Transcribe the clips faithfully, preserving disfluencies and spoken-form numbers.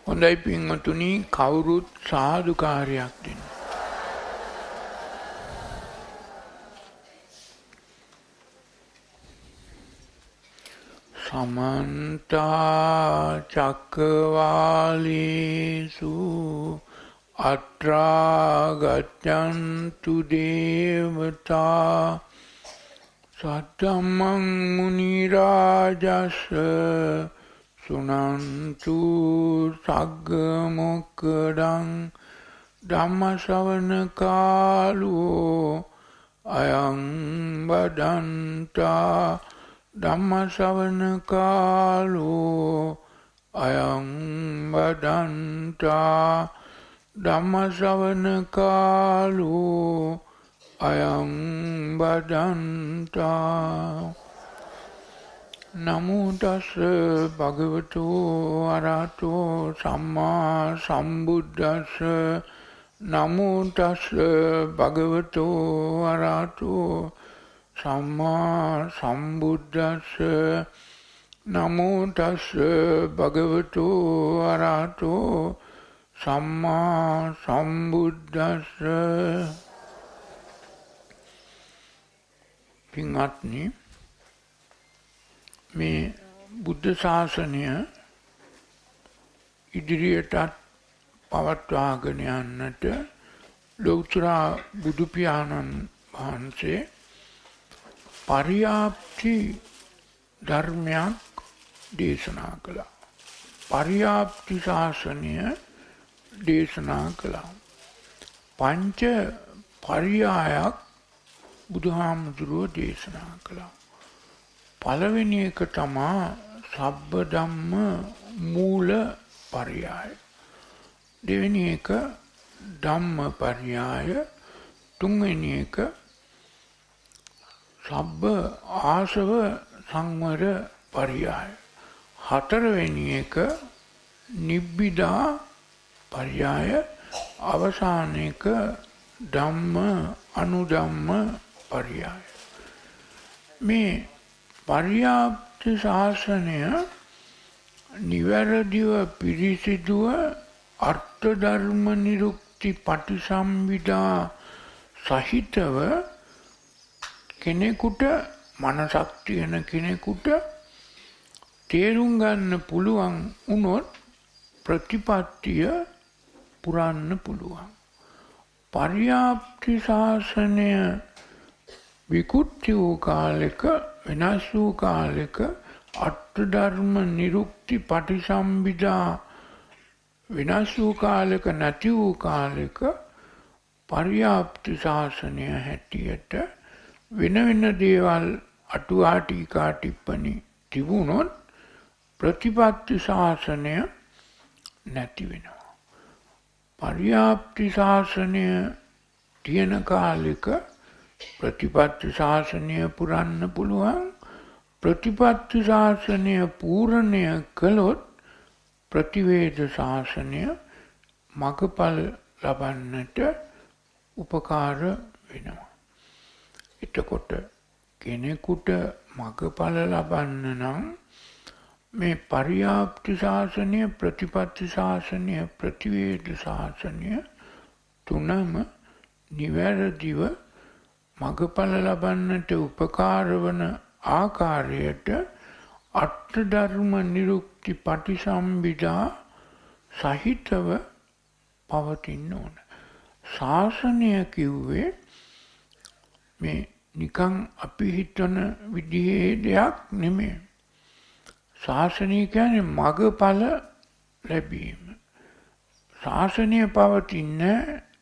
හොඳයි පින්වතුනි කවුරුත් සාදුකාරයක් දෙන්න. සමන්ත චක්කවාලේසු අත්‍රා ගච්ඡන්තු දේවතා සත්තමං මුනි රාජස් සුනන්තු සග්ග මොක්ඛදං ධම්ම ශ්‍රවණ කාලෝ අයං බදන්තා ධම්ම ශ්‍රවණ කාලෝ අයං බදන්තා ධම්ම ශ්‍රවණ කාලෝ අයං බදන්තා නමෝ තස් භගවතු අරහතෝ සම්මා සම්බුද්දස්ස නමෝ තස් භගවතු අරහතෝ සම්මා සම්බුද්දස්ස නමෝ තස් භගවතු අරහතෝ සම්මා සම්බුද්දස්ස පින්වත්නි මේ බුද්ධ ශාසනය ඉදිරියටත් පවත්වාගෙන යන්නට ලෞතර බුදු පියාණන් වහන්සේ පරියාප්ති ධර්මයක් දේශනා කළා. පරියාප්ති ශාසනය දේශනා කළා. පංච පරියායක් බුදුහාමුදුරුවෝ දේශනා කළා. පළවෙනි එක තමා සබ්බ ධම්ම මූල පරියාය. දෙවෙනි එක ධම්ම පරියාය. තුන්වෙනි එක සබ්බ ආසව සංවර පරියාය. හතරවෙනි එක නිබ්බිදා පරියාය. අවසාන එක ධම්ම අනුධම්ම පරියාය. මේ පරියාප්ති ශාසනය නිවැරදිව පිරිසිදුව අර්ථ ධර්ම නිරුක්ති පටිසම්භිදා සහිතව කෙනෙකුට මනසක් තියෙන කෙනෙකුට තේරුම් ගන්න පුළුවන් වුණොත් ප්‍රතිපත්තිය පුරන්න පුළුවන්. පරියාප්ති ශාසනය විකෘති වූ කාලෙක වෙනස් වූ කාලෙක අර්ථ ධර්ම නිරුක්ති පටිසම්භිදා වෙනස් වූ කාලෙක නැති වූ කාලෙක පරියාප්ති ශාසනය හැටියට වෙන වෙන දේවල් අටුවා ටීකා ටිප්පණි තිබුණොත් ප්‍රතිපත්ති ශාසනය නැති වෙනවා. පරියාප්ති ශාසනය තියෙන කාලෙක ප්‍රතිපත්ති ශාසනය පුරන්න පුළුවන්. ප්‍රතිපත්ති ශාසනය පූර්ණය කළොත් ප්‍රතිවේද ශාසනය මගඵල ලබන්නට උපකාර වෙනවා. එතකොට කෙනෙකුට මගඵල ලබන්න නම් මේ පරියාප්ති ශාසනය, ප්‍රතිපත්ති ශාසනය, ප්‍රතිවේද ශාසනය තුනම නිවැරදිව මගඵල ලබන්නට උපකාර වන ආකාරයට අර්ථ ධර්ම නිරුක්ති පටිසම්භිදා සහිතව පවතින්න ඕන. ශාසනය කිව්වේ මේ නිකන් අපි හිතන විදිහේ දෙයක් නෙමෙයි. ශාසනය කියන්නේ මගඵල ලැබීම. ශාසනය පවතින්නේ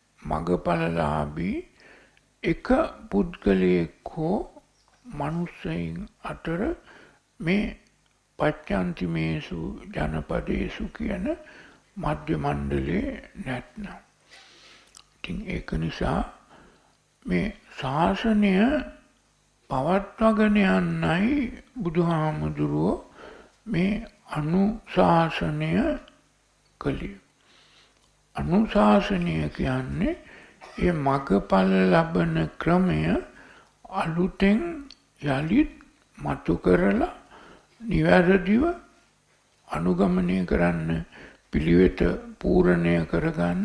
මගඵලලාභී එක පුද්ගලයෙක් හෝ මනුස්සයින් අතර මේ පච්චන්තිමේසු ජනපදේසු කියන මධ්‍ය මණ්ඩලයේ නැත්නම්. ඉතින් ඒක නිසා මේ ශාසනය පවත්වාගෙන යන්නයි බුදුහාමුදුරුවෝ මේ අනුශාසනය කළේ. අනුශාසනය කියන්නේ ඒ මගඵල ලබන ක්‍රමය අලුතෙන් යලිත් මතු කරලා නිවැරදිව අනුගමනය කරන්න පිළිවෙත පූර්ණය කරගන්න,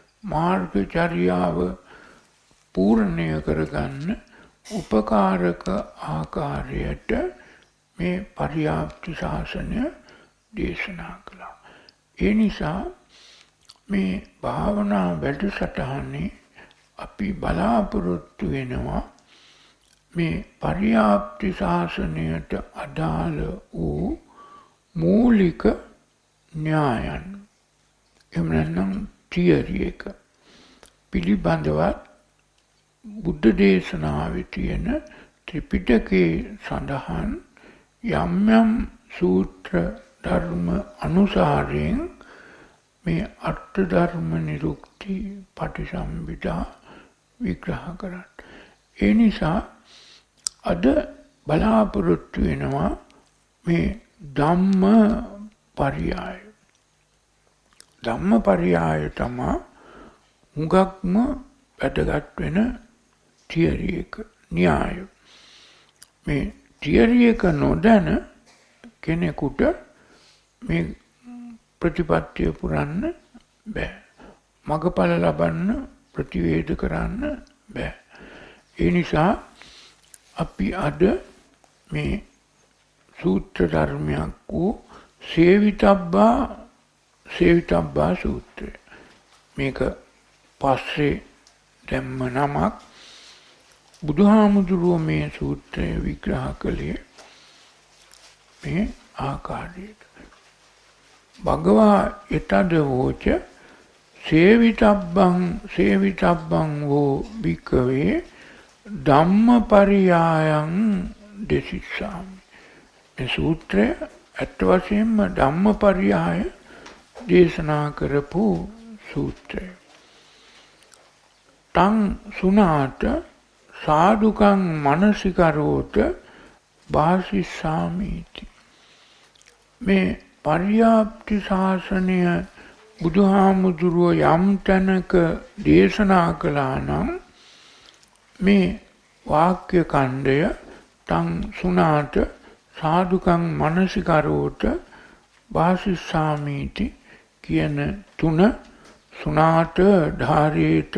මාර්ගචර්යාව පූර්ණය කරගන්න උපකාරක ආකාරයට මේ පරියාප්ති ශාසනය දේශනා කළා. ඒ නිසා මේ භාවනා වැඩසටහනේ අපි බලාපොරොත්තු වෙනවා මේ පරියාප්ති ශාසනයට අදාළ වූ මූලික න්‍යායන්, එහෙම නැත්නම් තියරි එක පිළිබඳවත් බුද්ධ දේශනාවේ තියෙන ත්‍රිපිටකයේ සඳහන් යම් යම් සූත්‍ර ධර්ම අනුසාරයෙන් මේ අර්ථ ධර්ම නිරුක්ති පටිසම්භිදා විග්‍රහ කරන්න. ඒ නිසා අද බලාපොරොත්තු වෙනවා මේ ධම්ම පරියාය. ධම්ම පරියාය තමයි හුඟක්ම වැදගත් වෙන තියරි එක, න්‍යාය. මේ තියරි එක නොදැන කෙනෙකුට මේ ප්‍රතිපත්තිය පුරන්න බෑ. මගඵල ලබන්න ප්‍රතිවේද කරන්න බෑ. ඒ නිසා අපි අද මේ සූත්‍ර ධර්මයක් වූ සේවිතබ්බා සේවිතබ්බා සූත්‍රය. මේක පස්සේ දැම්ම නමක්. බුදුහාමුදුරුවෝ මේ සූත්‍රය විග්‍රහ කළේ මේ ආකාරයට. භගවා එතද වෝච සේවිතබ්බං සේවිතබ්බං වෝ භික්ඛවේ ධම්මපරියායං දේශිස්සාමි. මේ සූත්‍රය අත් වශයෙන්ම ධම්මපරියාය දේශනා කරපු සූත්‍රය. තං සුනාත සාදුකං මනසිකරෝත වාසිස්සාමීති. මේ පරියාප්ති ශාසනය බුදුහාමුදුරුවෝ යම් තැනක දේශනා කළා නම් මේ වාක්‍ය ඛණ්ඩය තං සුනාත සාදුකං මනසිකරෝත වාසිස්සාමීති කියන තුන සුනාත ධාරේත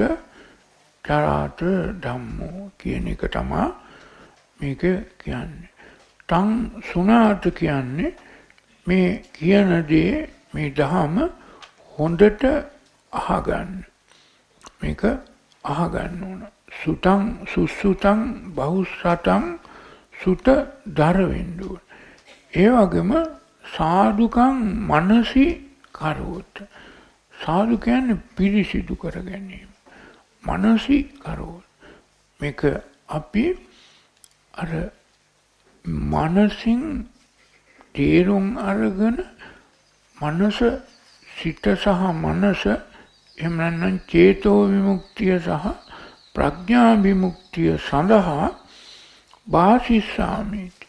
චරාත ධම්මෝ කියන එක තමයි මේක කියන්නේ. තං සුනාත කියන්නේ මේ කියන දේ, මේ ධහම හොඳට අහගන්න. මේක අහගන්න ඕන. සුතං සුසුතං බහුසතං සුත දර වෙන්න ඕන. ඒ වගේම සාදුකං මනසි කරෝත. සාදු කියන්නේ පිරිසිදු කර ගැනීම. මනසි කරෝත. මේක අපි අර මනසින් තේරුම් අරගෙන මනස, සිත සහ මනස, එහෙම නැත්නම් චේතෝ විමුක්තිය සහ ප්‍රඥා විමුක්තිය සඳහා වාසිස්සාමීති.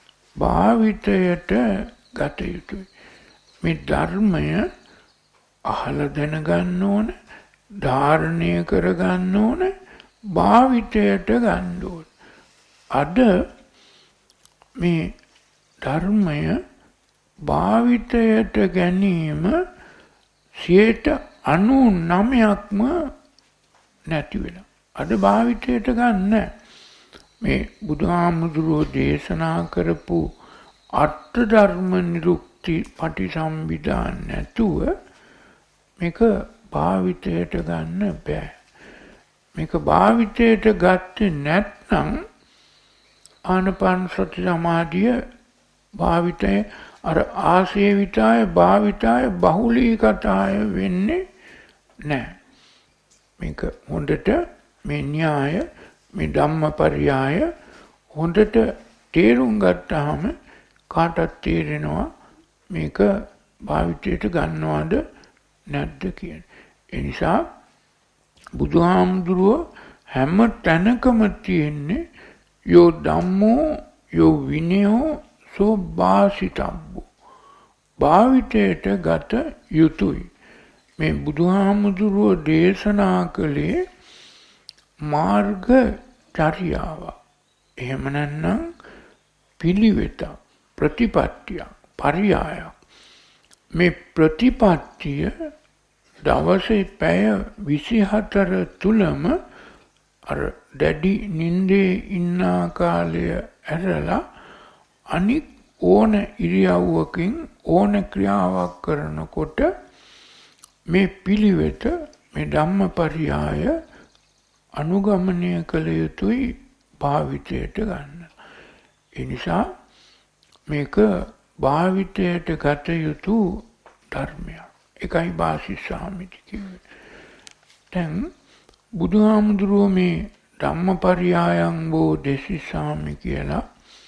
භාවිතයට ගත යුතුයි. මේ ධර්මය අහලා දැනගන්න ඕන, ධාරණය කරගන්න ඕන, භාවිතයට ගන්න ඕන. අද මේ ධර්මය භාවිතයට ගැනීම සියයට අනූනවයක්ම නැති වෙලා. අද භාවිතයට ගන්න මේ බුදුහාමුදුරුවෝ දේශනා කරපු අර්ථ ධර්ම නිරුක්ති පටිසම්භිදා නැතුව මේක භාවිතයට ගන්න බෑ. මේක භාවිතයට ගත්තේ නැත්නම් ආනපාන සති සමාධිය භාවිතය අර ආසේවිතාය භාවිතාය බහුලීකතාය වෙන්නේ නැහැ. මේක හොඳට මේ න්‍යාය, මේ ධම්මපරියාය හොඳට තේරුම් ගත්තාම කාටත් තේරෙනවා මේක භාවිතයට ගන්නවද නැද්ද කියන. ඒ නිසා බුදුහාමුදුරුවෝ හැම තැනකම තියෙන්නේ යෝ ධම්මෝ යෝ විනයෝ සෝ භාසිතබ්බෝ. භාවිතයට ගත යුතුයි. මේ බුදුහාමුදුරුවෝ දේශනා කළේ මාර්ග චර්යාව. එහෙම නැත්නම් පිළිවෙත, ප්‍රතිපත්තිය, පරියාය. මේ ප්‍රතිපත්තිය දවසේ පැය විසිහතර තුලම අර දැඩි නින්දේ ඉන්න කාලය ඇරලා අනික් ඕන ඉරියව්වකින් ඕන ක්‍රියාවක් කරනකොට මේ පිළිවෙත මේ ධම්මපරියාය අනුගමනය කළ යුතුයි භාවිතයට ගන්න. ඒ නිසා මේක භාවිතයට ගත යුතු ධර්මයක්. ඒකයි වාසිස්සාමිති කිව්වේ. දැන් බුදුහාමුදුරුවෝ මේ ධම්මපරියායං වූ දේශිස්සාමි කියලා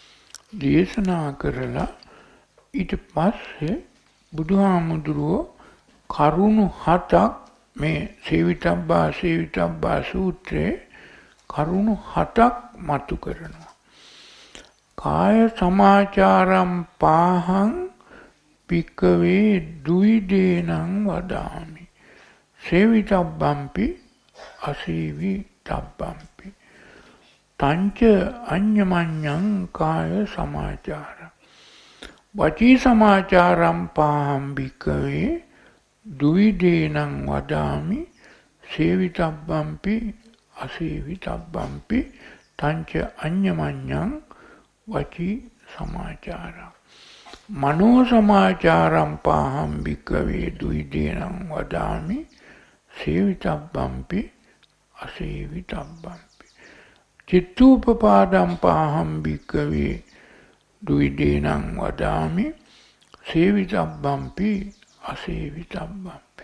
දේශනා කරලා ඊට පස්සේ බුදුහාමුදුරුවෝ කරුණු හතක් මේ සේවිතබ්බා සේවිතබ්බා සූත්‍රයේ කරුණු හතක් මතු කරනවා. කාය සමාචාරම් පාහං පික්කවේ දුයිදේනං වදාමි. සේවිතබ්බම්පි අසේවිතබ්බම්පි. තංච අඤ්ඤමඤ්ඤං කාය සමාචාරං. වචී සමාචාරම් පාහං පික්කවේ දුයිදේනං වදාමි. සේවිතබ්බම්පි අසේවිතබ්බම්පි. තංච අඤ්ඤමඤ්ඤං වචී සමාචාරං. මනෝ සමාචාරම් පාහං භික්ඛවේ දුයිදේනං වදාමි. සේවිතබ්බම්පි අසේවිතබ්බම්පි. චිත්තූපපාදම් පාහං භික්ඛවේ දුයිදේනං වදාමි. සේවිතබ්බම්පි අසේවිතබ්බම්පි.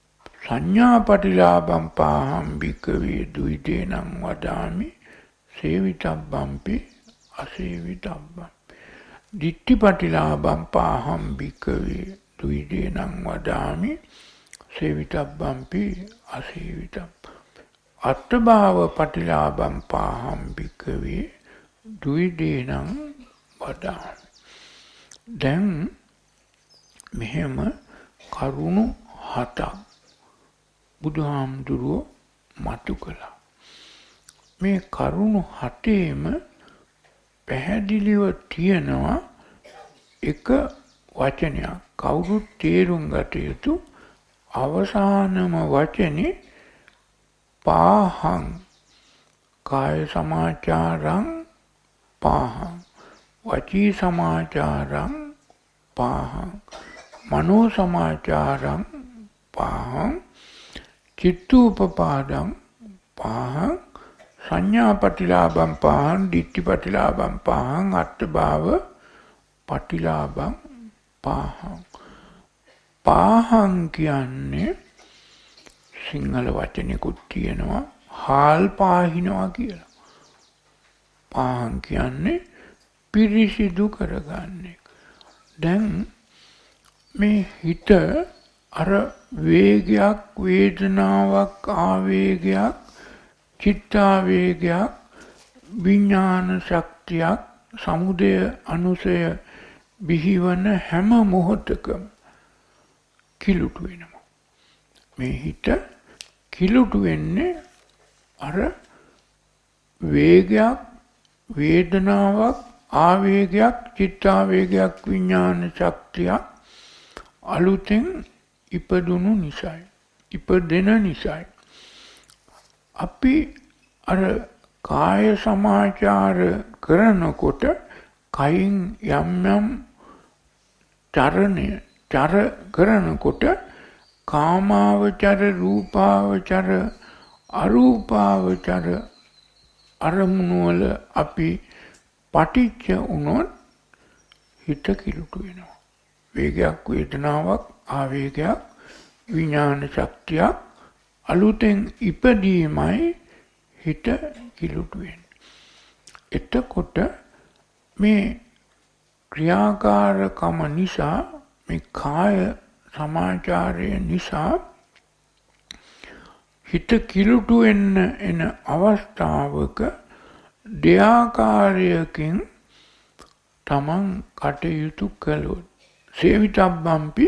සංඥාපටිලාභම් පාහං භික්ඛවේ දුයිදේනං වදාමි. සේවිතබ්බම්පි අසේවිතබ්බම්පි. දිට්ඨිපටිලාභම් පාහං භික්ඛවේ දුයිදේනං වදාමි. සේවිතබ්බම්පි අසේවිතබ්බම්පි. අත්තභාව පටිලාභම් පාහං භික්ඛවේ දුයිදේනං වදාමි. දැන් මෙහෙම කරුණු හතක් බුදුහාමුදුරුවෝ මතු කළා. මේ කරුණු හතේම පැහැදිලිව තියෙනවා එක වචනයක්. කවුරුත් තේරුම් ගත යුතු අවසානම වචනේ පාහං. කාය සමාචාරං පාහං. වචී සමාචාරං පාහං. මනෝ සමාචාරං පාහං. චිත්තූපපාදං පාහං. සංඥාපටිලාභම් පාහං. දිට්ඨිපටිලාභම් පාහං. අත්තභාව පටිලාභම් පාහං. පාහං කියන්නේ සිංහල වචනෙකුත් තියෙනවා හාල් පාහිනවා කියලා. පාහං කියන්නේ පිරිසිදු කරගන්න එක. දැන් මේ හිත අර වේගයක්, වේදනාවක්, ආවේගයක්, චිත්තාවේගයක්, විඥාන ශක්තියක්, සමුදය අනුසය බිහිවන හැම මොහොතකම කිලුටු වෙනවා. මේ හිත කිලුටු වෙන්නේ අර වේගයක්, වේදනාවක්, ආවේගයක්, චිත්තාවේගයක්, විඥාන ශක්තියක් අලුතෙන් ඉපදුණු නිසායි. ඉපදෙන නිසායි. අපි අර කාය සමාචාර කරනකොට කයින් යම් යම් චරණය චර කරනකොට කාමාවචර, රූපාවචර, අරූපාවචර අරමුණු වල අපි පටිච්ච වුණොත් හිත කිලුටු වෙනවා. වේගයක්, වේදනාවක්, ආවේගයක්, විඥාන ශක්තියක් අලුතෙන් ඉපදීමයි හිත කිලුටු වෙන්නේ. එතකොට මේ ක්‍රියාකාරකම නිසා, මේ කාය සමාචාරය නිසා හිත කිලුටු වෙන්න එන අවස්ථාවක දෙආකාරයකින් තමන් කටයුතු කළොත් සේවිතබ්බම්පි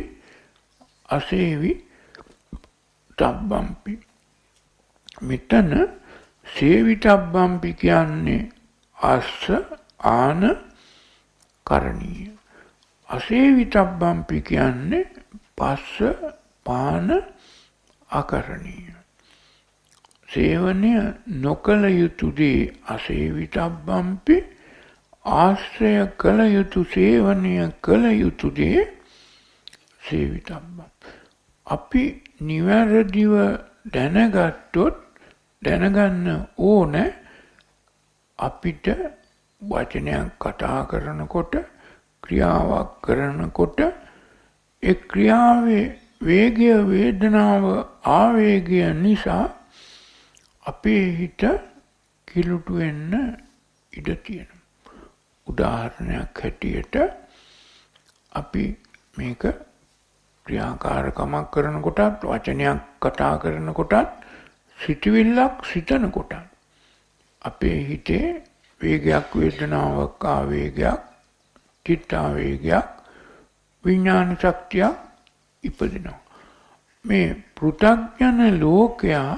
අසේවිතබ්බම්පි. මෙතන සේවිතබ්බම්පි කියන්නේ අස්ස ආන කරණීය. අසේවිතබ්බම්පි කියන්නේ පස්ස පාන අකරණීය. සේවනය නොකළ යුතු දේ අසේවිතබ්බම්පි ආශ්‍රය කළ යුතු සේවනය කළ යුතු දේ සේවිතබ්බම්. අපි නිවැරදිව දැනගත්තොත් දැනගන්න ඕන අපිට වචනයක් කතා කරනකොට ක්‍රියාවක් කරනකොට ඒ ක්‍රියාවේ වේගය වේදනාව ආවේගය නිසා අපේ හිත කිලුටු වෙන්න ඉඩ තියෙනවා. උදාහරණයක් හැටියට අපි මේක ක්‍රියාකාරකමක් කරනකොටත් වචනයක් කතා කරනකොටත් සිතවිල්ලක් සිතනකොටත් අපේ හිතේ වේගයක් වේදනාවක් ආවේගයක් චිත්තාවේගයක් විඥාන ශක්තියක් ඉපදිනවා. මේ පෘථග්ජන ලෝකයා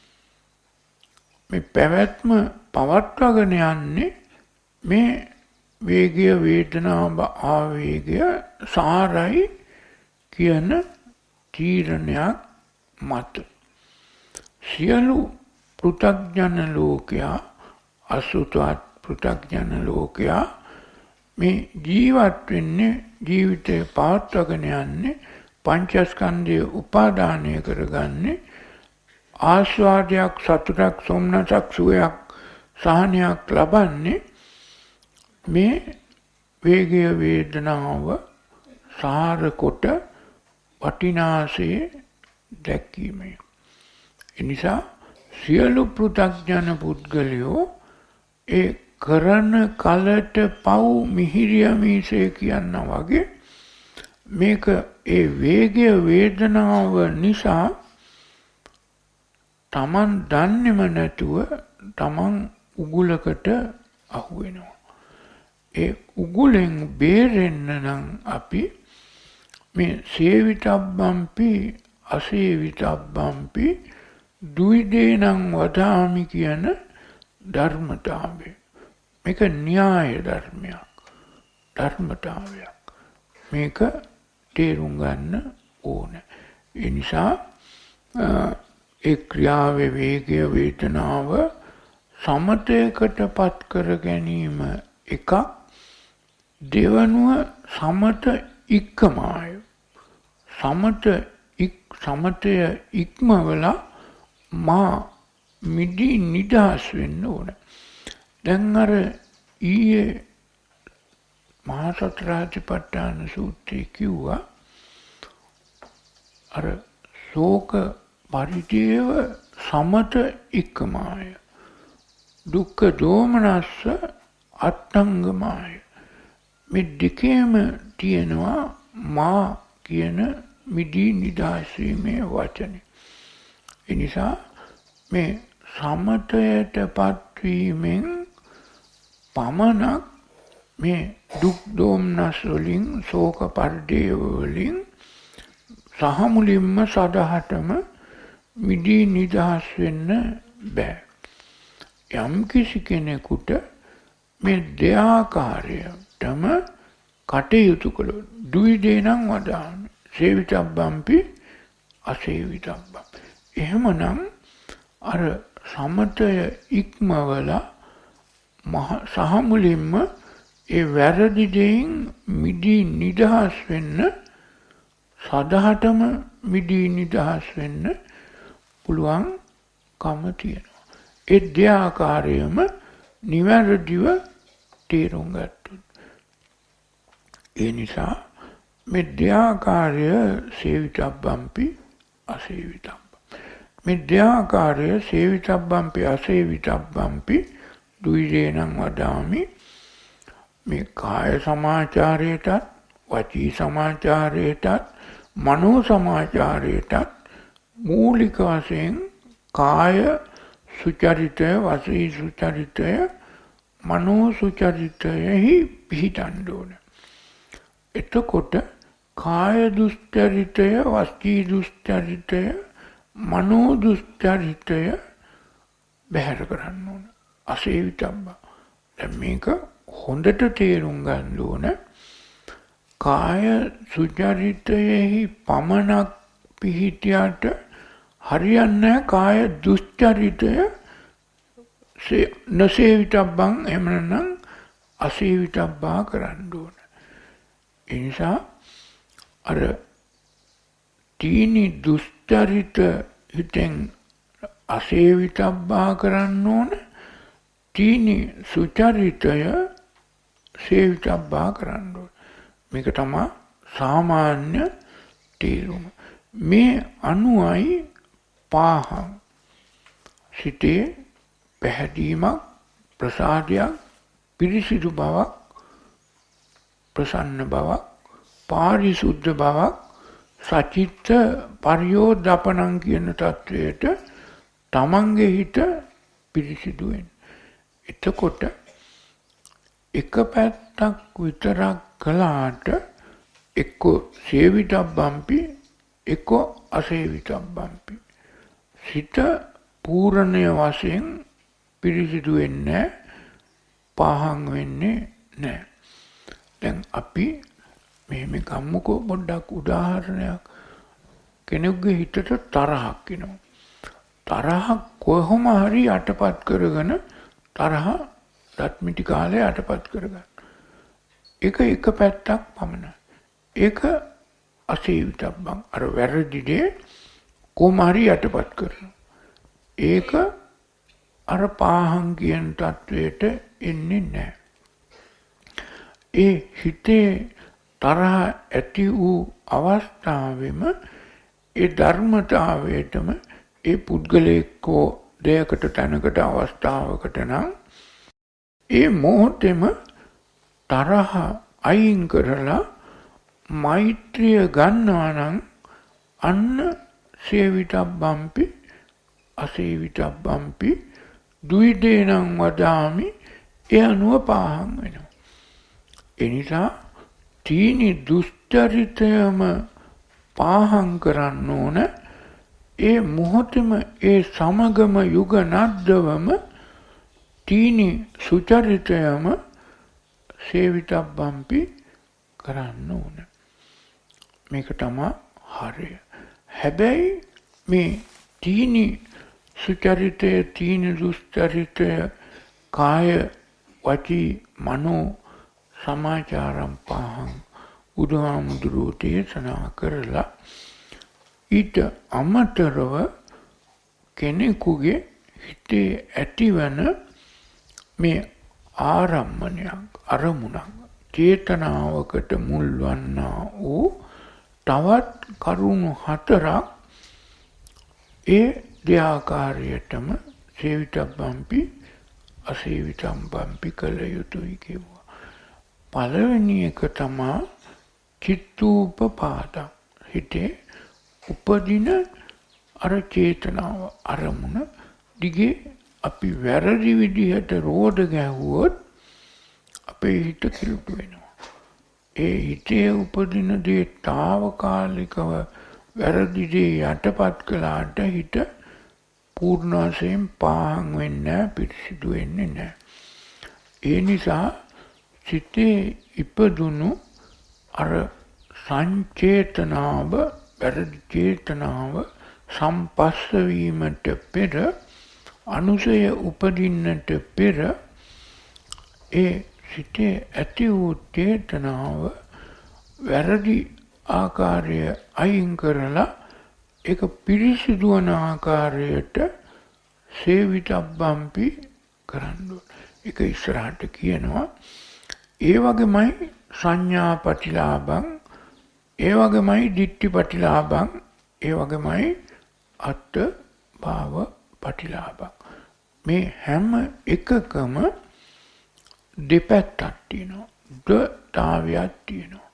මේ පැවැත්ම පවත්වාගෙන යන්නේ මේ වේගය වේදනාව ආවේගය සාරයි කියන තීරණයක් මත. සියලු පෘථග්ජන ලෝකයා අසුතවත් පෘථග්ජන ලෝකයා මේ ජීවත් වෙන්නේ ජීවිතය පවත්වාගෙන යන්නේ පංචස්කන්ධය උපාදානය කරගන්නේ ආස්වාදයක් සතුටක් සොම්නසක් සුවයක් සහනයක් ලබන්නේ මේ වේගය වේදනාව සාර කොට වටිනාසේ දැක්වීමයි. එනිසා සියලු පෘථග්ජන පුද්ගලයෝ ඒ කරන කලට පව් මිහිරියමීසේ කියන්න වගේ මේක ඒ වේගය වේදනාව නිසා තමන් දන්නේම නැතුව තමන් උගුලකට අහු වෙනවා. ඒ උගුලෙන් බේරෙන්න නම් අපි මේ සේවිතබ්බම්පි අසේවිතබ්බම්පි දුයිදේනං වදාමි කියන ධර්මතාවය. මේක න්‍යාය ධර්මයක්, ධර්මතාවයක්. මේක තේරුම් ගන්න ඕන. ඒ නිසා ඒ ක්‍රියාවේ වේගය වේදනාව සමතයකට පත් කර ගැනීම එකක්, දෙවනුව සමත ඉක්කමාය. සමත ඉක් සමතය ඉක්මවලා මා මිදී නිදහස් වෙන්න ඕන. දැන් අර ඊයේ මහා සතරාතිපට්ඨාන සූත්‍රයේ කිව්වා අර ශෝක පරිදේව සමත ඉක්කමාය දුක්ඛ දෝමනස්ස අට්ඨංගමාය. මේ දෙකේම තියෙනවා මා කියන මිදී නිදහස් වීමේ වචනේ. ඒ නිසා මේ සමතයට පත්වීමෙන් පමණක් මේ දුක් දෝමනස් වලින් ශෝක පරිදේව වලින් සහ මුලින්ම සදහටම මිදී නිදහස් වෙන්න බෑ. යම් කිසි කෙනෙකුට මේ දෙආකාරයටම කටයුතු කළොත් දුයිදේනං වදාමි සේවිතබ්බම්පි අසේවිතබ්බම්. එහෙමනම් අර සමතය ඉක්මවලා සහ මුලින්ම ඒ වැරදි දෙයින් මිදී නිදහස් වෙන්න සදහටම මිදී නිදහස් වෙන්න පුළුවන් කම තියෙනවා. ඒ දෙආකාරයම නිවැරදිව තේරුම් ගත්තොත්. ඒ නිසා මේ දෙආකාරය සේවිතබ්බම්පි අසේවිතබ්බම්. මේ දෙආකාරය සේවිතබ්බම්පි අසේවිතබ්බම්පි දුයිදේනං වදාමි. මේ කාය සමාචාරයටත් වචී සමාචාරයටත් මනෝ සමාචාරයටත් මූලික වශයෙන් කාය සුචරිතය වචී සුචරිතය මනෝ සුචරිතයෙහි පිහිටන්න ඕන. එතකොට කාය දුස්චරිතය වචී දුස්චරිතය මනෝ දුස්චරිතය බැහැර කරන්න ඕන. අසේවිතබ්බ. දැන් මේක හොඳට තේරුම් ගන්න ඕන. කාය සුචරිතයෙහි පමණක් පිහිටියට හරියන්නේ කාය දුස්චරිතය නසේවිතබ්බං එහෙම නැත්නම් අසේවිතබ්බා කරන්න ඕන. ඒ නිසා අර තීනි දුස්චරිත හිතෙන් අසේවිතබ්බා කරන්න ඕන. තීනි සුචරිතය සේවිතබ්බා කරන්න ඕන. මේක තමයි සාමාන්‍ය තේරුම. මේ අනුවයි පාහම් සිතේ පැහැදීමක්, ප්‍රසාදයක්, පිරිසිදු බවක්, ප්‍රසන්න බවක්, පාරිශුද්ධ බවක්, සචිත්ත පරියෝදපණං කියන තත්වයට තමන්ගේ හිත පිරිසිදු වෙන. එතකොට එක පැත්තක් විතරක් කළාට එක්ක සේවිතබ්බම්පි එක්ක අසේවිතබ්බම්පි. සිත පූර්ණය වශයෙන් පිරිසිදු වෙන්නේ පහන් වෙන්නේ නැහැ. දැන් අපි මෙහෙම ගම්මුකෝ පොඩ්ඩක් උදාහරණයක්. කෙනෙකුගේ හිතට තරහක් එනවා. තරහ කොහොම හරි යටපත් කරගෙන තරහ රත්මිටි කාලේ යටපත් කරගන්න. ඒක එක පැත්තක් පමණයි. ඒක අසේවිතබ්බං. අර වැරදි දේ කොහොම හරි යටපත් කරනවා. ඒක අර පාහන් කියන තත්වයට එන්නේ නැහැ. ඒ හිතේ තරහ ඇති වූ අවස්ථාවෙම ඒ ධර්මතාවයටම ඒ පුද්ගලයෙක්කෝ දෙයකට තැනකට අවස්ථාවකට නම් ඒ මොහොතේම තරහ අයින් කරලා මෛත්‍රිය ගන්නවා නම් අන්න සේවිතබ්බම්පි අසේවිතබ්බම්පි දුයිදේනං වදාමි ඒ අනුව පාහන් වෙනවා. එනිසා තීනි දුස්චරිතයම පාහන් කරන්න ඕන. ඒ මොහොතේම ඒ සමගම යුග නද්දවම තීනි සුචරිතයම සේවිතබ්බම්පි කරන්න ඕන. මේක තමයි හරය. හැබැයි මේ තීනි සුචරිතය, තීනි දුස්චරිතය කාය වචී මනෝ සමාචාරම් පහන් බුදුහාමුදුරුවෝ දේශනා කරලා ඊට අමතරව කෙනෙකුගේ හිතේ ඇතිවන මේ ආරම්මණයක්, අරමුණක්, චේතනාවකට මුල් වන්නා වූ තවත් කරුණු හතරක් ඒ දෙආකාරයටම සේවිතබ්බම්පි අසේවිතබ්බම්පි කළ යුතුයි කිව්වා. පළවෙනි එක තමයි චිත්තූපපාදං. හිතේ උපදින අර චේතනාව, අරමුණ දිගේ අපි වැරදි විදිහට රෝධ ගැහුවොත් අපේ හිත කිලුට වෙනවා. ඒ හිතේ උපදින දේ తాවකාලිකව වැරදි දේ යටපත් කළාට හිත පූර්ණ වශයෙන් පාහන් වෙන්නේ නැහැ, පිරිසිදු වෙන්නේ නැහැ. ඒ නිසා සිතේ ඉපදුණු අර සංචේතනාව, වැරදි චේතනාව සම්පස්ස වීමට පෙර, අනුසය උපදින්නට පෙර ඒ සිතේ ඇති වූ චේතනාව වැරදි ආකාරය අයින් කරලා ඒක පිරිසිදු වන ආකාරයට සේවිතබ්බම්පි කරන්න ඕන. ඒක ඉස්සරහට කියනවා. ඒ වගේමයි සංඥා ප්‍රතිලාභං, ඒ වගේමයි දිට්ඨි ප්‍රතිලාභං, ඒ වගේමයි අත්ථ භාව ප්‍රතිලාභං. මේ හැම එකකම දෙපැත්තක් තියෙනවා. ද්වතාවයක් තියෙනවා.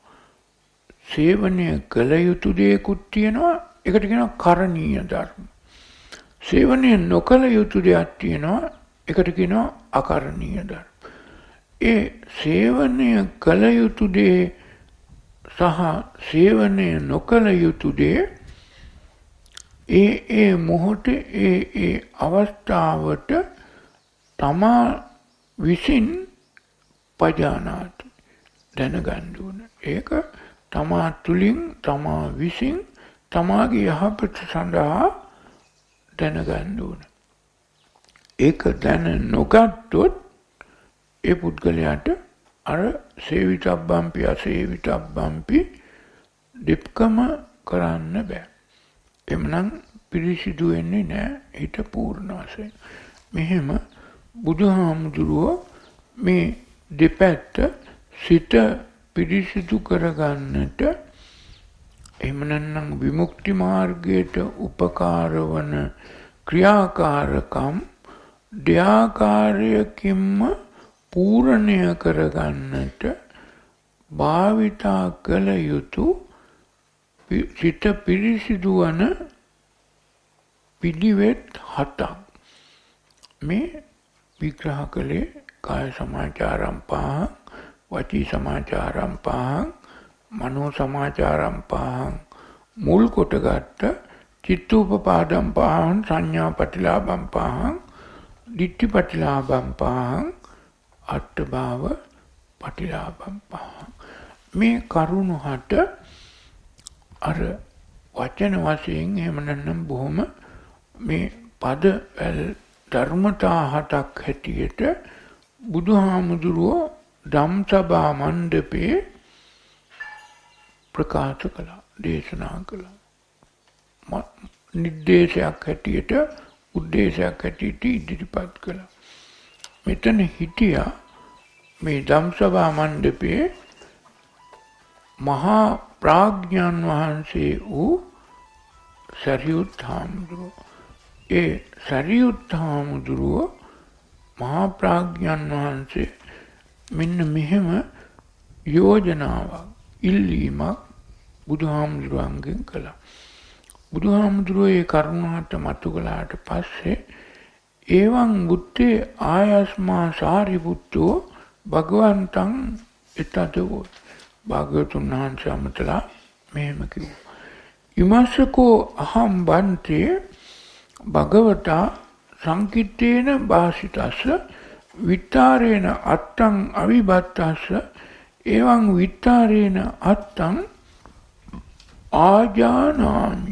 සේවනය කළ යුතු දේකුත් තියෙනවා. ඒකට කියනවා කරණීය ධර්ම. සේවනය නොකළ යුතු දෙයක් තියෙනවා. ඒකට කියනවා අකරණීය ධර්ම. ඒ සේවනය කළ යුතු දේ සහ සේවනය නොකළ යුතු දේ ඒ ඒ මොහොතේ ඒ ඒ අවස්ථාවට තමා විසින් පජානාති දැනගන්න ඕන. ඒක තමා තුලින් තමා විසින් තමාගේ යහපත සඳහා දැනගන්න ඕන. ඒක දැන නොගත්තොත් ඒ පුද්ගලයාට අර සේවිතබ්බම්පි අසේවිතබ්බම්පි දෙප්කම කරන්න බෑ. එමනම් පිරිසිදු වෙන්නේ නැහැ හිත පූර්ණ වශයෙන්. මෙහෙම බුදුහාමුදුරුවෝ මේ දෙපැත්ත සිත පිරිසිදු කරගන්නට එහෙම නැත්නම් විමුක්ති මාර්ගයට උපකාර වන ක්‍රියාකාරකම් දෙආකාරයකින්ම පූර්ණය කරගන්නට භාවිතා කළ යුතු සිත පිරිසිදු වන පිළිවෙත් හතක් මේ විග්‍රහ කළේ කාය සමාචාරම් පහක්, වචී සමාචාරම් පහක්, මනෝ සමාචාරම් පහක් මුල් කොටගත්ත චිත්තූපපාදම් පහක්, සංඥා පටිලාභම් පහක්, දිට්ඨි පටිලාභම් පහක්, අට්ඨභාව පටිලාභම් පහක්. මේ කරුණු හත අර වචන වශයෙන් එහෙම නැත්නම් බොහොම මේ පද ධර්මතා හතක් හැටියට බුදුහාමුදුරුවෝ ධම්සභා මණ්ඩපේ ප්‍රකාශ කළා, දේශනා කළා. නිර්දේශයක් හැටියට උද්දේශයක් හැටියට ඉදිරිපත් කළා. මෙතන හිටියා මේ ධම්සභා මණ්ඩපේ මහා ප්‍රඥාන් වහන්සේ වූ සරියුත් හාමුදුරුවෝ. ඒ සරියුත් හාමුදුරුවෝ මහා ප්‍රඥාන් වහන්සේ මෙන්න මෙහෙම යෝජනාවක් ඉල්ලීමක් බුදුහාමුදුරුවන්ගෙන් කළා. බුදුහාමුදුරුවෝ ඒ කරුණාට මතු කළාට පස්සේ එවං බුත්තේ ආයස්මා සාරිපුත්තෝ භගවන්තං එතදවෝ භාග්‍යවතුන් වහන්සේ අමතලා මෙහෙම කිව්වා. ඉමස්සකෝ අහම් බන්තේ භගවතා සංකිට්ඨේන භාසිතස්ස විත්තාරේන අත්තං අවිබත්තස්ස එවං විත්තාරේන අත්තං ආජානාමි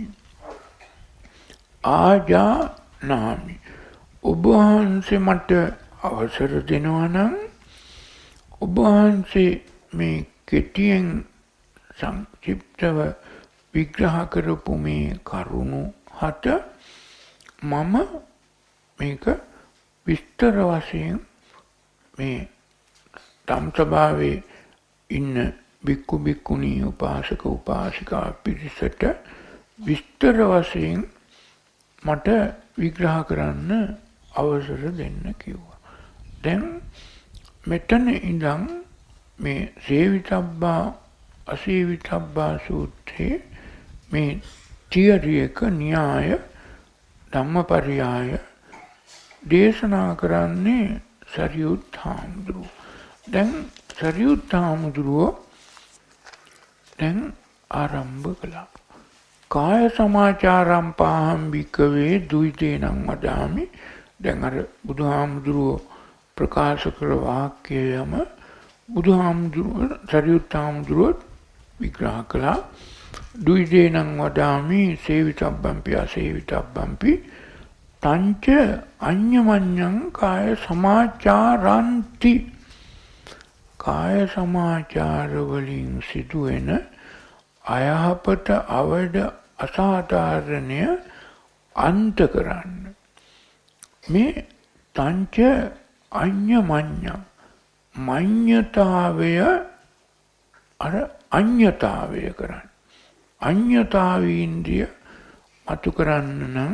ආජානාමි. ඔබ වහන්සේ මට අවසර දෙනවා නම් ඔබ වහන්සේ මේ කෙටියෙන් සංක්ෂිප්තව විග්‍රහ කරපු මේ කරුණු හත මම මේක විස්තර වශයෙන් මේ ධම්සභාවේ ඉන්න බික්කු බික්කුණී උපාසක උපාසිකා පිරිසට විස්තර වශයෙන් මට විග්‍රහ කරන්න අවසර දෙන්න කිව්වා. දැන් මෙතන ඉඳන් මේ සේවිතබ්බා අසේවිතබ්බා සූත්‍රයේ මේ තියරි එක න්‍යාය ධම්මපරියාය දේශනා කරන්නේ සරියුත් හාමුදුරුවෝ. දැන් සරියුත් හාමුදුරුවෝ දැන් ආරම්භ කළා. කාය සමාචාරම් පාහම් භික්කවේ දුයිතේනං වදාමි. දැන් අර බුදුහාමුදුරුවෝ ප්‍රකාශ කළ වාක්‍යයම බුදුහාමුදුරුවෝ සරියුත් හාමුදුරුවෝ විග්‍රහ කළා. දුයිතේනං වදාමි සේවිතබ්බම්පි අසේවිතබ්බම්පි තංච අඤ්ඤමඤ්ඤං කාය සමාචාරන්ති. කාය සමාචාර වලින් සිදුවෙන අයහපත අවඩ අසාධාරණය අන්ත කරන්න. මේ තංච අඤ්ඤමඤ්ඤං මඤ්ඤතාවය අර අඤ්ඤතාවය කරන්න. අඤ්ඤතාවීන්ද්‍රිය මතු කරන්න නම්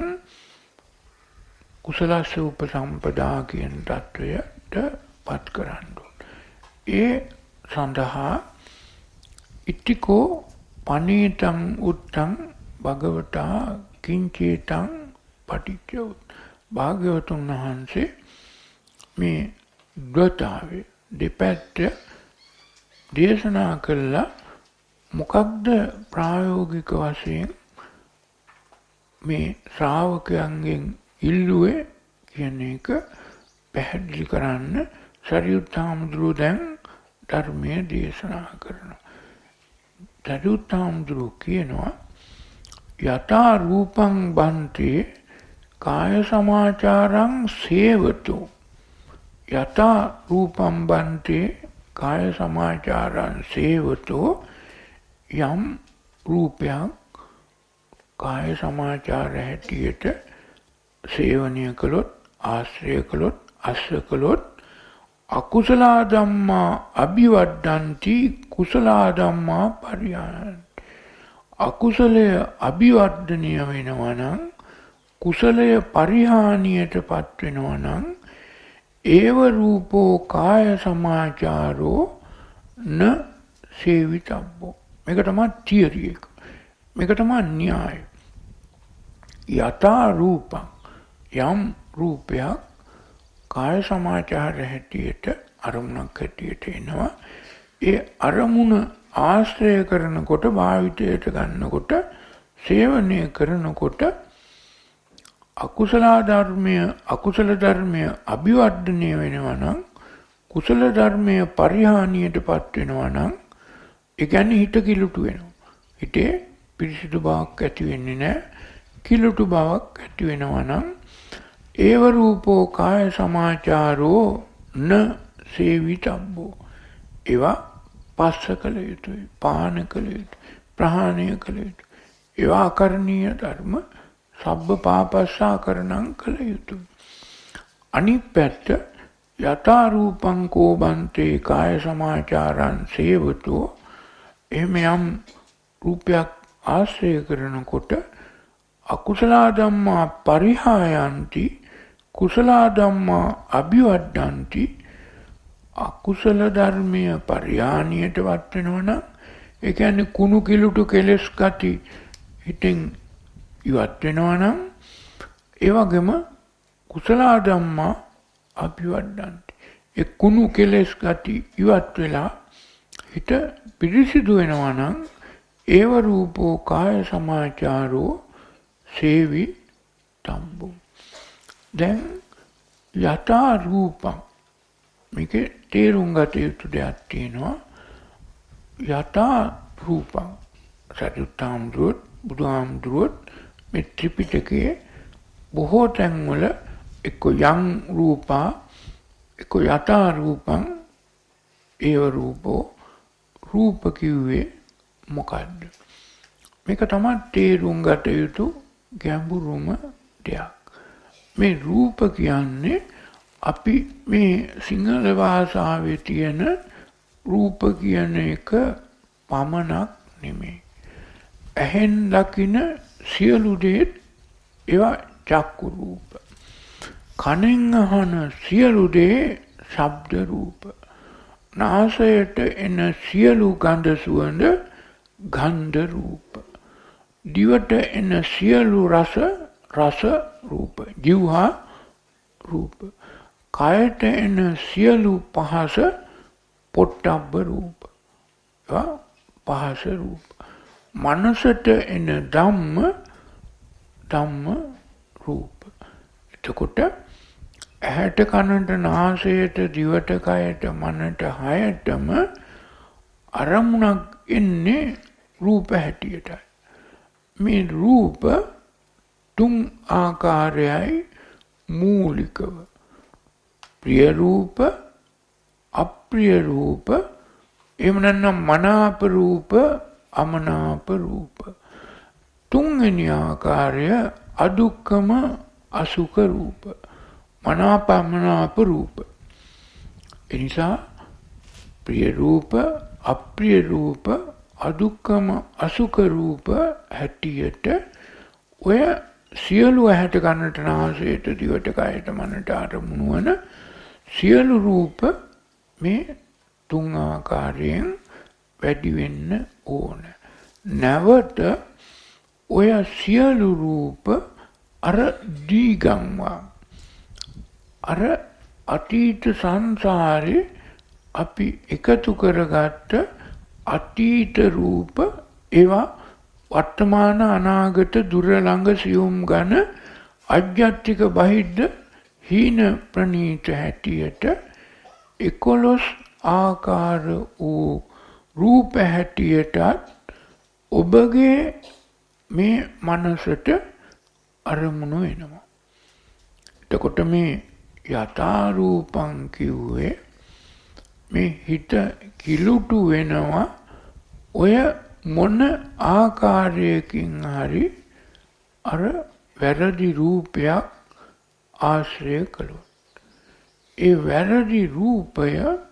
කුසලස්ස උපසම්පදා කියන தত্ত্বයට පත් කරන්න ඕන. ඒ සඳහා ඉතිකෝ පනීතං උත්තං භගවතා කිංචේතං පටිච්ච. භාග්‍යවතුන් වහන්සේ මේ ද්වතාවේ දෙපැත්ත දේශනා කළා. මොකක්ද ප්‍රායෝගික වශයෙන් මේ ශ්‍රාවකයන්ගෙන් ඉල්ලුවේ කියන එක පැහැදිලි කරන්න සරියුත් හාමුදුරුවෝ දැන් ධර්මය දේශනා කරනවා. සරියුත් හාමුදුරුවෝ කියනවා යථා රූපං බන්තේ කාය සමාචාරං සේවතු. යථා රූපං බන්තේ කාය සමාචාරං සේවතු. යම් රූපයක් කාය සමාචාර හැටියට සේවනය කළොත්, ආශ්‍රය කළොත්, අස්ස කළොත් අකුසල ධම්මා අභිවද්දන්ති කුසල ධම්මා පරිහායන්ති. අකුසලය අභිවර්ධනය වෙනවා නම්, කුසලය පරිහානියටපත් වෙනවා නම් ඒව රූපෝ කාය සමාචාරෝ න සේවිතබ්බෝ. මේක තමයි තියරි එක. මේක තමයි න්‍යාය. යථා රූපං, යම් රූපයක් කාය සමාචාර හැටියට අරමුණක් හැටියට එනවා. ඒ අරමුණ ආශ්‍රය කරනකොට, භාවිතයට ගන්නකොට, සේවනය කරනකොට අකුසල ධර්මය අකුසල ධර්මය අභිවර්ධනය වෙනවා නම්, කුසල ධර්මය පරිහානියටපත් වෙනවා නම්, ඒ කියන්නේ හිත කිලුටු වෙනවා. හිතේ පිරිසිදු බවක් ඇති වෙන්නේ නැහැ. කිලුටු බවක් ඇති වෙනවා නම් ඒව රූපෝ කාය සමාචාරෝ න සේවිතබ්බෝ. ඒවා පස්ස කළ යුතුයි, පාන කළ යුතුයි, ප්‍රහාණය කළ යුතුයි. ඒවා අකරණීය ධර්ම සබ්බ පාපස්සා කරණං කළ යුතුයි. අනිත් පැත්ත යථා රූපං කෝබන්තේ කාය සමාචාරං සේවතෝ. එහෙම යම් රූපයක් ආශ්‍රය කරනකොට අකුසල ධම්මා පරිහායන්ති කුසල ධම්මා අභිවද්දන්ති. අකුසල ධර්මය පරිහානියටපත් වෙනවා නම්, ඒ කියන්නේ කුණු කිලුටු කෙලස් ගති හිතෙන් ඉවත් වෙනවා නම්, ඒ වගේම කුසල ධම්මා අභිවද්දන්ති. ඒ කුණු කෙලස් ගති ඉවත් වෙලා හිත පිරිසිදු වෙනවා නම් ඒව රූපෝ කාය සමාචාරෝ සේවි තම්බු. දැන් යථා රූපං, මේකේ තේරුම් ගත යුතු දෙයක් තියෙනවා. යථා රූපං සරියුත් හාමුදුරුවෝ, බුදුහාමුදුරුවෝ මේ ත්‍රිපිටකයේ බොහෝ තැන්වල එක්ක යං රූපා, එක්ක යථා රූපං, ඒව රූපෝ, රූප කිව්වේ මොකද්ද? මේක තමයි තේරුම් ගත යුතු ගැඹුරුම දෙයක්. මේ රූප කියන්නේ අපි මේ සිංහල භාෂාවේ තියෙන රූප කියන එක පමණක් නෙමෙයි. ඇහෙන් දකින සියලු දේ ඒවා චක්කු රූප. කනෙන් අහන සියලු දේ ශබ්ද රූප. නාසයට එන සියලු ගඳ සුවඳ ගන්ධ රූප. දිවට එන සියලු රස රස රූප. ජීවහා රූප. කයට එන සියලු පහස පොට්ටබ්බ රූප. පහස රූප. මනසට එන ධම්ම ධම්ම රූප. එතකොට ඇහැට කනට නාසයට දිවට කයට මනට හයටම අරමුණක් එන්නේ රූප හැටියටයි. මේ රූප තුන් ආකාරයයි මූලිකව. ප්‍රිය රූප, අප්‍රිය රූප, එහෙම නැත්නම් මනාප රූප, අමනාප රූප. තුන්වෙනි ආකාරය අදුක්කම අසුඛ රූප. මනාප අමනාප රූප. එනිසා ප්‍රිය රූප, අප්‍රිය රූප, අදුක්කම අසුඛ රූප හැටියට ඔය සියලු ඇහැට කනට නාසයට දිවට කයට මනට අරමුණු වන සියලු රූප මේ තුන් ආකාරයෙන් වැඩි වෙන්න ඕන. නැවත ඔය සියලු රූප අර දීගම්වා, අර අතීත සංසාරේ අපි එකතු කරගත්ත අතීත රූප, ඒවා වර්තමාන අනාගත දුර ළඟ සියුම් ගන අජ්ජත්තික බහිද්ද හීන ප්‍රනීත හැටියට එකොළොස් ආකාර වූ රූප හැටියටත් ඔබගේ මේ මනසට අරමුණු වෙනවා. එතකොට මේ යථා රූපං කිව්වේ මේ හිත කිලුටු වෙනවා ඔය මොන ආකාරයකින් හරි අර වැරදි රූපයක් ආශ්‍රය කළොත්. ඒ වැරදි රූපය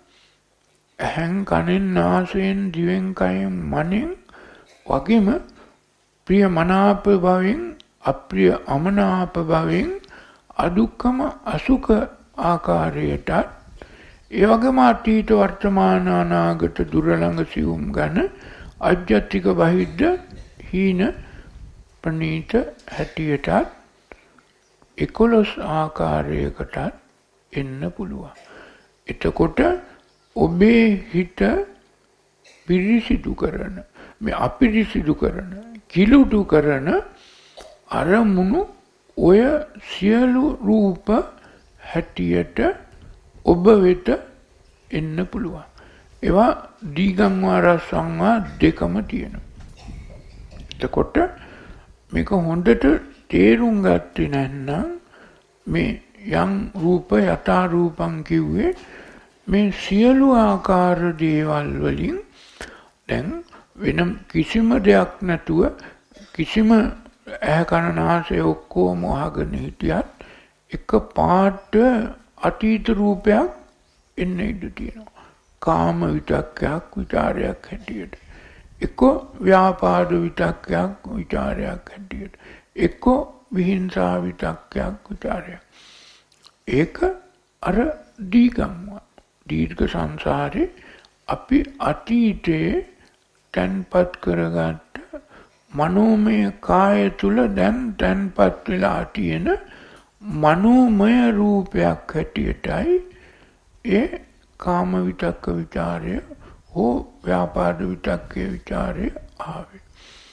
ඇහෙන් කනෙන් නාසයෙන් දිවෙන් කයෙන් මනෙන් වගේම ප්‍රිය මනාප භවෙන් අප්‍රිය අමනාප භවෙන් අදුක්කම අසුඛ ආකාරයටත් ඒ වගේම අතීත වර්තමාන අනාගත දුර ළඟ සියුම් ගන අජ්ජත්තික බහිද්ද හීන ප්‍රනීත හැටියටත් එකොළොස් ආකාරයකටත් එන්න පුළුවන්. එතකොට ඔබේ හිත පිරිසිදු කරන මේ අපිරිසිදු කරන කිලුටු කරන අරමුණු ඔය සියලු රූප හැටියට ඔබ වෙත එන්න පුළුවන්. ඒවා දීගම්වා රසංවා දෙකම තියෙනවා. එතකොට මේක හොඳට තේරුම් ගත්තේ නැත්නම් මේ යම් රූප යථා රූපං කිව්වේ මේ සියලු ආකාර දේවල් වලින් දැන් වෙන කිසිම දෙයක් නැතුව කිසිම ඇහැ කන නාසය ඔක්කොම වහගෙන හිටියත් එක පාට අතීත රූපයක් එන්න ඉඩ තියෙනවා. කාම විතක්කයක් විචාරයක් හැටියට. එක්ක ව්‍යාපාද විතක්කයක් විචාරයක් හැටියට. එක්ක විහිංසා විතක්කයක් විචාරයක්. ඒක අර දීගම්වා. දීර්ඝ සංසාරේ අපි අතීතයේ තැන්පත් කරගත්ත මනෝමය කාය තුල දැන් තැන්පත් වෙලා තියෙන මනෝමය රූපයක් හැටියටයි ඒ කාම විතක්ක විචාරය හෝ ව්‍යාපාද විතක්කේ විචාරය ආවේ.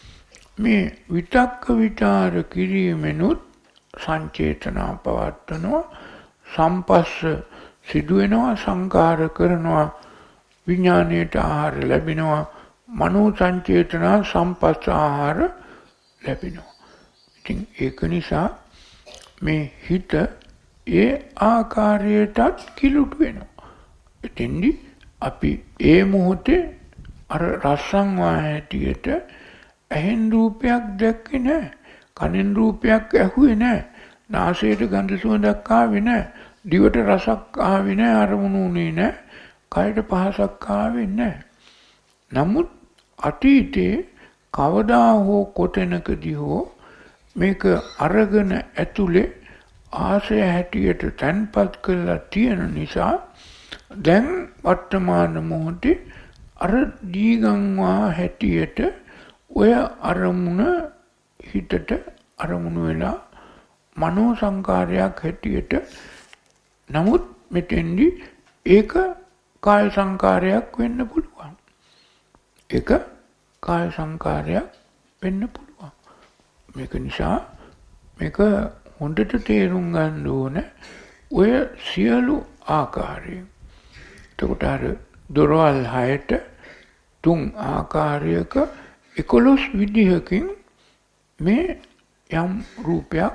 මේ විතක්ක විචාර කිරීමෙනුත් සංචේතනා පවත්වනවා, සම්පස්ස සිදු වෙනවා, සංකාර කරනවා, විඥාණයට ආහාර ලැබෙනවා, මනෝ සංචේතනා සම්පස්ස ආහාර ලැබෙනවා. ඉතින් ඒක නිසා මේ හිත ඒ ආකාරයටත් කිලුටු වෙනවා. එතෙන්දි අපි ඒ මොහොතේ අර රසං වාහැටියට ඇහෙන් රූපයක් දැක්කේ නැහැ. කනෙන් රූපයක් ඇහුවේ නැහැ. නාසයට ගඳ සුවඳක් ආවේ නැහැ. දිවට රසක් ආවේ නැහැ. අරමුණු උනේ නැහැ. කයට පහසක් ආවේ නැහැ. නමුත් අතීතේ කවදා හෝ කොතැනකදී හෝ මේක අරගෙන ඇතුලේ ආශය හැටියට තැන්පත් කරලා තියෙන නිසා දැන් වර්තමාන මොහොතේ අර දීගම්වා හැටියට ඔය අරමුණ හිතට අරමුණු වෙලා මනෝ සංකාරයක් හැටියට නමුත් මෙතෙන්දි ඒක කාය සංකාරයක් වෙන්න පුළුවන්. ඒක කාය සංකාරයක් වෙන්න පුළුවන්. මේක නිසා මේක හොඳට තේරුම් ගන්න ඕන ඔය සියලු ආකාරයෙන්. එතකොට අර දොරවල් හයට තුන් ආකාරයක එකොළොස් විදිහකින් මේ යම් රූපයක්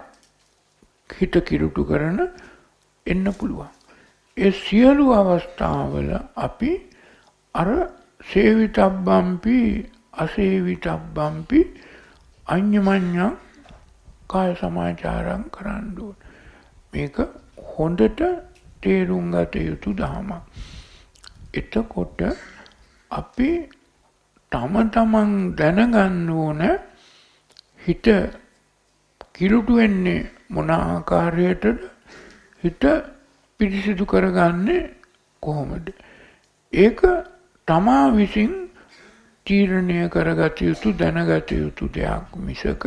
හිත කිරුටු කරන එන්න පුළුවන්. ඒ සියලු අවස්ථාවල අපි අර සේවිතබ්බම්පි අසේවිතබ්බම්පි අඤ්ඤමඤ්ඤං කාය සමාචාරං කරන්න ඕන. මේක හොඳට තේරුම් ගත යුතු ධර්මයක්. එතකොට අපි තම තමන් දැනගන්න ඕන හිත කිලුටු වෙන්නේ මොන ආකාරයටද? හිත පිරිසිදු කරගන්නේ කොහොමද? ඒක තමා විසින් තීරණය කරගත යුතු දැනගත යුතු දෙයක් මිසක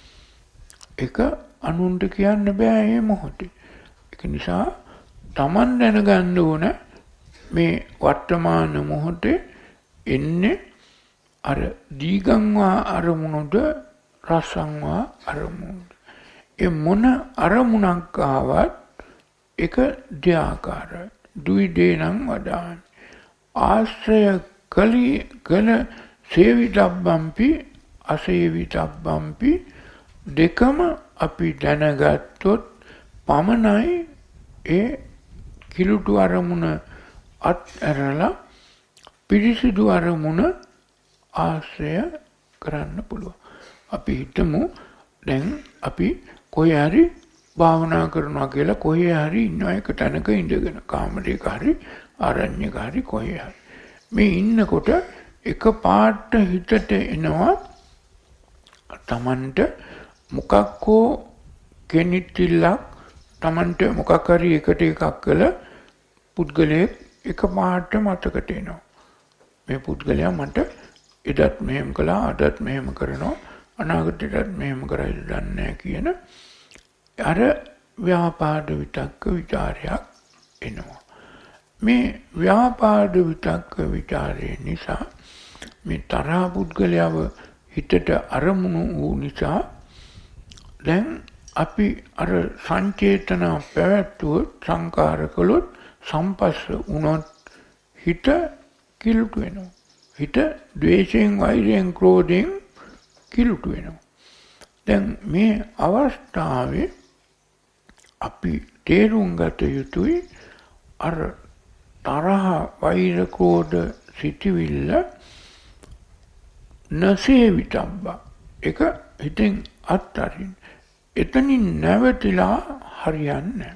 ඒක අනුන්ට කියන්න බෑ මේ මොහොතේ. ඒක නිසා තමන් දැනගන්න ඕන මේ වර්තමාන මොහොතේ එන්නේ අර දීගම්වා අරමුණුද රසංවා අරමුණුද. ඒ මොන අරමුණක් ආවත් ඒක දෙආකාරයි. දුයි දේනම් වදායි. ආශ්‍රය කලි කල සේවිතබ්බම්පි අසේවිතබ්බම්පි දෙකම අපි දැනගත්තොත් පමණයි ඒ කිලුටු අරමුණ අත් ඇරලා පිරිසිදු අරමුණ ආශ්‍රය කරන්න පුළුවන්. අපි හිතමු දැන් අපි කොහේ හරි භාවනා කරනවා කියලා කොහේ හරි ඉන්න එක තැනක ඉඳගෙන කාමරයක හරි ආරණ්‍යක හරි කොහේ හරි මේ ඉන්නකොට එක පාට හිතට එනවා තමන්ට මොකක් හෝ කෙනිටිල්ලක් තමන්ට මොකක් හරි එකට එකක් කළ පුද්ගලයෙක් එක පාට මතකට එනවා. මේ පුද්ගලයා මට එදත් මෙහෙම කළා අදත් මෙහෙම කරනවා අනාගතයටත් මෙහෙම කරයිද දන්නේ නැහැ කියන අර ව්‍යාපාද විතක්ක ਵਿਚාරයක් එනවා. මේ ව්‍යාපාද විතක්ක ਵਿਚාරය නිසා මේ තරහ පුද්ගලයාව හිතට අරමුණු වූ නිසා දැන් අපි අර සංචේතන පැවැත්වුවොත් සංකාර කළොත් සම්පස්ස වුණොත් හිත කිලුටු වෙනවා. හිත ද්වේෂයෙන් වෛරයෙන් ක්‍රෝධයෙන් කිලුටු වෙනවා. දැන් මේ අවස්ථාවේ අපි තේරුම් ගත යුතුයි අර තරහ වෛර ක්‍රෝධ සිටිවිල්ල නසේවිතබ්බා එක හිතෙන් අත්හරින්න. එතනින් නැවතිලා හරියන්නේ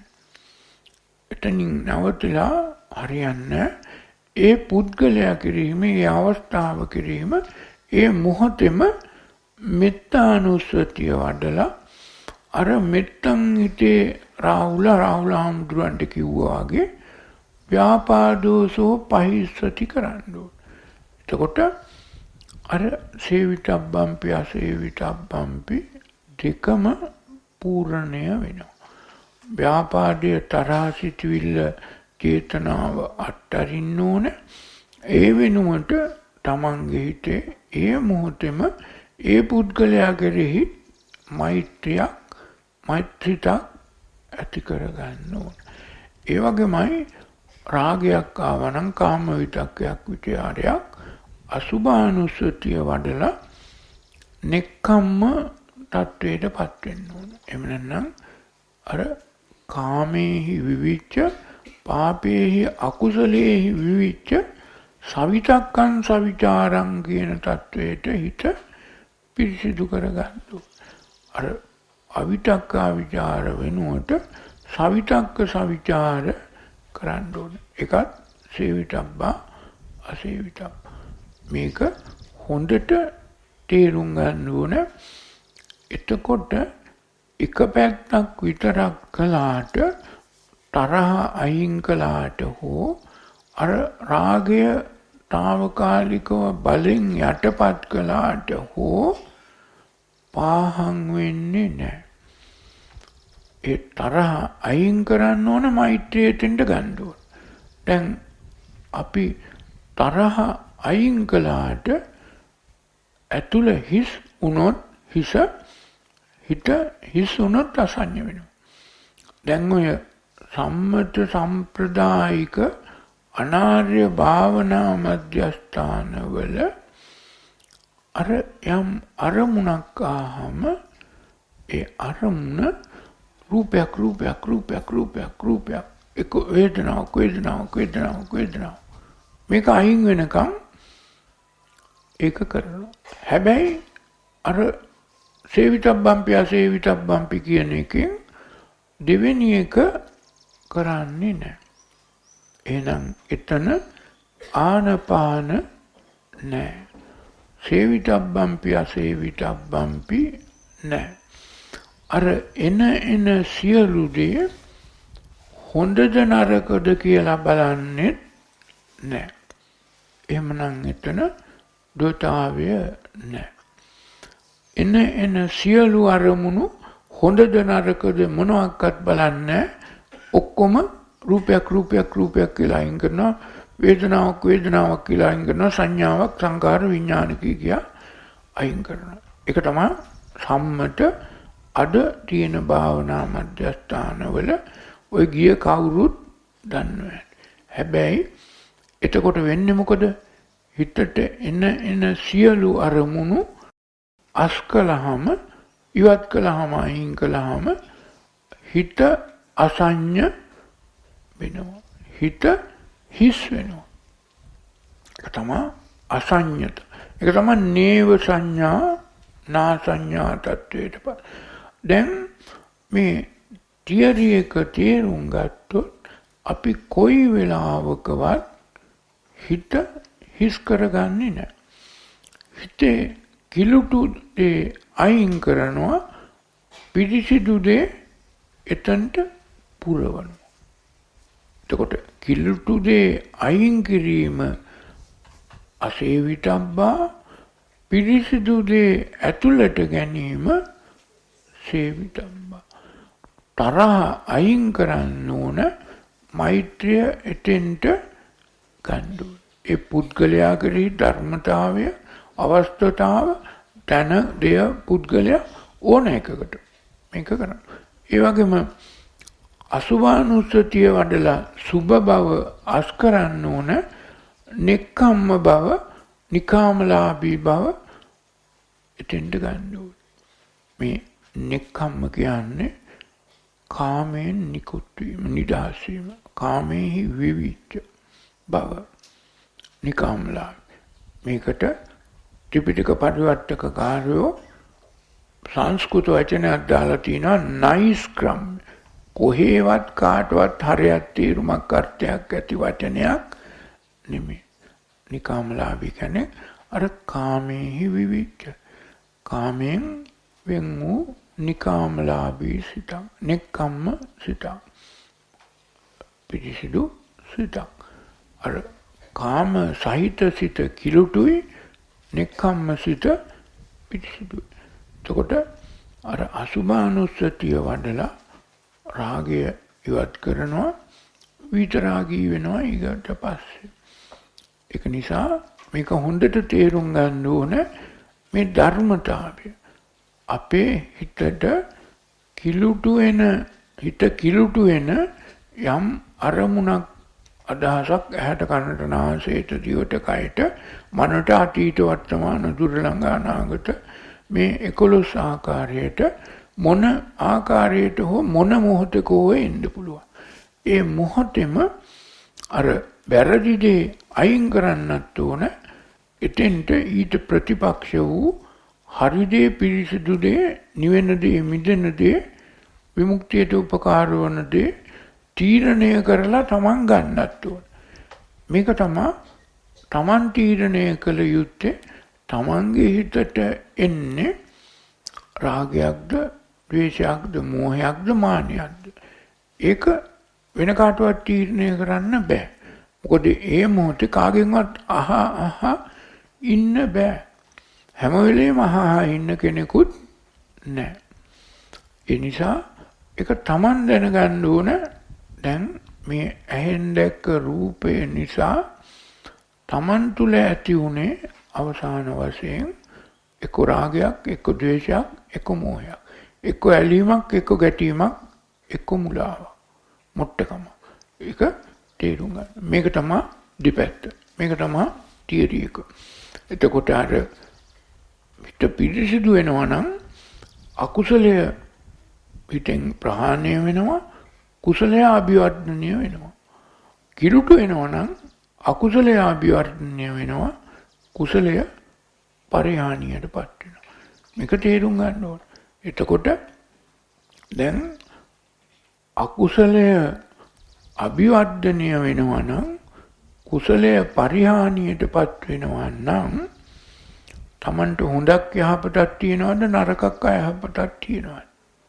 එතනින් නැවතිලා හරියන්නේ ඒ පුද්ගලයා කිරීම ඒ අවස්ථාව කිරීම ඒ මොහොතෙම මෙත්තානුස්සතිය වඩලා අර මෙත්තන් හිතේ රාහුල රාහුල හාමුදුරන්ට කිව්වා වගේ ව්‍යාපාදෝසෝ පහිස්සති කරන්න ඕන. එතකොට අර සේවිතබ්බම්පි අසේවිතබ්බම්පි දෙකම පූර්ණය වෙනවා. ව්‍යාපාදයේ තරහ සිටිවිල්ල චේතනාව අත්තරින්න ඕන. ඒ වෙනුවට තමන්ගේ හිතේ ඒ මොහොතේම ඒ පුද්ගලයා කෙරෙහි මෛත්‍රියක් මෛත්‍රිතක් ඇති කරගන්න ඕන. ඒ වගේමයි රාගයක් ආවනම් කාම විතක්කයක් විචාරයක් අසුභානුස්සතිය වඩලා නෙක්ඛම්ම තත්වයට පත් වෙන්න ඕන. එහෙම නැත්නම් අර කාමේහි විවිච්ච පාපේහි අකුසලේහි විවිච්ච සවිතක්කං සවිචාරං කියන තත්වයට හිත පිරිසිදු කරගන්න ඕන. අර අවිතක්කා විචාර වෙනුවට සවිතක්ක සවිචාර කරන්න ඕන. ඒකත් සේවිතබ්බා අසේවිතබ්බා. මේක හොඳට තේරුම් ගන්න ඕන. එතකොට එක පැත්තක් විතරක් කළාට තරහ අයින් කළාට හෝ අර රාගය తాවකාලිකව බලෙන් යටපත් කළාට හෝ පාහන් වෙන්නේ නැහැ. ඒ තරහ අයින් කරන්න ඕන මෛත්‍රියෙන් ගන්න ඕන. දැන් අපි තරහ අයින් කළාට ඇතුළ හිස් වුණොත් හිස හිත හිස් වුණොත් අසඤ්ඤ වෙනවා. දැන් ඔය සම්මත සම්ප්‍රදායික අනාර්ය භාවනා මධ්‍යස්ථානවල අර යම් අරමුණක් ආවම ඒ අරමුණ රූපයක් රූපයක් රූපයක් රූපයක් රූපයක් එක වේදනාවක් වේදනාවක් වේදනාවක් වේදනාවක් මේක අයින් වෙනකම් ඒක කරනවා. හැබැයි අර සේවිතබ්බම්පි අසේවිතබ්බම්පි කියන එකෙන් දෙවෙනි එක කරන්නේ නැහැ. එහෙනම් එතන ආනපාන නැහැ. සේවිතබ්බම්පි අසේවිතබ්බම්පි නැහැ. අර එන එන සියලු දේ හොඳද නරකද කියලා බලන්නේ නැහැ. එහෙමනම් එතන දොතාවය නැහැ. එන එන සියලු අරමුණු හොඳද නරකද මොනවාක්වත් බලන්නේ ඔක්කොම රූපයක් රූපයක් රූපයක් කියලා අයින් කරනවා. වේදනාවක් වේදනාවක් කියලා අයින් කරනවා. සංඥාවක් සංකාර විඥාන කියා අයින් කරනවා. ඒක තමයි සම්මත අද තියෙන භාවනා මධ්‍යස්ථානවල ඔය ගිය කවුරුත් දන්නවා. හැබැයි එතකොට වෙන්නේ මොකද? හිතට එන එන සියලු අරමුණු අස් කළාම, ඉවත් කළාම, අයින් කළාම හිත අසඤ්ඤ වෙනවා. හිත හිස් වෙනවා. ඒක තමයි අසඤ්ඤත. ඒක තමයි නේව සංඥා නා සංඥා තත්වයටපත්. දැන් මේ තියරි එක තේරුම් ගත්තොත් අපි කොයි වෙලාවකවත් හිත හිස් කරගන්නේ නැහැ. හිතේ කිලුටු දේ අයින් කරනවා, පිරිසිදු දේ එතනට පුරවනවා. එතකොට කිලුටු දේ අයින් කිරීම අසේවිතබ්බා, පිරිසිදු දේ ඇතුළට ගැනීම සේවිතබ්බා. තරහ අයින් කරන්න ඕන, මෛත්‍රිය එතෙන්ට ගන්න ඕන. ඒ පුද්ගලයා කෙරෙහි ධර්මතාවය, අවස්ථතාව, තන දෙය, පුද්ගලයා ඕන එකකට මේක කරන්න. ඒ වගේම අසුභානුස්සතිය වඩලා සුභ බව අස් කරන්න ඕන, නෙක්ඛම්ම බව, නිකාමලාභී බව එතෙන්ට ගන්න ඕන. මේ නෙක්ඛම්ම කියන්නේ කාමයෙන් නිකුත් වීම, නිදහස් වීම, කාමෙහි විවිච්ඡ බව, නිකාමලාභී. මේකට ත්‍රිපිටක පරිවර්තක කාර්යෝ සංස්කෘත වචනයක් දාලා තියෙනවා නයිස්ක්‍රම්‍ය. කොහේවත් කාටවත් හරයක් තේරුමක් අර්ථයක් ඇති වචනයක් නෙමෙයි. නිකාමලාභී කියන්නේ අර කාමෙහි විවිච්ඡ, කාමෙන් වෙන් වූ නිකාමලාභී සිතක්, නෙක්ඛම්ම සිතක්, පිරිසිදු සිතක්. අර කාම සහිත සිත කිලුටුයි, නෙක්ඛම්ම සිත පිරිසිදුයි. එතකොට අර අසුභානුස්සතිය වඩලා රාගය ඉවත් කරනවා, විතරාගී වෙනවා ඊට පස්සේ. ඒක නිසා මේක හොඳට තේරුම් ගන්න ඕන මේ ධර්මතාවය. අපේ හිතට කිලුටු වෙන, හිත කිලුටු වෙන යම් අරමුණක්, අදහසක් ඇහැට, කනට, නාසයට, දිවට, කයට, මනට, අතීත, වර්තමාන, දුර ළඟ, අනාගත මේ එකොළොස් ආකාරයට මොන ආකාරයට හෝ මොන මොහොතක හෝ එන්න පුළුවන්. ඒ මොහොතෙම අර වැරදි දේ අයින් කරන්නත් ඕන. එතෙන්ට ඊට ප්‍රතිපක්ෂ වූ හරි දේ, පිරිසිදු දේ, නිවෙන දේ, මිදෙන දේ, විමුක්තියට උපකාර වන දේ තීරණය කරලා තමන් ගන්නත් ඕන. මේක තමයි තමන් තීරණය කළ යුත්තේ. තමන්ගේ හිතට එන්නේ රාගයක්ද, ද්වේෂයක්ද, මෝහයක්ද, මානයක්ද? ඒක වෙන කාටවත් තීරණය කරන්න බෑ. මොකද ඒ මොහොතේ කාගෙන්වත් අහා අහා ඉන්න බෑ. හැම වෙලේම අහා ඉන්න කෙනෙකුත් නැහැ. ඒ නිසා ඒක තමන් දැනගන්න ඕන. දැන් මේ ඇහෙන් දැක්ක රූපය නිසා තමන් තුළ ඇති උනේ අවසාන වශයෙන් එක්ක රාගයක්, එක්ක ද්වේෂයක්, එක්ක මෝහයක්, එක්ක ඇලීමක්, එක්ක ගැටීමක්, එක්ක මුලාවක්, මොට්ටකම. ඒක තේරුම් ගන්න. මේක තමයි දෙපැත්ත. මේක තමයි තියරි එක. එතකොට අර හිත පිරිසිදු වෙනවා නම් අකුසලය හිතෙන් ප්‍රහාණය වෙනවා, කුසලය අභිවර්ධනය වෙනවා. කිලුටු වෙනවා නම් අකුසලය අභිවර්ධනය වෙනවා, කුසලය පරිහානියටපත් වෙනවා. මේක තේරුම් ගන්න ඕන. එතකොට දැන් අකුසලය අභිවර්ධනය වෙනවා නම්, කුසලය පරිහානියටපත් වෙනවා නම් තමන්ට හොඳක් යහපතක් තියනවද, නරකක් අයහපතක් තියනවද?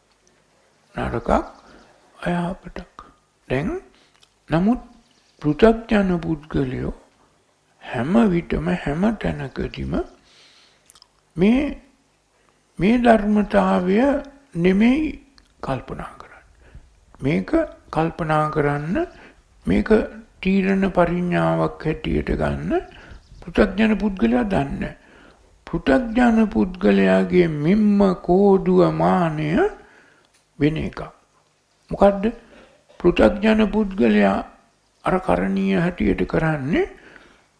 නරකක් අයහපතක්. දැන් නමුත් පෘථග්ජන පුද්ගලයෝ හැම විටම, හැම තැනකදීම මේ මේ ධර්මතාවය නෙමෙයි කල්පනා කරන්නේ. මේක කල්පනා කරන්න, මේක තීරණ පරිඥාවක් හැටියට ගන්න පෘථග්ජන පුද්ගලයා දන්නේ. පෘථග්ජන පුද්ගලයාගේ මිම්ම, කෝදුව, මානය වෙන එකක්. මොකද්ද? පෘථග්ජන පුද්ගලයා අර කරණීය හැටියට කරන්නේ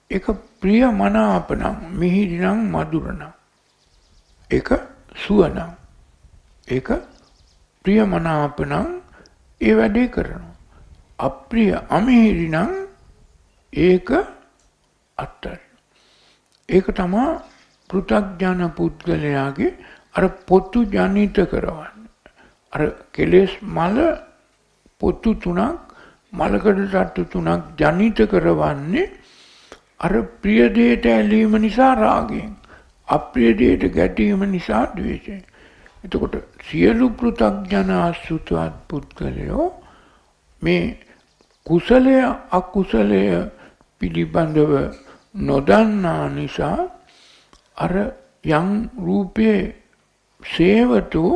ඒක ප්‍රිය මනාප නම්, මිහිරි නම්, මధుර නම්. ඒක සුව නම්. ඒක ප්‍රිය මනාප නම් ඒ වැඩේ කරනවා. අප්‍රිය අමිහිරි නම් ඒක අත්තර. ඒක තමයි පෘථග්ජන පුද්ගලයාගේ අර පොතු ජනිත කරවන්නේ. අර කෙලෙස් මල පොතු තුනක්, මලකඩ තට්ටු තුනක් ජනිත කරවන්නේ අර ප්‍රිය දෙයට ඇලීම නිසා රාගයෙන්, අප්‍රිය දෙයට ගැටීම නිසා ද්වේෂයෙන්. එතකොට සියලු පෘථග්ජන අසුතවත් පුද්ගලයෝ මේ කුසලය අකුසලය පිළිබඳව නොදන්නා නිසා අර යම් රූපයේ සේවතෝ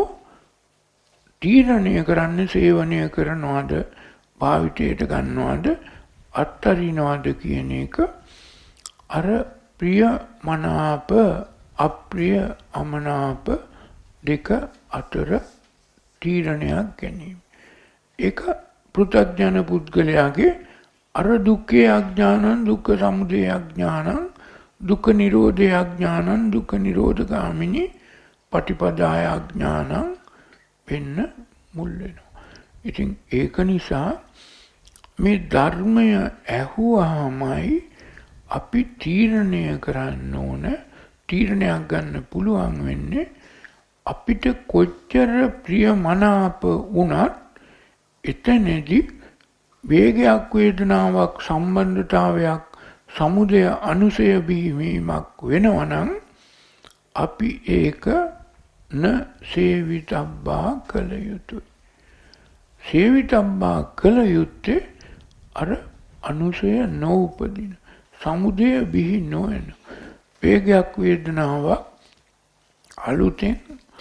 තීරණය කරන්නේ සේවනය කරනවාද, භාවිතයට ගන්නවාද, අත්තරිනවාද කියන එක අර ප්‍රිය මනාප අප්‍රිය අමනාප දෙක අතර තීරණයක් ගැනීම. ඒක පෘථග්ජන පුද්ගලයාගේ අර දුක්ඛේ අඥානං, දුක්ඛ සමුදය අඥානං, දුක්ඛ නිරෝධේ අඥානං, දුක්ඛ නිරෝධගාමිනී පටිපදාය අඥානං වෙන්න මුල් වෙනවා. ඉතින් ඒක නිසා මේ ධර්මය ඇහුවාමයි අපි තීරණය කරන්න ඕන, තීරණයක් ගන්න පුළුවන් වෙන්නේ අපිට කොච්චර ප්‍රිය මනාප වුණත් එතනදී වේගයක්, වේදනාවක්, සම්බන්ධතාවයක්, සමුදය අනුසය බිහිවීමක් වෙනවනම් අපි ඒක න සේවිතබ්බා කළ යුතුයි. සේවිතබ්බා කළ යුත්තේ අර අනුසය නොඋපදින, සමුදය බිහි නොවන, වේගයක්, වේදනාවක් අලුතෙන්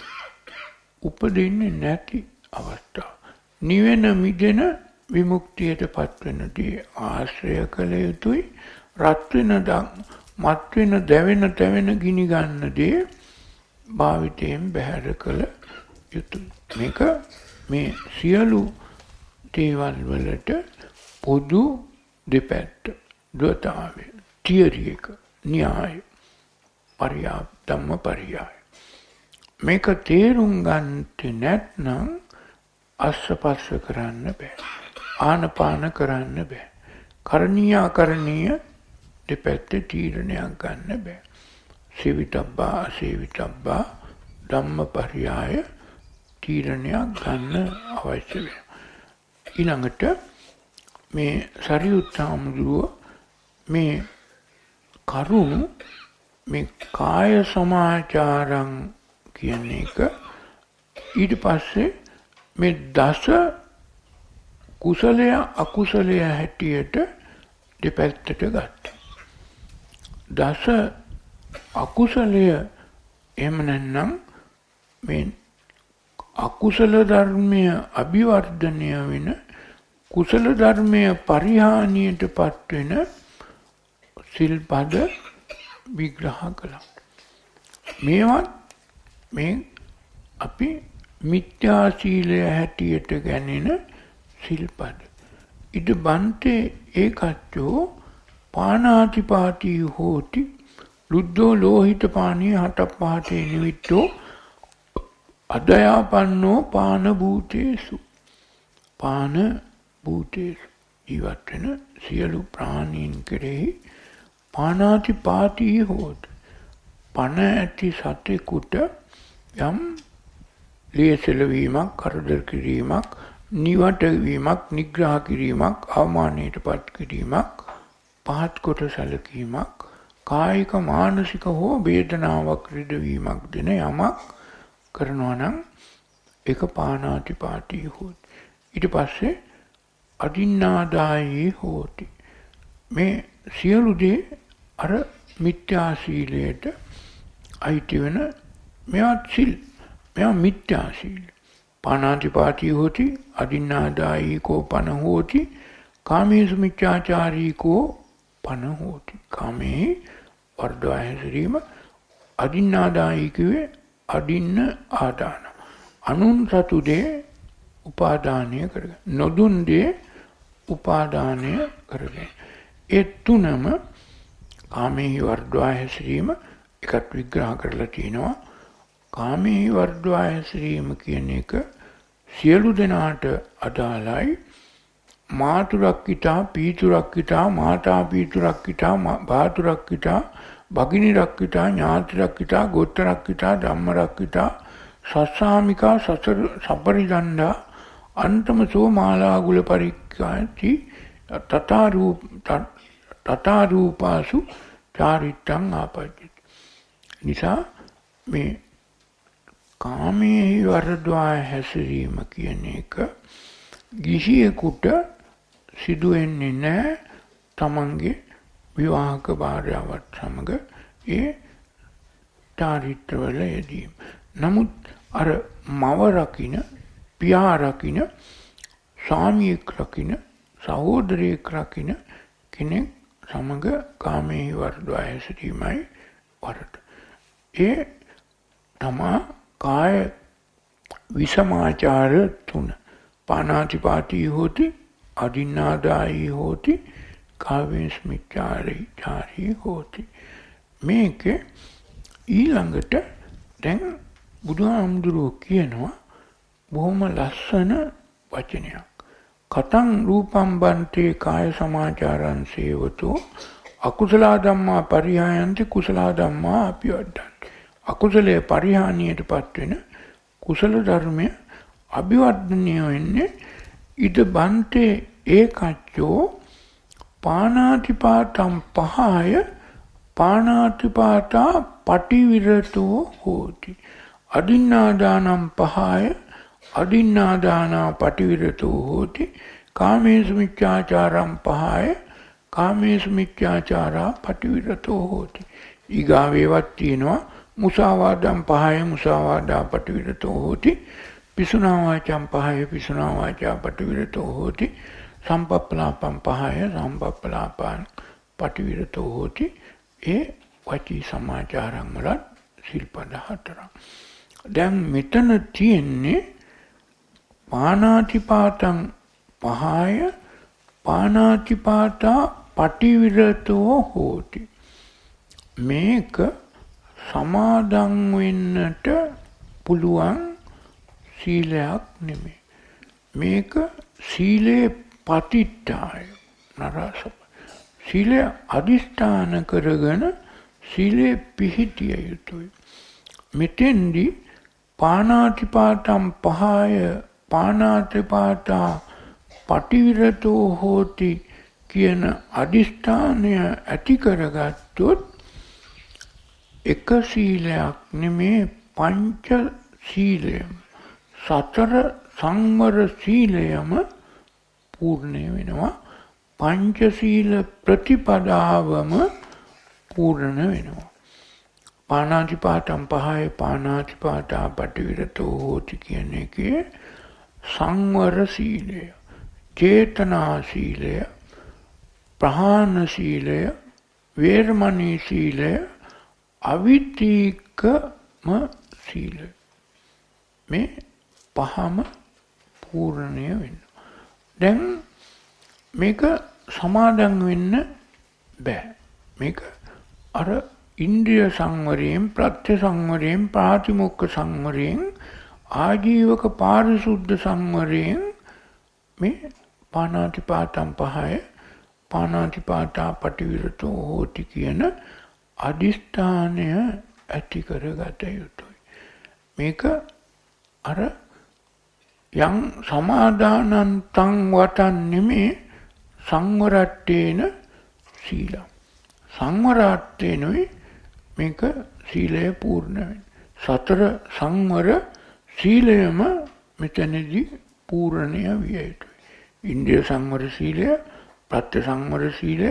උපදින්නේ නැති අවස්ථාව. නිවෙන මිදෙන විමුක්තියට පත්වෙන දේ ආශ්‍රය කළ යුතුයි. රත් වෙන, මත් වෙන, දැවෙන, තැවෙන, ගිනි ගන්න දේ භාවිතයෙන් බැහැර කළ යුතුයි. මේක මේ සියලු දේවල් වලට පොදු දෙපැත්ත, ද්වතාවය, තියරි එක, න්‍යාය, පරියාය, ධම්ම පරියාය. මේක තේරුම් ගන්නට නැත්නම් අස්සපස්ස කරන්න බෑ. ආනපාන කරන්න බෑ. කරණීය අකරණීය දෙපැත්තේ තීරණයක් ගන්න බෑ. සේවිතබ්බා අසේවිතබ්බා ධම්ම පරියාය තීරණයක් ගන්න අවශ්‍ය වෙනවා. ඊළඟට මේ සරියුත් හාමුදුරුවෝ මේ කරුණු මේ කාය සමාචාරං කියන එක ඊට පස්සේ මේ දස කුසලය අකුසලය හැටියට දෙපැත්තට ගත්තා. දස අකුසලය එහෙම නැත්නම් මේ අකුසල ධර්මය අභිවර්ධනය වෙන, කුසල ධර්මය පරිහානියට පත් වෙන සිල්පද විග්‍රහ කළා. මේවත් මේ අපි මිත්‍යා සීලය හැටියට ගැනෙන සිල්පද. ඉද බන්තේ ඒකච්චෝ පානාතිපාතී හෝති ලුද්ධෝ ලෝහිත පානී හටප්පාතේ නිවිත්තෝ අදයාපන්නෝ පාන භූතේසු. පාන භූතේසු ජීවත් වෙන සියලු ප්‍රාණීන් කෙරෙහි පානාතිපාතී හෝති. පණ ඇති සතෙකුට යම් ලේසලවීමක්, කරදර කිරීමක්, නිවටවීමක්, නිග්‍රහ කිරීමක්, අවමානයට පත් කිරීමක්, පහත් කොට සැලකීමක්, කායික මානසික හෝ වේදනාවක් රිදවීමක් දෙන යමක් කරනවා නම් ඒක පානාතිපාතී හෝති. ඊට පස්සේ අදින්නාදායී හෝති. මේ සියලු දේ අර මිත්‍යා සීලයට අයිති වෙන මේවත් සිල්. මෙයා මිත්‍යා සීල. පානාතිපාතී හෝති අදින්නාදායී කෝ පන හෝති කාමේසු මිච්ඡාචාරී කෝ පන හෝති. කාමේ වර්ධවා හැසිරීම. අදින්නාදායී කිව්වේ අදින්න ආදාන. අනුන් සතු දේ උපාදානය කරගෙන. නොදුන් දේ උපාදානය කරගෙන. ඒ තුනම කාමෙහි වර්ධවා හැසිරීම එකත් විග්‍රහ කරලා තිනවා. කාමෙහි වර්ධවා හැසිරීම කියන එක සියලු දෙනාට අදාළයි. මාතුරක්කිතා, පීතුරක්කිතා, මාතා පීතුරක්කිතා, භාතුරක්කිතා, භගිනි රක්කිතා, ඥාති රක්කිතා, ගෝත්‍ර රක්කිතා, ධම්ම රක්කිතා, සස්සාමිකා, සපරිදණ්ඩා, අන්තමසෝ මාලාගුල පරික්ඛාති, තථා රූපාසු චාරිත්තං ආපජ්ජති. නිසා මේ කාමයේ වර්ධවා හැසිරීම කියන එක ගිහියෙකුට සිදු වෙන්නේ නැහැ තමන්ගේ විවාහක භාර්යාවත් සමග ඒ චාරිත්‍රවල යෙදීම. නමුත් අර මව රකින්න, පියා රකින්න, ස්වාමියෙක් රකින්න, සහෝදරයෙක් රකින්න කෙනෙක් සමග කාමයේ වර්ධවා හැසිරීමයි වරද. ඒ තමා කාය විසමාචාර තුන. පානාතිපාතී හෝති, අදින්නාදායී හෝති, කාමේස්මිච්ඡාරී චාරී හෝති. මේක ඊළඟට දැන් බුදුහාමුදුරුවෝ කියනවා බොහොම ලස්සන වචනයක්. කතං රූපම් බන්තේ කාය සමාචාරං සේවතෝ අකුසල ධම්මා පරිහායන්ති කුසල ධම්මා අභිවර්ධන්ති. අකුසලයේ පරිහානියටපත් වෙන කුසල ධර්මය අභිවර්ධනය වෙන්නේ ඉද බන්තේ ඒකච්චෝ පානාතිපාතම් පහය පානාතිපාතා පටිවිරතෝ හෝති. අදින්නාදානම් පහය අදින්නාදානා පටිවිරතෝ හෝති. කාමේසු මිච්ඡාචාරම් පහය කාමේසු මිච්ඡාචාරා පටිවිරතෝ හෝති. ඊගාවේවත් තියෙනවා මුසාවාදම් පහය මුසාවාදා පටිවිරතෝ හෝති. පිසුනා වාචම් පහය පිසුනා වාචා පටිවිරතෝ හෝති. සම්පප්පලාපම් පහය සම්පප්පලාපං පටිවිරතෝ හෝති. ඒ වචී සමාචාරම් වල සිල්පද හතරක්. දැන් මෙතන තියෙන්නේ පානාතිපාතං පහය පානාතිපාතා පටිවිරතෝ හෝති. මේක සමාදන් වෙන්නට පුළුවන් සීලයක් නෙමෙයි. මේක සීලේ පතිට්ඨාය නරසප. සීලය අදිස්ථාන කරගෙන සීලේ පිහිටිය යුතුයි. මෙතෙන්දී පානාතිපාතම් පහය පානාතිපාතා පටිවිරතෝ හෝති කියන අදිස්ථානය ඇති කරගත්තොත් එක සීලයක් නෙමේ පංච සීලයම සතර සංවර සීලයම පූර්ණය වෙනවා. පංච සීල ප්‍රතිපදාවම පූර්ණ වෙනවා. පානාතිපාතම් පහය පානාතිපාතා පටිවිරතෝ හෝති කියන එකේ සංවර සීලය, චේතනා සීලය, ප්‍රහාණ සීලය, වේරමණී සීලය, අවිතීකම සීලය. මේ පහම පූර්ණය වෙනවා. දැන් මේක සමාදන් වෙන්න බෑ. මේක අර ඉන්ද්‍රිය සංවරයෙන්, ප්‍රත්‍ය සංවරයෙන්, ප්‍රාතිමොක්ඛ සංවරයෙන්, ආජීවක පාරිශුද්ධ සංවරයෙන් මේ පානාතිපාතම් පහය පානාතිපාතා පටිවිරතෝ හෝති කියන අදිස්ථානය ඇති කරගත යුතුයි. මේක අර යං සමාදානන්තං වතන් නෙමේ සංවරට්ඨේන සීලං. සංවරාර්ථේනොයි මේක සීලය පූර්ණ වෙන්නේ. සතර සංවර සීලයම මෙතනදී පූර්ණය විය යුතුයි. ඉන්ද්‍රිය සංවර සීලය, ප්‍රත්‍ය සංවර සීලය,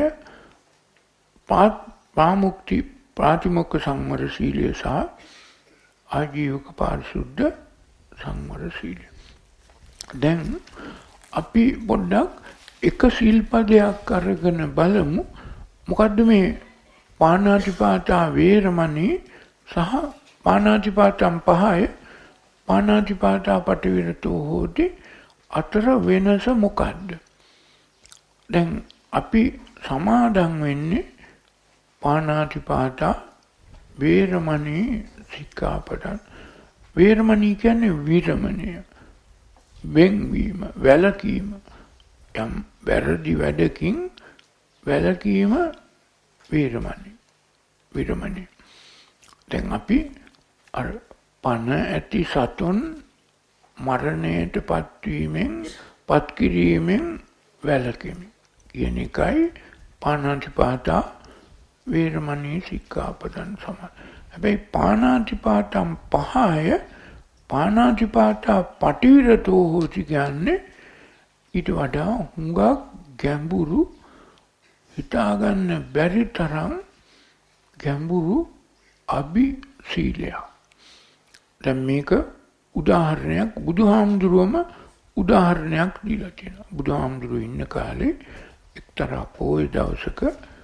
පාමුක්ති ප්‍රාතිමොක්ඛ සංවර සීලය සහ ආජීවක පාරිශුද්ධ සංවර සීලය. දැන් අපි පොඩ්ඩක් එක සිල්පදයක් අරගෙන බලමු. මොකද්ද මේ පාණාතිපාතා වේරමණී සහ පාණාතිපාතම් පහය පාණාතිපාතා පටිවිරතෝ හෝති අතර වෙනස මොකද්ද? දැන් අපි සමාදන් වෙන්නේ පාණාතිපාතා වේරමණී සික්ඛාපදං. වේරමණී කියන්නේ විරමණය, වෙන්වීම, වැළකීම. යම් වැරදි වැඩකින් වැළකීම වේරමණී. විරමණී. දැන් අපි අර පණ ඇති සතුන් මරණයට පත්වීමෙන් පත් කිරීමෙන් වැළකීමි කියන එකයි පාණාතිපාතා වේරමණී සික්ඛාපදං සමාන. හැබැයි පාණාතිපාතම් පහය පාණාතිපාතා පටිවිරතෝ හෝති කියන්නේ ඊට වඩා හුඟක් ගැඹුරු, හිතාගන්න බැරි තරම් ගැඹුරු අභි සීලයක්. දැන් මේක උදාහරණයක් බුදුහාමුදුරුවම උදාහරණයක් දීලා තියෙනවා. බුදුහාමුදුරුවෝ ඉන්න කාලේ එක්තරා පොය දවසක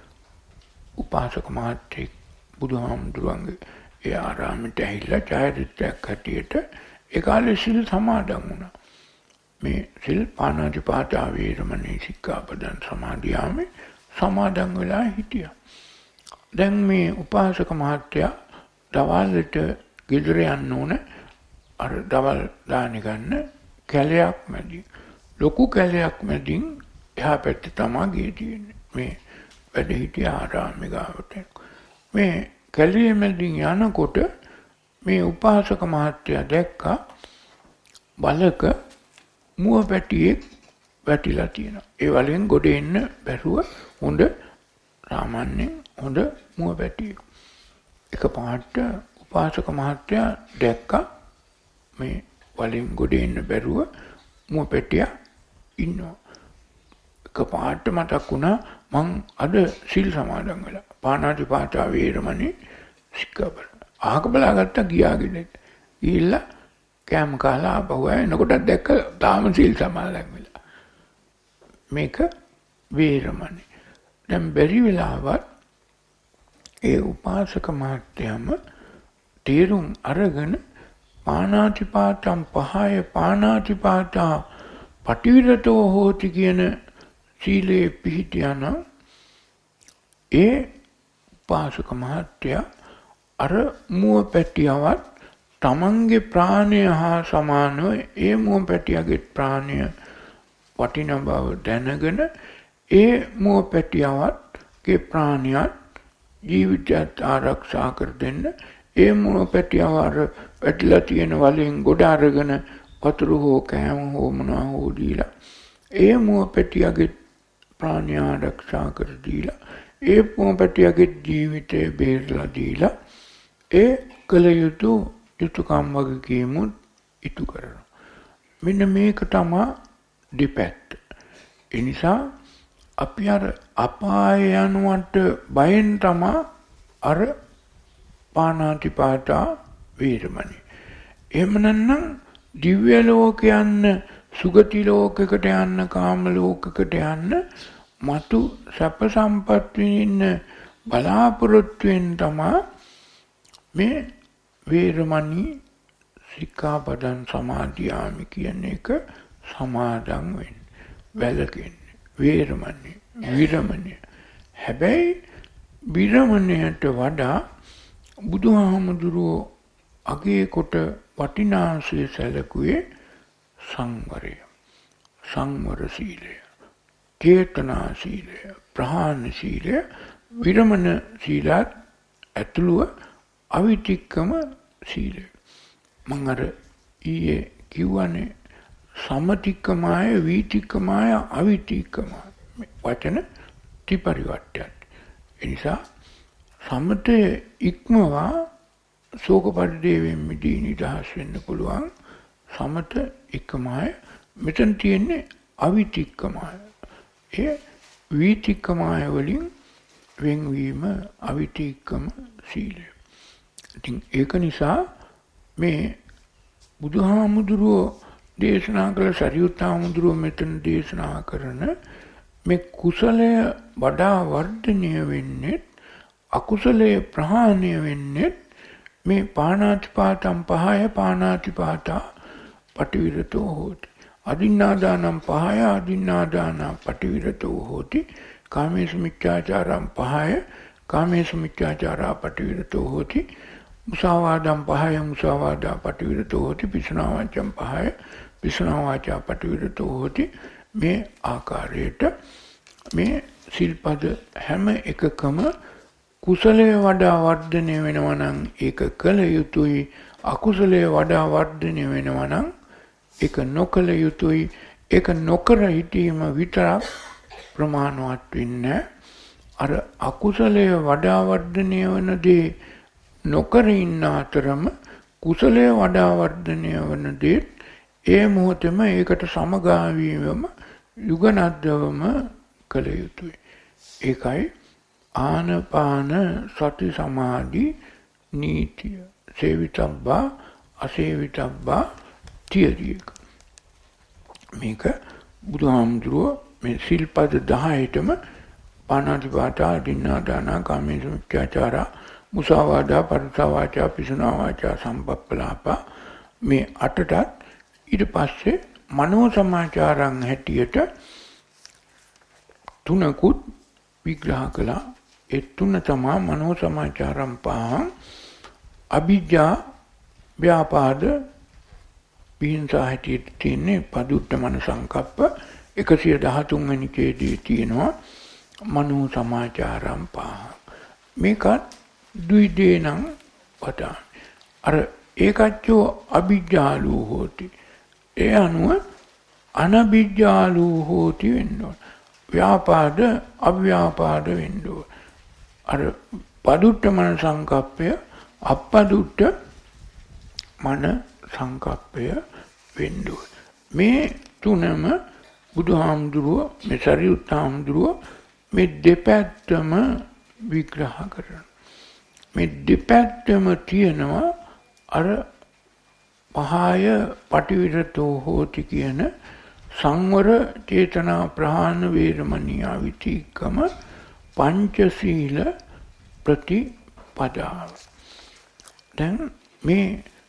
උපාසක මහත්තයෙක් බුදුහාමුදුරුවන්ගේ ඒ ආරාමයට ඇවිල්ලා චෛත්‍යයක් හැටියට ඒ කාලේ සිල් සමාදන් වුණා. මේ සිල් පාණාතිපාතා වේරමණී සික්ඛාපදං සමාදියාමේ සමාදන් වෙලා හිටියා. දැන් මේ උපාසක මහත්තයා දවල්ට ගෙදර යන්න ඕන. අර දවල් දාන ගන්න කැලයක් මැදින්, ලොකු කැලයක් මැදින් එහා පැත්තේ තමයි ගේ තියෙන්නේ. මේ වැඩ හිටිය ආරාමේ ගාවට. මේ කැලේ මැදින් යනකොට මේ උපාසක මහත්තයා දැක්කා බලක මුව පැටියෙක් වැටිලා තියෙනවා. ඒ වලින් ගොඩ එන්න බැරුව හොඳ සාමාන්‍යයෙන් හොඳ මුව පැටියෙක්. එකපාරට උපාසක මහත්තයා දැක්කා මේ වලින් ගොඩ එන්න බැරුව මුව පැටියා ඉන්නවා. එකපාරට මතක් වුණා මං අද සිල් සමාදන් වෙලා පාණාතිපාතා වේරමණී සික්ඛාපදං. අහක බලාගත්තා ගියාගෙන. ගිහිල්ලා කෑම කාලා ආපහු එනකොට දැක්ක තාම සිල් සමාදන් වෙලා. මේක වේරමණී. දැන් බැරි වෙලාවත් ඒ උපාසක මහත්තයම තීරුම් අරගෙන පාණාතිපාතම් පහය පාණාතිපාතා පටිවිරතෝ හෝති කියන සීලේ පිහිටියානම් ඒ උපාසක මහත්තයා අර මුව පැටියවත් තමන්ගේ ප්‍රාණය හා සමානව ඒ මුව පැටියගේ ප්‍රාණය වටින බව දැනගෙන ඒ මුව පැටියවත්ගේ ප්‍රාණයත් ජීවිතයත් ආරක්ෂා කර දෙන්න ඒ මුව පැටියව අර වැටිලා තියෙන වලින් ගොඩ අරගෙන වතුර හෝ කෑම හෝ මොනවා හෝ දීලා ඒ මුව පැටියගේ ප්‍රාණය ආරක්ෂා කර දීලා ඒ මුව පැටියගේ ජීවිතය බේරලා දීලා ඒ කල යුතු යුතුයකම් වගකීමුත් ඉටු කරනවා. මෙන්න මේක තමයි දෙපැත්ත. ඒ නිසා අපි අර අපාය යනුවට බයෙන් තමයි අර පාණාතිපාතා වේරමණී. එහෙම නැත්නම් දිව්‍ය ලෝක යන්න, සුගති ලෝකයකට යන්න, කාම ලෝකයකට යන්න මතු සැප සම්පත් විඳින්න බලාපොරොත්තු වෙන තමයි මේ වේරමණී සික්ඛාපදං සමාදියාමි කියන එක සමාදන් වෙන්නේ. වැළකෙන්නේ. වේරමණී, විරමණී. හැබැයි විරමණයට වඩා බුදුහාමුදුරුවෝ අගේ කොට වටිනාංශය සැලකුවේ සංවරය, සංවර සීලය, චේතනා සීලය, ප්‍රහාණ සීලය, විරමණ සීලත් ඇතුළුව අවිතික්කම සීලය. මම අර ඊයේ කිව්වනේ සමතික්කමාය, වීතික්කමාය, අවිතික්කමාය වචන ත්‍රිපරිවර්තයක්. ඒ නිසා සමතේ ඉක්මවා ශෝක පරිදේවෙන් මිදී නිදහස් වෙන්න පුළුවන්. සමත ඉක්කමාය. මෙතන තියෙන්නේ අවිතික්කමාය. ඒ වීතික්කමාය වලින් වෙන්වීම අවිතික්කම සීලය. ඉතින් ඒක නිසා මේ බුදුහාමුදුරුවෝ දේශනා කළ සරියුත් හාමුදුරුවෝ මෙතන දේශනා කරන මේ කුසලය වඩා වර්ධනය වෙන්නේ, අකුසලයේ ප්‍රහාණය වෙන්නේ මේ පාණාතිපාතම් පහය පාණාතිපාතා පටිවිරතෝ හෝති. අදින්නාදානම් පහය අදින්නාදානා පටිවිරතෝ හෝති. කාමේසු මිච්ඡාචාරම් පහය කාමේසු මිච්ඡාචාරා පටිවිරතෝ හෝති මුසාවාදම් පහය මුසාවාදා පටිවිරතෝ හෝති පිසුනා වාචම් පහය පිසුනා වාචා පටිවිරතෝ හෝති මේ ආකාරයට මේ සිල්පද හැම එකකම කුසලයේ වඩා වර්ධනය වෙනවා නම් ඒක කළ යුතුයි අකුසලයේ වඩා වර්ධනය වෙනවා නම් ඒක නොකළ යුතුයි ඒක නොකර හිටීම විතරක් ප්‍රමාණවත් වෙන්නේ අර අකුසලයේ වඩා වර්ධනය වෙන දේ නොකර ඉන්න අතරම කුසලයේ වඩා වර්ධනය වෙන දේ ඒ මොහොතේම ඒකට සමගාමීවම යුගනද්දවම කළ යුතුයි ඒකයි ආනපාන සති සමාධි නීතිය සේවිතබ්බා අසේවිතබ්බා තියරිය මේක බුදුහාමුදුරුවෝ මේ සිල්පද දහයටම පාණාතිපාතා දින්නාදානා කාමේසු මිච්ඡාචාරා මුසාවාදා පරුසා වාචා පිසුනා වාචා සම්පප්පලාපා මේ අටටත් ඊට පස්සේ මනෝ සමාචාරං හැටියට තුනකුත් විග්‍රහ කළා ඒ තුන තමයි මනෝ සමාචාරම් පහන් අභිජ්ජා ව්‍යාපාද පිහින්සා හැටියට තියෙන්නේ පදුට්ඨ මන සංකප්ප එකසිය දහතුන් වෙනි ඡේදයේ තියෙනවා මනෝ සමාචාරම් පහන් මේකත් දුයිදේනම් වදා අර ඒකච්චෝ අභිජ්ජාලු හෝති ඒ අනුව අනභිජ්ජාලු හෝති වෙනවා ව්‍යාපාද අව්‍යාපාද වෙන්න ඕන. අර පදුට්ඨ මන සංකප්පය අපදුට්ඨ මන සංකප්පය වෙන්න ඕන. මේ තුනම බුදුහාමුදුරුව මේ සරියුත් හාමුදුරුව මේ දෙපැත්තම විග්‍රහ කරනවා. මේ දෙපැත්තම තියෙනවා අර පහය පටිවිරතෝ හෝති කියන සංවර චේතනා ප්‍රහාණ වේරමණී විතික්කම පංචශීල ප්‍රතිපදාව. දැන් මේ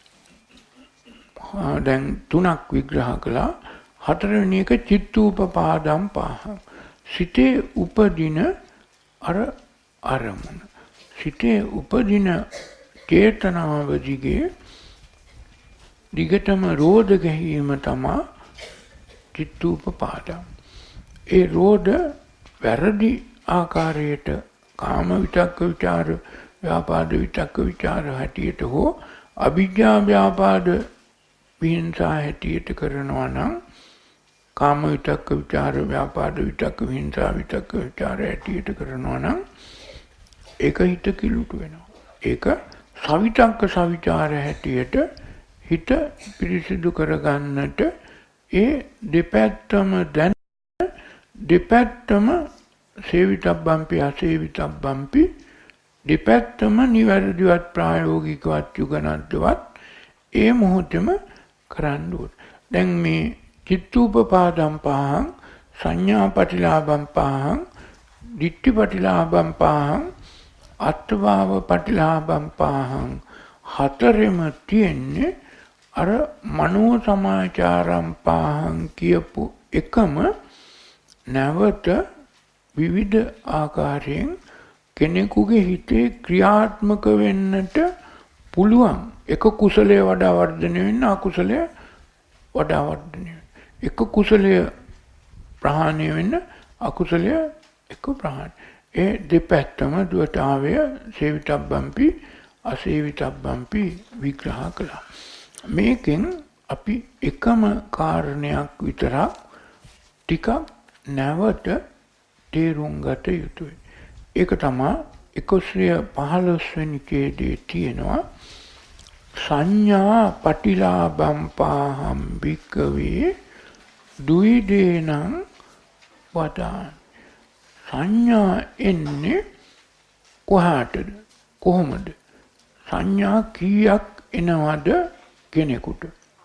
දැන් තුනක් විග්‍රහ කළා. හතරවෙනි එක චිත්තූපපාදම් පහං. සිතේ උපදින අර අරමුණ. සිතේ උපදින චේතනාව දිගේ දිගටම රෝධ ගැනීම තමයි චිත්තූපපාදම්. ඒ රෝධ වැරදි ආකාරයට කාම විතක්ක විචාර ව්‍යාපාද විතක්ක විචාර හැටියට හෝ අභිජ්ජා ව්‍යාපාද විහිංසා හැටියට කරනවා නම් කාම විතක්ක විචාර ව්‍යාපාද විතක්ක විහිංසා විතක්ක විචාර හැටියට කරනවා නම් ඒක හිත කිලුට වෙනවා. ඒක සවිතක්ක සවිචාර හැටියට හිත පිරිසිදු කරගන්නට ඒ දෙපැත්තම දැන දෙපැත්තම සේවිතබ්බම්පි අසේවිතබ්බම්පි දෙපැත්තම නිවැරදිවත් ප්‍රායෝගිකවත් යුගනද්දවත් ඒ මොහොතේම කරන්න ඕන. දැන් මේ චිත්තූපපාදම් පහං සංඥා පටිලාභම් පහං දිට්ඨි පටිලාභම් පහං අත්වාව පටිලාභම් පහං හතරෙම තියෙන්නේ අර මනෝ සමාචාරම් පහන් කියපු එකම නැවත විවිධ ආකාරයෙන් කෙනෙකුගේ හිතේ ක්‍රියාත්මක වෙන්නට පුළුවන්. එක කුසලයේ වඩා වර්ධනය වෙන්න අකුසලයේ වඩා වර්ධනය වෙන්න. එක කුසලයේ ප්‍රහාණය වෙන්න අකුසලයේ එක ප්‍රහාණය. ඒ දෙපැත්තම දුවතාවය සේවිතබ්බම්පි අසේවිතබ්බම්පි විග්‍රහ කළා. මේකෙන් අපි එකම කාරණයක් විතරක් ටිකක් නැවත තේරුම් ගත යුතුයි. ඒක තමයි එකසිය පහළොස් වෙනි ඡේදයේ තියෙනවා සංඥා පටිලාභම් පාහම් භික්ඛවේ දුයිදේනං වදාන. සංඥා එන්නේ කොහාටද කොහොමද? සංඥා කීයක් එනවද කෙනෙකුට?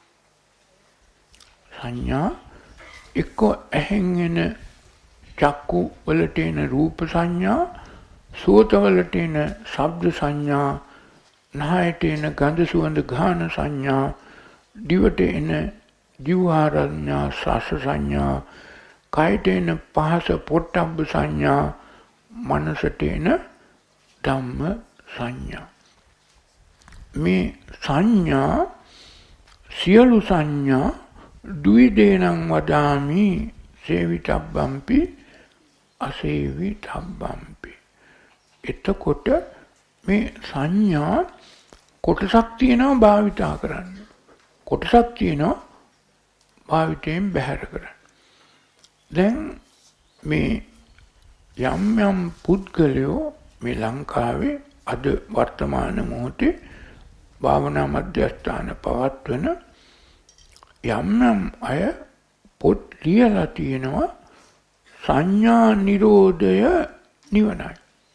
සංඥා එක්ක ඇහෙන් එන චක්කු වලට එන රූප සංඥා, සෝත වලට එන ශබ්ද සංඥා, නහයට එන ගන්ධ සුවඳ ගාන සංඥා, දිවට එන ජීවහාරඤ්ඤා සස සංඥා, කයට එන පහස පොට්ටබ්බ සංඥා, මනසට එන ධම්ම සංඥා. මේ සංඥා සියලු සංඥා ද්විදේනං වදාමි සේවිතබ්බම්පි අසේවිතබ්බම්පි. එතකොට මේ සංඥා කොටසක් තියෙනවා භාවිතා කරන්න. කොටසක් තියෙනවා භාවිතයෙන් බැහැර කරන්න. දැන් මේ යම් යම් පුද්ගලයෝ මේ ලංකාවේ අද වර්තමාන මොහොතේ භාවනා මධ්‍යස්ථාන පවත්වන යම් යම් අය පොත් ලියලා තියෙනවා සංඥා නිරෝධය නිවනයි.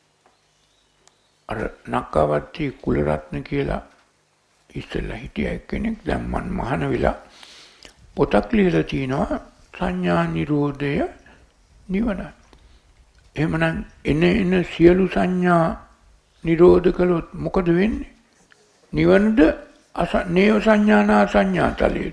අර නක්කවත්ති කුලරත්න කියලා ඉස්සෙල්ලා හිටිය කෙනෙක් දැන් මන් මහාන වෙලා පොතක් ලියලා තිනවා සංඥා නිරෝධය නිවනයි. එහෙමනම් එන එන සියලු සංඥා නිරෝධ කළොත් මොකද වෙන්නේ? නිවනද නේව සංඥානා සංඥා තලයේ.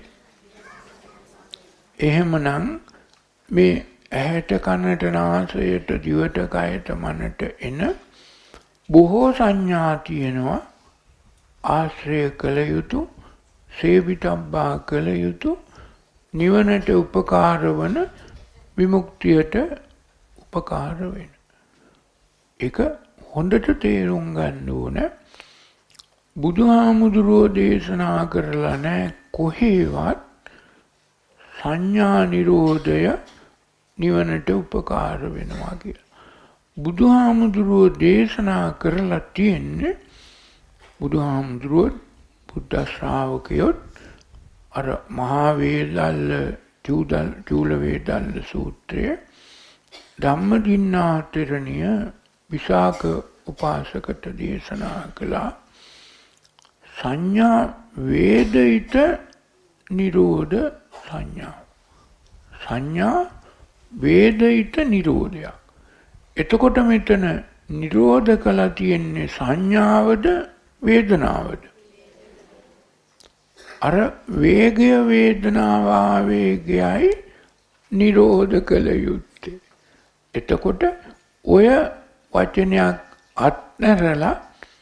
එහෙමනම් මේ ඇහැට කනට නාසයට දිවට කයට මනට එන බොහෝ සංඥා තියෙනවා ආශ්‍රය කළ යුතු සේවිතබ්බා කළ යුතු නිවනට උපකාර වන විමුක්තියට උපකාර වෙන. ඒක හොඳට තේරුම් ගන්න ඕන. බුදුහාමුදුරුවෝ දේශනා කරලා නැහැ කොහේවත් සංඥා නිරෝධය නිවනට උපකාර වෙනවා කියලා. බුදුහාමුදුරුවෝ දේශනා කරලා තියෙන්නේ බුදුහාමුදුරුවෝ බුද්ධ ශ්‍රාවකයොත් අර මහා වේදල්ල චූල වේදල්ල සූත්‍රය ධම්මදින්නාතරණිය විසාක උපාසකට දේශනා කළා. සංඥා වේදිත නිරෝධ සංඥා. සංඥා වේදිත නිරෝධයක්. එතකොට මෙතන නිරෝධ කළා තියෙන්නේ සංඥාවද වේදනාවද? අර වේගය වේදනාව ආවේගයයි නිරෝධ කළ යුත්තේ. එතකොට ඔය වචනයක් අත්හැරලා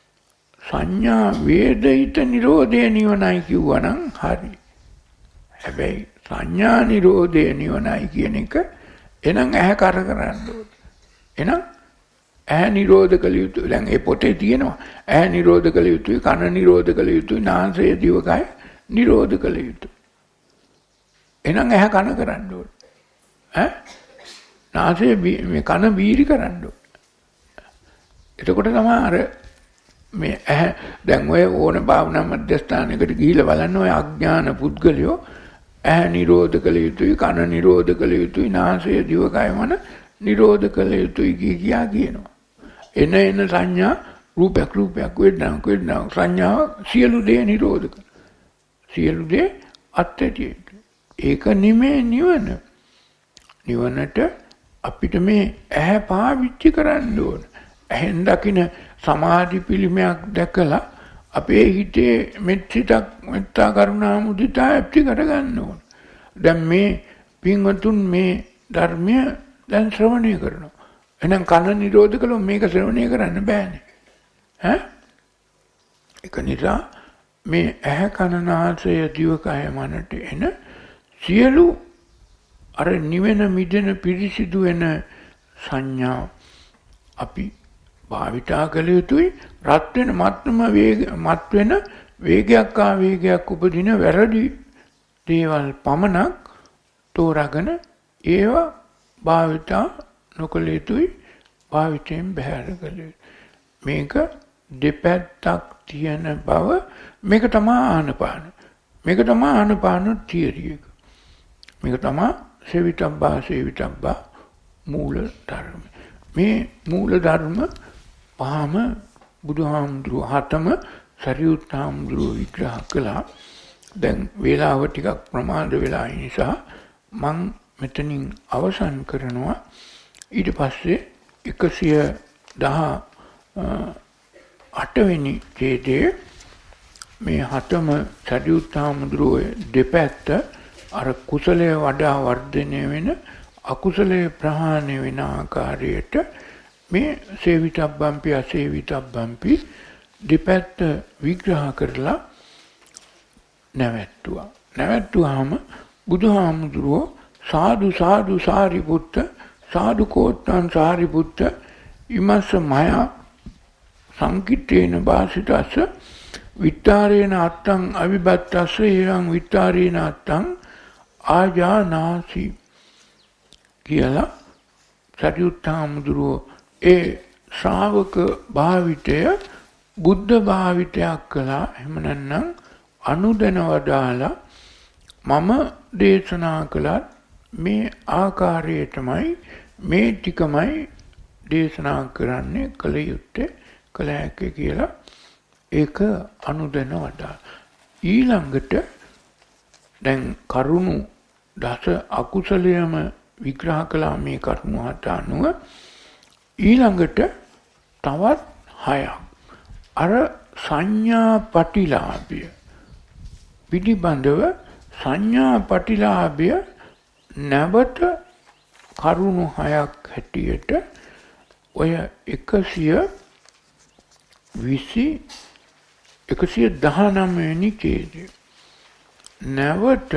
සංඥා වේදිත නිරෝධය නිවනයි කිව්වනම් හරි. හැබැයි සංඥා නිරෝධය නිවනයි කියන එක එනම් ඇහැ කර කරන්න ඕනේ. එහෙනම් ඇහැ නිරෝධ කළ යුතුයි. දැන් ඒ පොතේ තියෙනවා ඇහැ නිරෝධ කළ යුතුයි, කන නිරෝධ කළ යුතුයි, නාසය දිවකය නිරෝධ කළ යුතුයි. එහෙනම් ඇහැ කන කරන්න ඕනේ. ඈ නාසය මේ කන බීරි කරන්න ඕනේ. එතකොට තමයි අර මේ ඇහැ දැන් ඔය ඕන භාවනා මධ්‍යස්ථානයකට ගිහිල්ලා බලන්න ඔය අඥාන පුද්ගලයෝ ඇහැ නිරෝධ කළ යුතුයි, කන නිරෝධ කළ යුතුයි, නාසය දිවකය මන නිරෝධ කළ යුතුයි කියා කියනවා. එන එන සංඥා රූපයක් රූපයක් වේදනාවක් වේදනාවක් සංඥාව සියලු දේ නිරෝධ කළ. සියලු දේ අත්‍යතියි. ඒක නෙමෙයි නිවන. නිවනට අපිට මේ ඇහැ පාවිච්චි කරන්න ඕන. ඇහෙන් දකින සමාධි පිළිමයක් දැකලා අපේ හිතේ මෙත්සිතක් මෙත්තා කරුණා මුදිතා ඇති කර ගන්න ඕන. දැන් මේ පින්වතුන් මේ ධර්මය දැන් ශ්‍රවණය කරනවා. එහෙනම් කන නිරෝධ කළොත් මේක ශ්‍රවණය කරන්න බෑනේ. ඈ? ඒක නිසා මේ ඇහැ කන නාසය දිවකය මනට එන සියලු අර නිවෙන මිදෙන පිරිසිදු වෙන සංඥා අපි භාවිතා කළ යුතුයි. රත් වෙන මත්ම වේග මත් වෙන වේගයක් ආවේගයක් උපදින වැරදි දේවල් පමණක් තෝරාගෙන ඒවා භාවිතා නොකළ යුතුයි. භාවිතයෙන් බැහැර කළ යුතුයි. මේක දෙපැත්තක් තියෙන බව මේක තමයි ආනපාන. මේක තමයි ආනපාන තියරි එක. මේක තමයි සේවිතබ්බා සේවිතබ්බා මූල ධර්ම. මේ මූල ධර්ම පහම බුදුහාමුදුරුවෝ හතම සරියුත් හාමුදුරුවෝ විග්‍රහ කළා. දැන් වේලාව ටිකක් ප්‍රමාද වෙලා නිසා මං මෙතනින් අවසන් කරනවා. ඊට පස්සේ එකසිය දහ අට වෙනි ඡේදයේ මේ හතම සරියුත් හාමුදුරුවෝ දෙපැත්ත අර කුසලයේ වඩා වර්ධනය වෙන අකුසලයේ ප්‍රහාණය වෙන ආකාරයට මේ සේවිතබ්බම්පි අසේවිතබ්බම්පි දෙපැත්ත විග්‍රහ කරලා නැවැත්තුවා. නැවැත්තුවාම බුදුහාමුදුරුවෝ සාදු සාදු සාරිපුත්ත සාදු කෝත්තං සාරිපුත්ත ඉමස්ස මයා සංකිට්ඨේන වාසිතස්ස විත්තාරේන අත්තං අවිබත්තස්ස එවං විත්තාරේන අත්තං ආජානාසි කියලා සරියුත් හාමුදුරුවෝ ඒ ශ්‍රාවක භාවිතය බුද්ධ භාවිතයක් කළා. එහෙම නැත්නම් අනුදැන වදාලා මම දේශනා කළත් මේ ආකාරයටමයි මේ ටිකමයි දේශනා කරන්නේ කළ යුත්තේ කළ හැකි කියලා ඒක අනුදැන වදාලා. ඊළඟට දැන් කරුණු දස අකුසලයම විග්‍රහ කළා මේ කරුණු හත අනුව. ඊළඟට තවත් හයක් අර සංඥා පටිලාභය පිළිබඳව සංඥා පටිලාභය නැවත කරුණු හයක් හැටියට ඔය එකසිය විසි එකසිය දහනවය වෙනි ඡේදය නැවත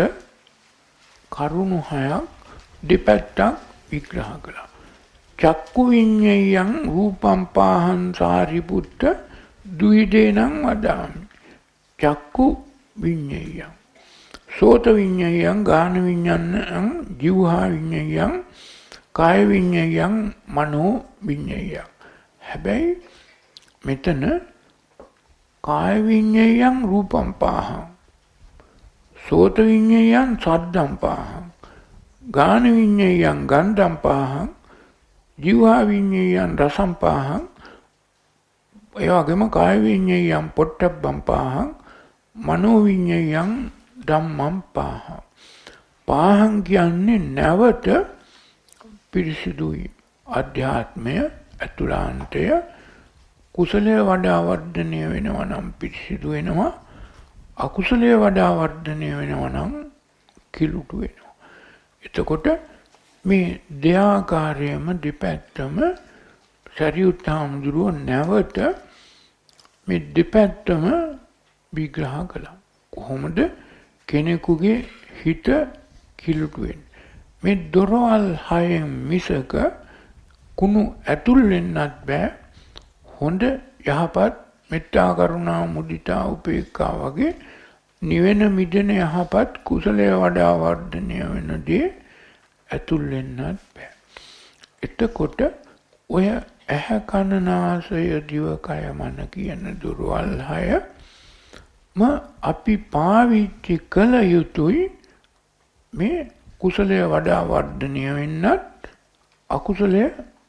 කරුණු හයක් දෙපැත්තක් විග්‍රහ කළා. චක්කු විඤ්ඤයං රූපං පාහං සාරිපුත්ත දුයිදේනං වදාමි. චක්කු විඤ්ඤයං සෝත විඤ්ඤයං ගාන විඤ්ඤාණං જીවහා විඤ්ඤයං කාය විඤ්ඤයං මනෝ විඤ්ඤයං. හැබැයි මෙතන කාය විඤ්ඤයං රූපං පාහං සෝත විඤ්ඤයං සද්දං පාහං ගාන විඤ්ඤයං ගන්ධං පාහං જીවහා විඤ්ඤයං රසං පාහං ඒ වගේම කාය විඤ්ඤයං පොට්ටබ්බං පාහං මනෝ විඤ්ඤයං ධම්මං පාහං. පාහං කියන්නේ නැවත පිරිසිදුයි අධ්‍යාත්මය අතුලාන්තය කුසලයේ වඩා වර්ධනය වෙනවා නම් පිරිසිදු වෙනවා, අකුසලයේ වඩා වර්ධනය වෙනවා නම් කිලුටු වෙනවා. එතකොට මේ දෙආකාරයේම දෙපැත්තම සරියුත් හාමුදුරුවෝ නැවත මේ දෙපැත්තම විග්‍රහ කළා. කොහොමද කෙනෙකුගේ හිත කිලුටු වෙන්නේ? මේ දොරවල් හයෙන් මිසක කුණු ඇතුල් වෙන්නත් බෑ. හොඳ යහපත් මෙත්තා කරුණා මුදිතා උපේක්ඛා වගේ නිවෙන මිදෙන යහපත් කුසලයේ වඩා වර්ධනය වෙන දේ ඇතුල් වෙන්නත් බෑ. එතකොට ඔය ඇහැ කන නාසය දිව කය මන කියන දොරවල් හයම අපි පාවිච්චි කළ යුතුයි මේ කුසලයේ වඩා වර්ධනය වෙන්නත් අකුසලයේ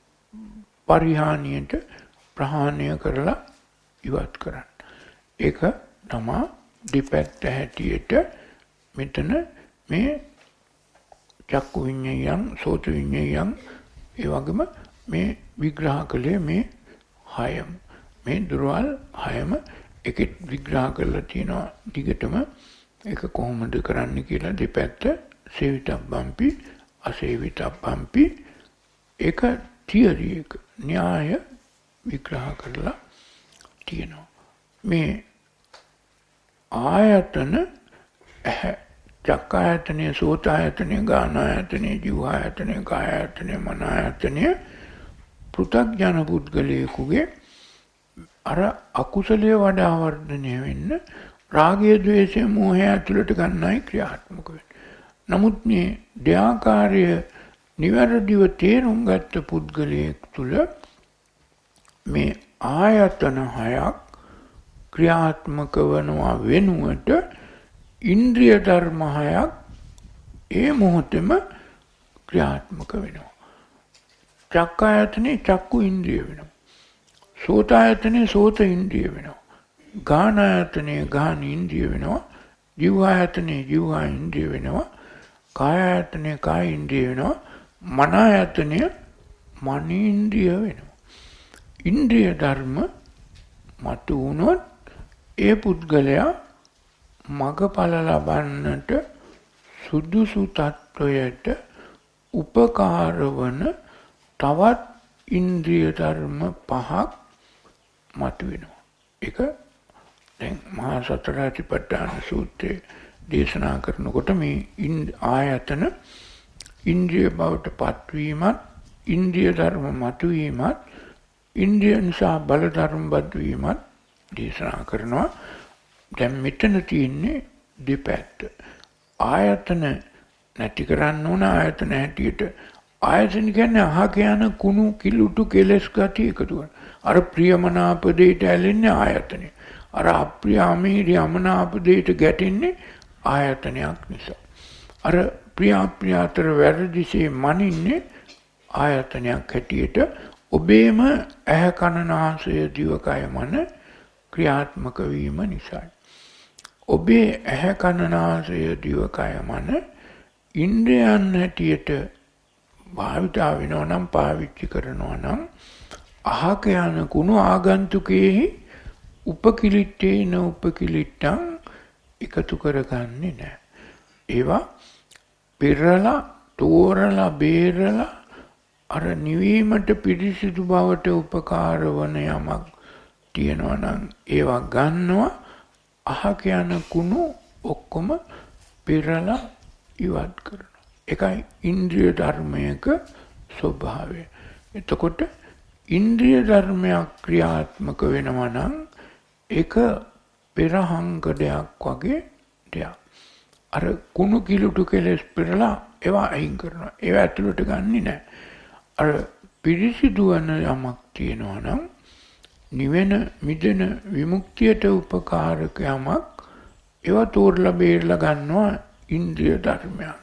පරිහානියට ප්‍රහාණය කරලා ඉවත් කරන්න. ඒක තමයි දෙපැත්ත හැටියට මෙතන මේ චක්කු විඤ්ඤයං සෝත විඤ්ඤයං ඒ වගේම මේ විග්‍රහ කළේ මේ හයම මේ දුරවල් හයම එකෙත් විග්‍රහ කරලා තියෙනවා දිගටම ඒක කොහොමද කරන්න කියලා දෙපැත්ත සේවිතබ්බම්පි අසේවිතබ්බම්පි ඒක තියරි එක න්‍යාය විග්‍රහ කරලා තියෙනවා. මේ ආයතන චක්කායතනය සෝතායතනය ගානායතනය ජීවායතනය කායායතනය මනායතනය පෘථග්ජන පුද්ගලයෙකුගේ අර අකුසලයේ වඩා වර්ධනය වෙන්න රාගය ද්වේෂය මෝහය ඇතුළට ගන්නයි ක්‍රියාත්මක වෙන්නේ. නමුත් මේ දෙආකාරය නිවැරදිව තේරුම් ගත්ත පුද්ගලයෙක් තුළ මේ ආයතන හයක් ක්‍රියාත්මක වනවා වෙනුවට ඉන්ද්‍රිය ධර්ම හයක් ඒ මොහොතේම ක්‍රියාත්මක වෙනවා. චක්කායතනේ චක්කු ඉන්ද්‍රිය වෙනවා. සෝතායතනේ සෝත ඉන්ද්‍රිය වෙනවා. ගානායතනේ ගාන ඉන්ද්‍රිය වෙනවා. જીවායතනේ જીවා ඉන්ද්‍රිය වෙනවා. කායායතනේ කාය ඉන්ද්‍රිය වෙනවා. මනායතනේ මන ඉන්ද්‍රිය වෙනවා. ඉන්ද්‍රිය ධර්ම මතු වුණොත් ඒ පුද්ගලයා මගඵල ලබන්නට සුදුසු තත්වයට උපකාර වන තවත් ඉන්ද්‍රිය ධර්ම පහක් මතුවෙනවා. ඒක දැන් මහා සතරාතිපට්ඨාන සූත්‍රයේ දේශනා කරනකොට මේ ආයතන ඉන්ද්‍රිය බවට පත්වීමත් ඉන්ද්‍රිය ධර්ම මතුවීමත් ඉන්ද්‍රිය නිසා බල ධර්ම බද්වීමත් දේශනා කරනවා. දැන් මෙතන තියෙන්නේ දෙපැත්ත. ආයතන නැති කරන්න ඕන ආයතන හැටියට. ආයතන කියන්නේ අහක යන කුණු කිලුටු කෙලස් ගති එකතු කරන. අර ප්‍රියමනාප දෙයට ඇලෙන්නේ ආයතනය. අර අප්‍රිය අමීරිය අමනාප දෙයට ගැටෙන්නේ ආයතනයක් නිසා. අර ප්‍රිය අප්‍රිය අතර වැරදිසේ මනින්නේ ආයතනයක් හැටියට. ඔබේම ඇහැ කන නාසය දිවකය මන ක්‍රියාත්මක වීම නිසායි. ඔබේ ඇහැ කන නාසය දිවකය මන ඉන්ද්‍රයන් හැටියට භාවිතා වෙනවා නම් පාවිච්චි කරනවා නම් අහක යන කුණු ආගන්තුකෙහි උපකිලිට්ඨේන උපකිලිට්ඨං එකතු කරගන්නේ නැහැ. ඒවා පෙරලා තෝරලා බේරලා අර නිවීමට පිරිසිදු බවට උපකාර වන යමක් තියෙනවා නම් ඒවා ගන්නවා. අහක යන කුණු ඔක්කොම පෙරලා ඉවත් කරනවා. ඒකයි ඉන්ද්‍රිය ධර්මයක ස්වභාවය. එතකොට ඉන්ද්‍රිය ධර්මයක් ක්‍රියාත්මක වෙනවා නම් ඒක පෙරහංගඩයක් වගේ දෙයක්. අර කුණු කිලුටු කෙලස් පෙරලා ඒවා අයින් කරනවා. ඒවා ඇතුළට ගන්නෙ නැහැ. අර පිරිසිදු වන යමක් තියෙනවා නම් නිවෙන මිදෙන විමුක්තියට උපකාරක යමක් ඒවා තෝරලා බේරලා ගන්නවා ඉන්ද්‍රිය ධර්මයන්.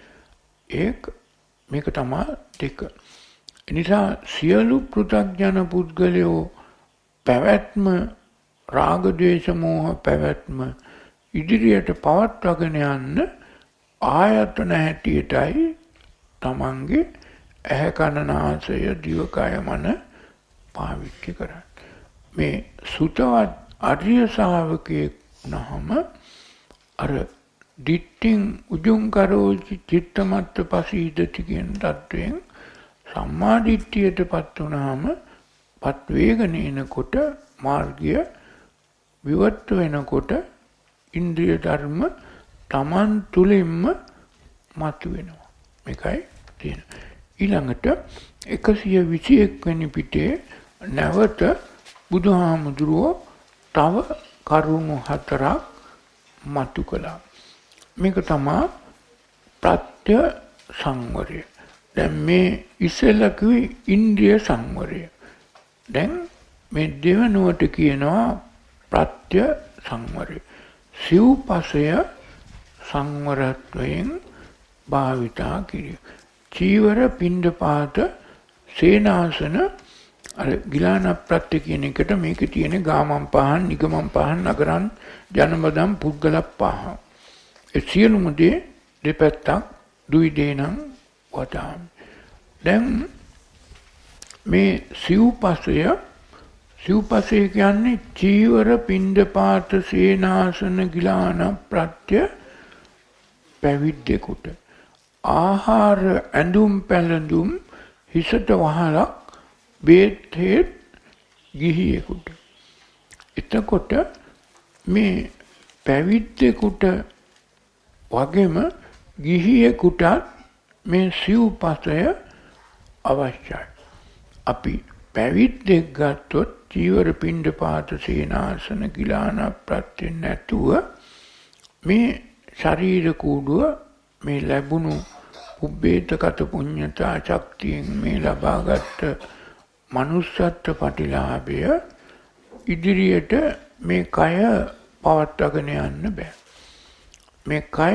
ඒක මේක තමයි දෙක. එනිසා සියලු පෘථග්ජන පුද්ගලයෝ පැවැත්ම රාග ද්වේෂ මෝහ පැවැත්ම ඉදිරියට පවත්වාගෙන යන්න ආයතන හැටියටයි තමන්ගේ ඇහැ කන නාසය දිවකය මන පාවිච්චි කරන්නේ. මේ සුතවත් ආර්ය ශ්‍රාවකයෙක් වුණාම අර දිට්ඨින් උජුං කරෝචි චිත්තමත්ත පසීදති කියන තත්වයෙන් සම්මා දිට්ඨියටපත් වුණාම පත් වේගන එනකොට මාර්ගය විවර්ත වෙනකොට ඉන්ද්‍රිය ධර්ම තමන් තුළින්ම මතුවෙනවා. මේකයි තියෙන්නේ. ඊළඟට එකසිය විසිඑක වෙනි පිටේ නැවත බුදුහාමුදුරුවෝ තව කරුණු හතරක් මතු කළා. මේක තමයි ප්‍රත්‍ය සංවරය. දැන් මේ ඉස්සෙල්ලා කිව්වේ ඉන්ද්‍රිය සංවරය. දැන් මේ දෙවනුවට කියනවා ප්‍රත්‍ය සංවරය. සිව්පසය සංවරත්වයෙන් භාවිතා කිරීම. චීවර පිණ්ඩපාත සේනාසන අර ගිලාන ප්‍රත්‍ය කියන එකට මේකේ තියෙන ගාමම් පහන් නිගමම් පහන් නගරන් ජනබදම් පුද්ගල පහන්. ඒ සියලුම දේ දෙපැත්තක් දුයි දේනම් වතාම්. දැන් මේ සිව්පසය සිව්පසය කියන්නේ චීවර පිණ්ඩපාත සේනාසන ගිලාන ප්‍රත්‍ය පැවිද්දෙකුට ආහාර ඇඳුම් පැළඳුම් හිසට වහලක් බේත් හේත් ගිහියෙකුට. එතකොට මේ පැවිද්දෙකුට වගේම ගිහියෙකුටත් මේ සිව්පසය අවශ්‍යයි. අපි පැවිද්දෙක් ගත්තොත් චීවර පිණ්ඩපාත සේනාසන ගිලාන ප්‍රත්‍ය නැතුව මේ ශරීර කූඩුව මේ ලැබුණු උබ්බේතගත පුඤ්ඤතා ශක්තියෙන් මේ ලබාගත් මනුස්සත්ව ප්‍රතිලාභය ඉදිරියට මේ කය පවත්වාගෙන යන්න බෑ. මේ කය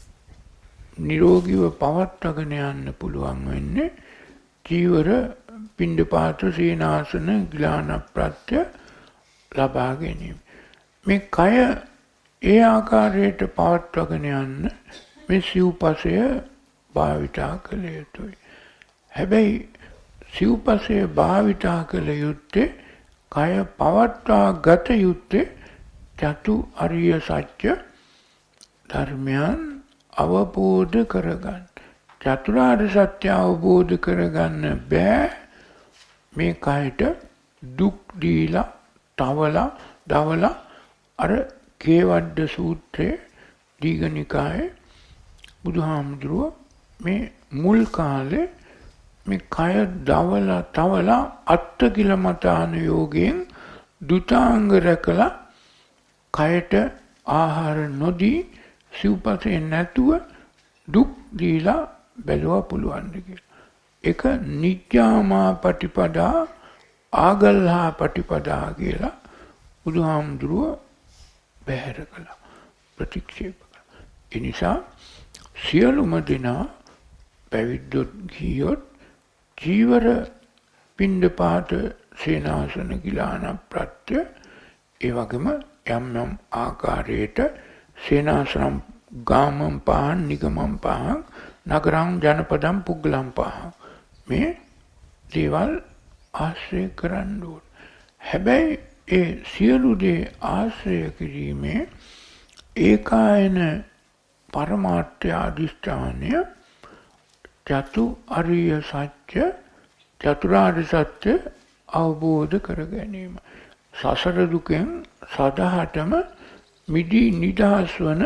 නිරෝගීව පවත්වාගෙන යන්න පුළුවන් වෙන්නේ චීවර පිණ්ඩපාත සේනාසන ගිලාන ප්‍රත්‍ය ලබා ගැනීම. මේ කය ඒ ආකාරයට පවත්වාගෙන යන්න මේ සිව්පසය භාවිතා කළ යුතුයි. හැබැයි සිව්පසය භාවිතා කළ යුත්තේ කය පවත්වා ගත යුත්තේ චතු අරිය සත්‍ය ධර්මයන් අවබෝධ කරගන්න. චතුරාර්ය සත්‍ය අවබෝධ කරගන්න බෑ මේ කයට දුක් දීලා තවලා දවලා අර කේවඩ සූත්‍රයේ දීඝනිකායේ බුදුහාමුදුරුව මේ මුල් කාලේ මේ කය දවලා තවලා අත්තිකිලමතාන යෝගයෙන් දුතාංග රැකලා කයට ආහාර නොදී සිව්පසේ නැතුව දුක් දීලා බැලුවා පුළුවන් කියලා. ඒක නිජ්ජාමා පටිපදා ආගල්හා පටිපදා කියලා බුදුහාමුදුරුව බැහැර කළා ප්‍රතික්ෂේප කළා. ඒ නිසා සියලුම දෙනා පැවිද්දොත් ගියොත් චීවර පිණ්ඩපාත සේනාසන ගිලාන ප්‍රත්‍ය ඒ වගේම යම් යම් ආකාරයට සේනාසනම් ගාමම් පහන් නිගමම් පහන් නගරං ජනපදම් පුග්ගලම් පහන් මේ දේවල් ආශ්‍රය කරන්න ඕන. හැබැයි ඒ සියලු දේ ආශ්‍රය කිරීමේ ඒකායන පරමාර්ථ අධිෂ්ඨානය චතු අරිය සත්‍ය චතුරාර්ය සත්‍ය අවබෝධ කර ගැනීම. සසර දුකෙන් සදාහටම මිදී නිදහස් වන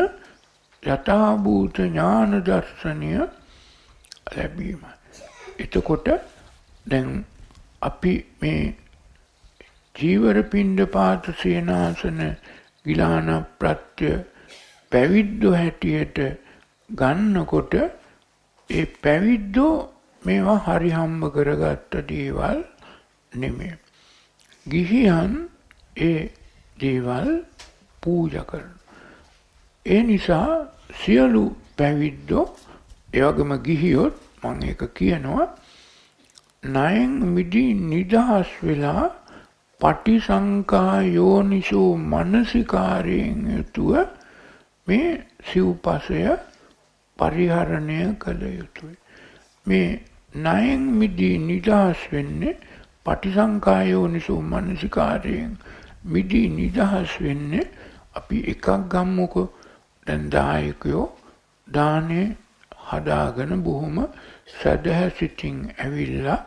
යථාභූත ඥාන දර්ශනය ලැබීම. එතකොට දැන් අපි මේ චීවර පිණ්ඩපාත සේනාසන ගිලාන ප්‍රත්‍ය පැවිද්දෝ හැටියට ගන්නකොට ඒ පැවිද්දෝ මේවා හරි හම්බ කරගත්ත දේවල් නෙමෙයි. ගිහියන් ඒ දේවල් පූජා කරනවා. ඒ නිසා සියලු පැවිද්දෝ ඒ වගේම ගිහියොත් මම ඒක කියනවා ණයෙන් මිදී නිදහස් වෙලා පටිසංකා යෝනිසෝ මනසිකාරයෙන් යුතුව මේ සිව්පසය පරිහරණය කළ යුතුයි. මේ ණයෙන් මිදී නිදහස් වෙන්නේ පටිසංකා යෝනිසෝ මනසිකාරයෙන් මිදී නිදහස් වෙන්නේ අපි එකක් ගම්මුකෝ. දැන් දායකයෝ දානේ හදාගෙන බොහොම සදහැසිතින් ඇවිල්ලා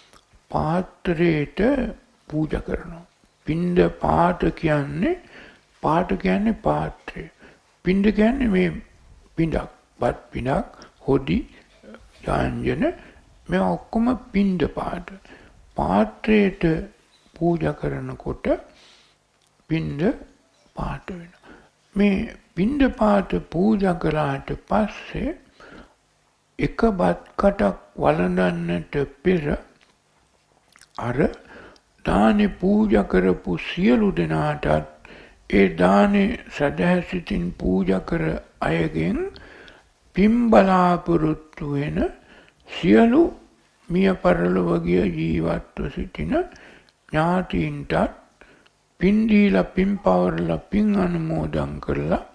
පාත්‍රයට පූජා කරනවා. පින්ඩ පාත කියන්නේ පාත කියන්නේ පාත්‍රය. පින්ඩ කියන්නේ මේ පින්ඩක්. බත් පින්ඩක්, හොදි, යාංජන මේ ඔක්කොම පින්ඩ පාත. පාත්‍රයට පූජා කරනකොට පින්ඩ පාත වෙනවා. මේ පින්ඩ පාත පූජා කළාට පස්සේ එක බත් කටක් වළඳන්නට පෙර අර දානේ පූජා කරපු සියලු දෙනාටත් ඒ දානේ සදහැසිතින් පූජා කර අයගෙන් පින් බලාපොරොත්තු වෙන සියලු මිය පරලොව ගිය ජීවත්ව සිටින ඥාතීන්ටත් පින් දීලා පින් පවරලා පින් අනුමෝදන් කරලා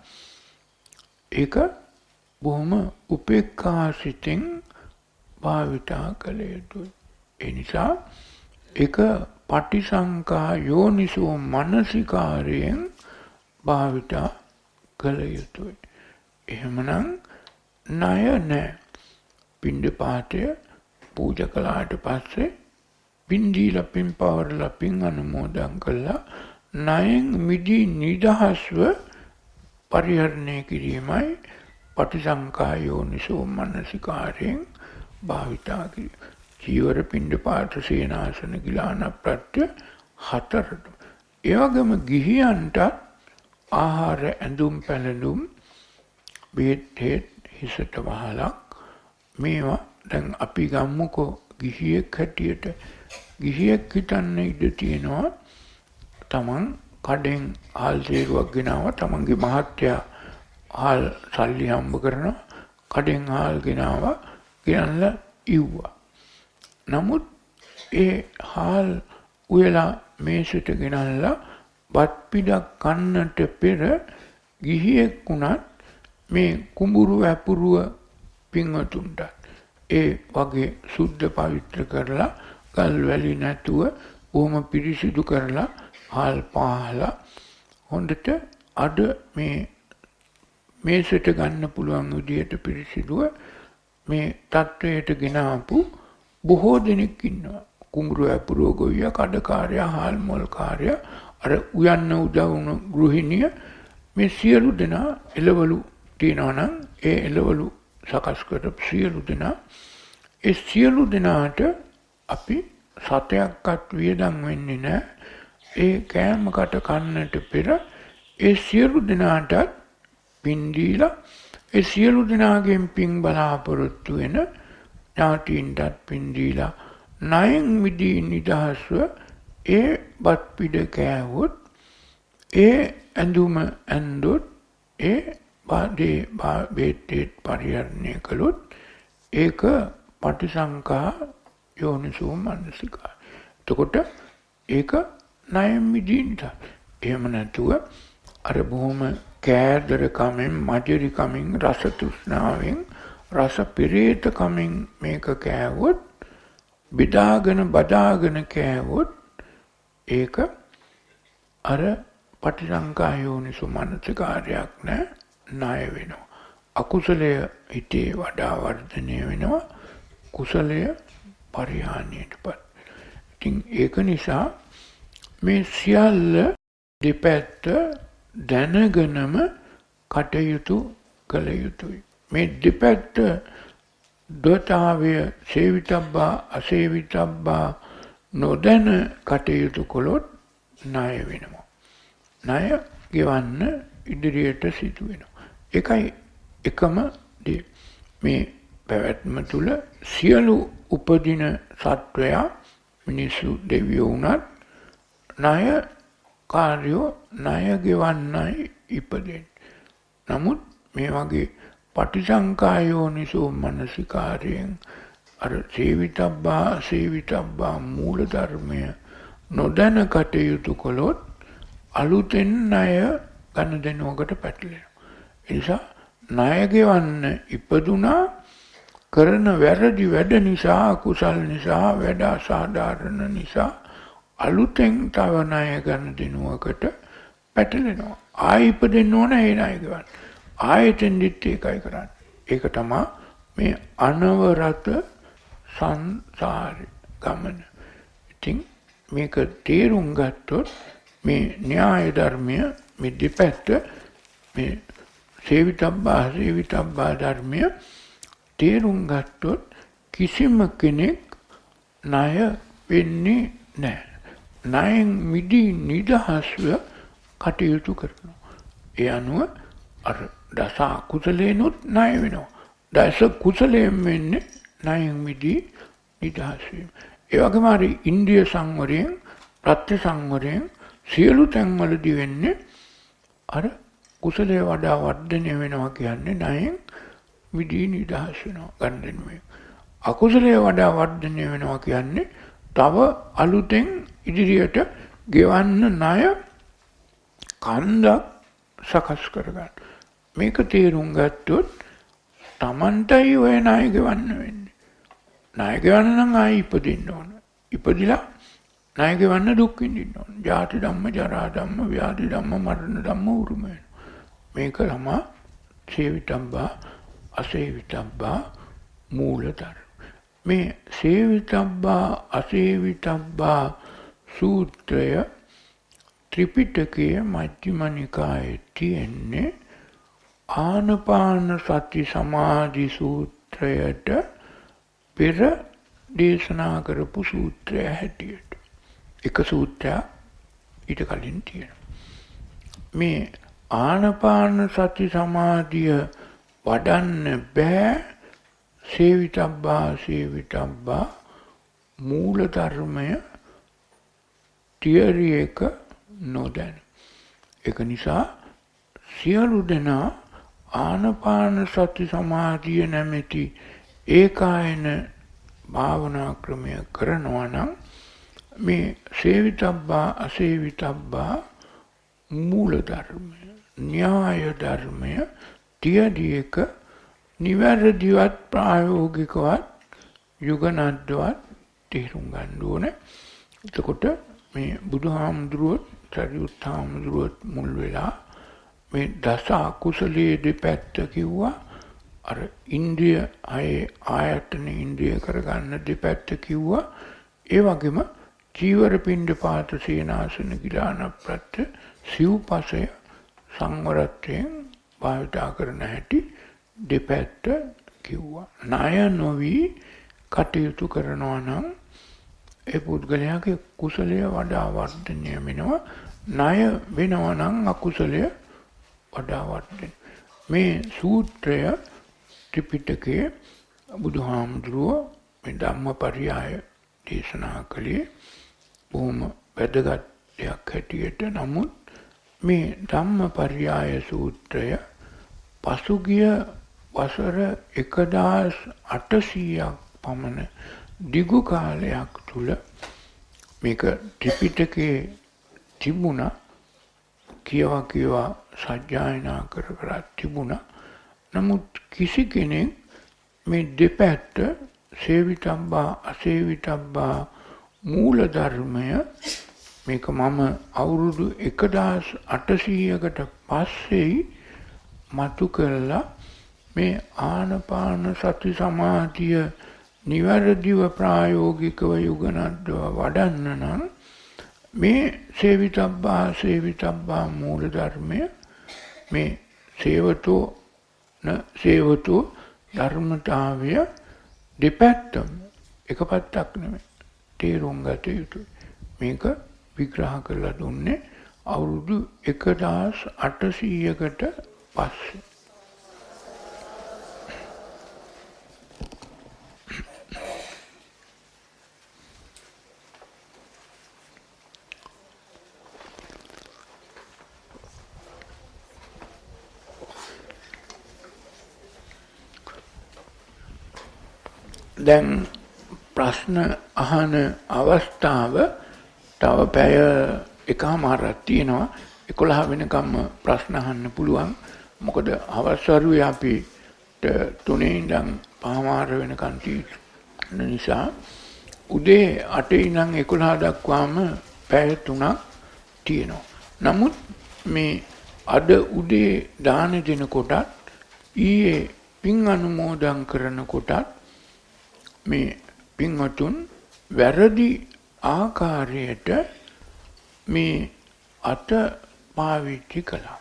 ඒක බොහොම උපේක්ඛා සිතෙන් භාවිතා කළ යුතුයි. ඒ නිසා ඒක පටිසංකා යෝනිසෝ මනසිකාරයෙන් භාවිතා කළ යුතුයි. එහෙමනම් ණය නැහැ. පිණ්ඩපාතය පූජා කළාට පස්සේ පින් දීලා පින් පවරලා පින් අනුමෝදන් කළා ණයෙන් මිදී නිදහස්ව පරිහරණය කිරීමයි පටිසංකා යෝනිසෝ මනසිකාරයෙන් භාවිතා කිරීම. චීවර පිණ්ඩපාත සේනාසන ගිලාන ප්‍රත්‍ය හතරට. ඒ වගේම ගිහියන්ට ආහාර ඇඳුම් පැළඳුම් බෙහෙත් හිසට වහලක් මේවා දැන් අපි ගම්මුකෝ ගිහියෙක් හැටියට ගිහියෙක් හිතන්න ඉඩ තියෙනවා තමන් කඩෙන් හාල් සේරුවක් ගෙනාවා තමන්ගේ මහත්තයා හාල් සල්ලි හම්බ කරනවා කඩෙන් හාල් ගෙනාවා ගෙනල්ලා ඉව්වා. නමුත් ඒ හාල් උයලා මේසෙට ගෙනල්ලා බත් පිඩක් කන්නට පෙර ගිහියෙක් වුණත් මේ කුඹුරු ඇපුරුව පින්වතුන්ට ඒ වගේ සුද්ධ පවිත්‍ර කරලා ගල් වැලි නැතුව බොහොම පිරිසිදු කරලා හාල් පාහලා හොඳට අද මේ මේසෙට ගන්න පුළුවන් විදියට පිරිසිදුව මේ තත්වයට ගෙන ආපු බොහෝ දෙනෙක් ඉන්නවා. කුඹුරු ඇපුරුව ගොවියා, කඩකාරයා, හාල් මොල් කාර්යා, අර උයන්න උදව් වුණු ගෘහිණිය, මේ සියලු දෙනා එළවලු තියනවා නම් ඒ එළවලු සකස් කරපු සියලු දෙනා, ඒ සියලු දෙනාට අපි සතයක්වත් වියදම් වෙන්නේ නැහැ. ඒ කෑමකට කන්නට පෙර ඒ සියලු දෙනාට පින් දීලා, ඒ සියලු දෙනාගෙන් පින් බලාපොරොත්තු වෙන ඥාතීන්ටත් පින් දීලා, ණයෙන් මිදී නිදහස්ව ඒ බත් පිඩ කෑවොත්, ඒ ඇඳුම ඇඳොත්, ඒ බාදේ බේතේත් පරිහරණය කළොත්, ඒක පටිසංකා යෝනිසෝ මනසිකාරය. එතකොට ඒක ණයෙන් මිදී නිදහස්. එහෙම නැතුව අර බොහොම කෑදර කමෙන්, මජරි කමෙන්, රස තෘෂ්ණාවෙන්, රස පෙරේත කමෙන් මේක කෑවොත්, බෙදාගෙන බදාගෙන කෑවොත්, ඒක අර පටිසංකා යෝනිසෝ මනසිකාරයක් නෑ, ණය වෙනවා. අකුසලය හිතේ වඩා වර්ධනය වෙනවා, කුසලය පරිහානියටපත්. ඉතින් ඒක නිසා මේ සියල්ල දෙපැත්ත දැනගෙනම කටයුතු කළ යුතුයි. මේ දෙපැත්ත දොතාවය සේවිතබ්බා අසේවිතබ්බා නොදැන කටයුතු කළොත් ණය වෙනවා. ණය ගෙවන්න ඉදිරියට සිදු වෙනවා. ඒකයි එකම දේ. මේ පැවැත්ම තුළ සියලු උපදින සත්වයා, මිනිස්සු දෙවියෝ වුණත්, ණය කාර්යෝ ණය ගෙවන්නයි ඉපදෙන්නේ. නමුත් මේ වගේ පටිසංකා යෝනිසෝ මනසිකාරයෙන් අර සේවිතබ්බා අසේවිතබ්බා මූල ධර්මය නොදැන කටයුතු කළොත් අලුතෙන් ණය ගනුදෙනුවකට පැටලෙනවා. ඒ නිසා ණය ගෙවන්න ඉපදුනා, කරන වැරදි වැඩ නිසා, අකුසල් නිසා, වැඩ අසාධාරණ නිසා අලුතෙන් තව ණය ගනුදෙනුවකට පැටලෙනවා. ආයෙ ඉපදෙන්න ඕන ඒ ණය ගෙවන්න. ආයෙතෙන්දිත් ඒකයි කරන්නේ. ඒක තමයි මේ අනවරත සංසාරේ ගමන. ඉතින් මේක තේරුම් ගත්තොත් මේ න්‍යාය ධර්මය, මේ දෙපැත්ත, මේ සේවිතබ්බා අසේවිතබ්බා ධර්මය තේරුම් ගත්තොත් කිසිම කෙනෙක් ණය වෙන්නේ නැහැ. ණයෙන් මිදී නිදහස්ව කටයුතු කරනවා. ඒ අනුව අර දස අකුසලේනොත් ණය වෙනවා. දස කුසලයෙන් වෙන්නේ ණයෙන් මිදී නිදහස් වීම. ඒ වගේම අර ඉන්ද්‍රිය සංවරයෙන්, ප්‍රත්‍ය සංවරයෙන් සියලු තැන්වලදී වෙන්නේ අර කුසලයේ වඩා වර්ධනය වෙනවා කියන්නේ ණයෙන් මිදී නිදහස් වෙනවා ගන්නෙන්නේ. අකුසලයේ වඩා වර්ධනය වෙනවා කියන්නේ තව අලුතෙන් ඉදිරියට ගෙවන්න ණය කන්දක් සකස් කරගන්න. මේක තේරුම් ගත්තොත් Tamanටයි ඔය ණය ගෙවන්න වෙන්නේ. ණය ගෙවන්න නම් ආයි ඉපදින්න ඕන. ඉපදිලා ණය ගෙවන්න දුක් විඳින්න ඕන. ජාති ධම්ම, ජරා ධම්ම, ව්‍යාධි ධම්ම, මරණ ධම්ම උරුම වෙනවා. මේක ළමා සේවිතබ්බා අසේවිතබ්බා මූල ධර්ම. මේ සේවිතබ්බා අසේවිතබ්බා සූත්‍රය ත්‍රිපිටකයේ මජ්ක්‍ධිම නිකායේ තියෙන්නේ ආනපාන සති සමාධි සූත්‍රයට පෙර දේශනා කරපු සූත්‍රය හැටියට. එක සූත්‍රයක් ඊට කලින් තියෙනවා. මේ ආනපාන සති සමාධිය වඩන්න බෑ සේවිතබ්බා සේවිතබ්බා මූල ධර්මය තියරි එක නොදැන. ඒක නිසා සියලු දෙනා ආනපාන සති සමාධිය නැමැති ඒකායන භාවනා ක්‍රමය කරනවා නම් මේ සේවිතබ්බා අසේවිතබ්බා මූල ධර්මය, න්‍යාය ධර්මය තියරි එක නිවැරදිවත් ප්‍රායෝගිකවත් යුගනද්දවත් තේරුම් ගන්න ඕනේ. එතකොට මේ බුදුහාමුදුරුවෝ, සරියුත් හාමුදුරුවෝ මුල් වෙලා මේ දස අකුසලයේ දෙපැත්ත කිව්වා. අර ඉන්ද්‍රිය අය ආයතන ඉන්ද්‍රිය කරගන්න දෙපැත්ත කිව්වා. ඒ වගේම චීවර පිණ්ඩපාත සේනාසන ගිලාන ප්‍රත්‍ය සිව්පසය සංවරත්වයෙන් භාවිතා කරන හැටි දෙපැත්ත කිව්වා. ණය නොවි කටයුතු කරනවා නම් ඒ පුද්ගලයාගේ කුසලය වඩා වර්ධනය වෙනවා. ණය වෙනවා නම් අකුසලය වඩා වර්ධනය. මේ සූත්‍රය ත්‍රිපිටකයේ බුදුහාමුදුරුවෝ මේ ධම්මපරියාය දේශනා කළේ බොහොම වැදගත් දෙයක් හැටියට. නමුත් මේ ධම්මපරියාය සූත්‍රය පසුගිය වසර එකදාස් අටසීයක් පමණ දිගු කාලයක් තුල මේක ත්‍රිපිටකයේ තිබුණා. කියවා කියවා සජ්ජායනා කර කර තිබුණා. නමුත් කිසි කෙනෙක් මේ දෙපැත්ත සේවිතබ්බා අසේවිතබ්බා මූල ධර්මය මේක මම අවුරුදු එකදාස් අටසීයකට පස්සේ මතු කළා මේ ආනපාන සති සමාධිය නිවැරදිව ප්‍රායෝගිකව යුගනද්දව වඩන්න නම් මේ සේවිතබ්බා සේවිතබ්බා මූල ධර්මය මේ සේවතෝ න සේවතෝ ධර්මතාවය දෙපැත්තම එක පැත්තක් නෙමෙයි තේරුම් ගත යුතුයි. මේක විග්‍රහ කරලා දුන්නේ අවුරුදු එකදාස් අටසීයකට පස්සේ. දැන් ප්‍රශ්න අහන අවස්ථාව තව පැය එකමාරක් තියෙනවා. එකොළහ වෙනකම් ප්‍රශ්න අහන්න පුළුවන්. මොකද හවස් වරුවේ අපි තුනේ ඉඳන් පහමාර වෙනකන් තියෙන නිසා උදේ අටේ ඉඳන් එකොළහ දක්වාම පැය තුනක් තියෙනවා. නමුත් මේ අද උදේ දාන දෙන කොටත් ඊයේ පින් අනුමෝදන් කරන කොටත් මේ පින්වතුන් වැරදි ආකාරයට මේ අත පාවිච්චි කළා.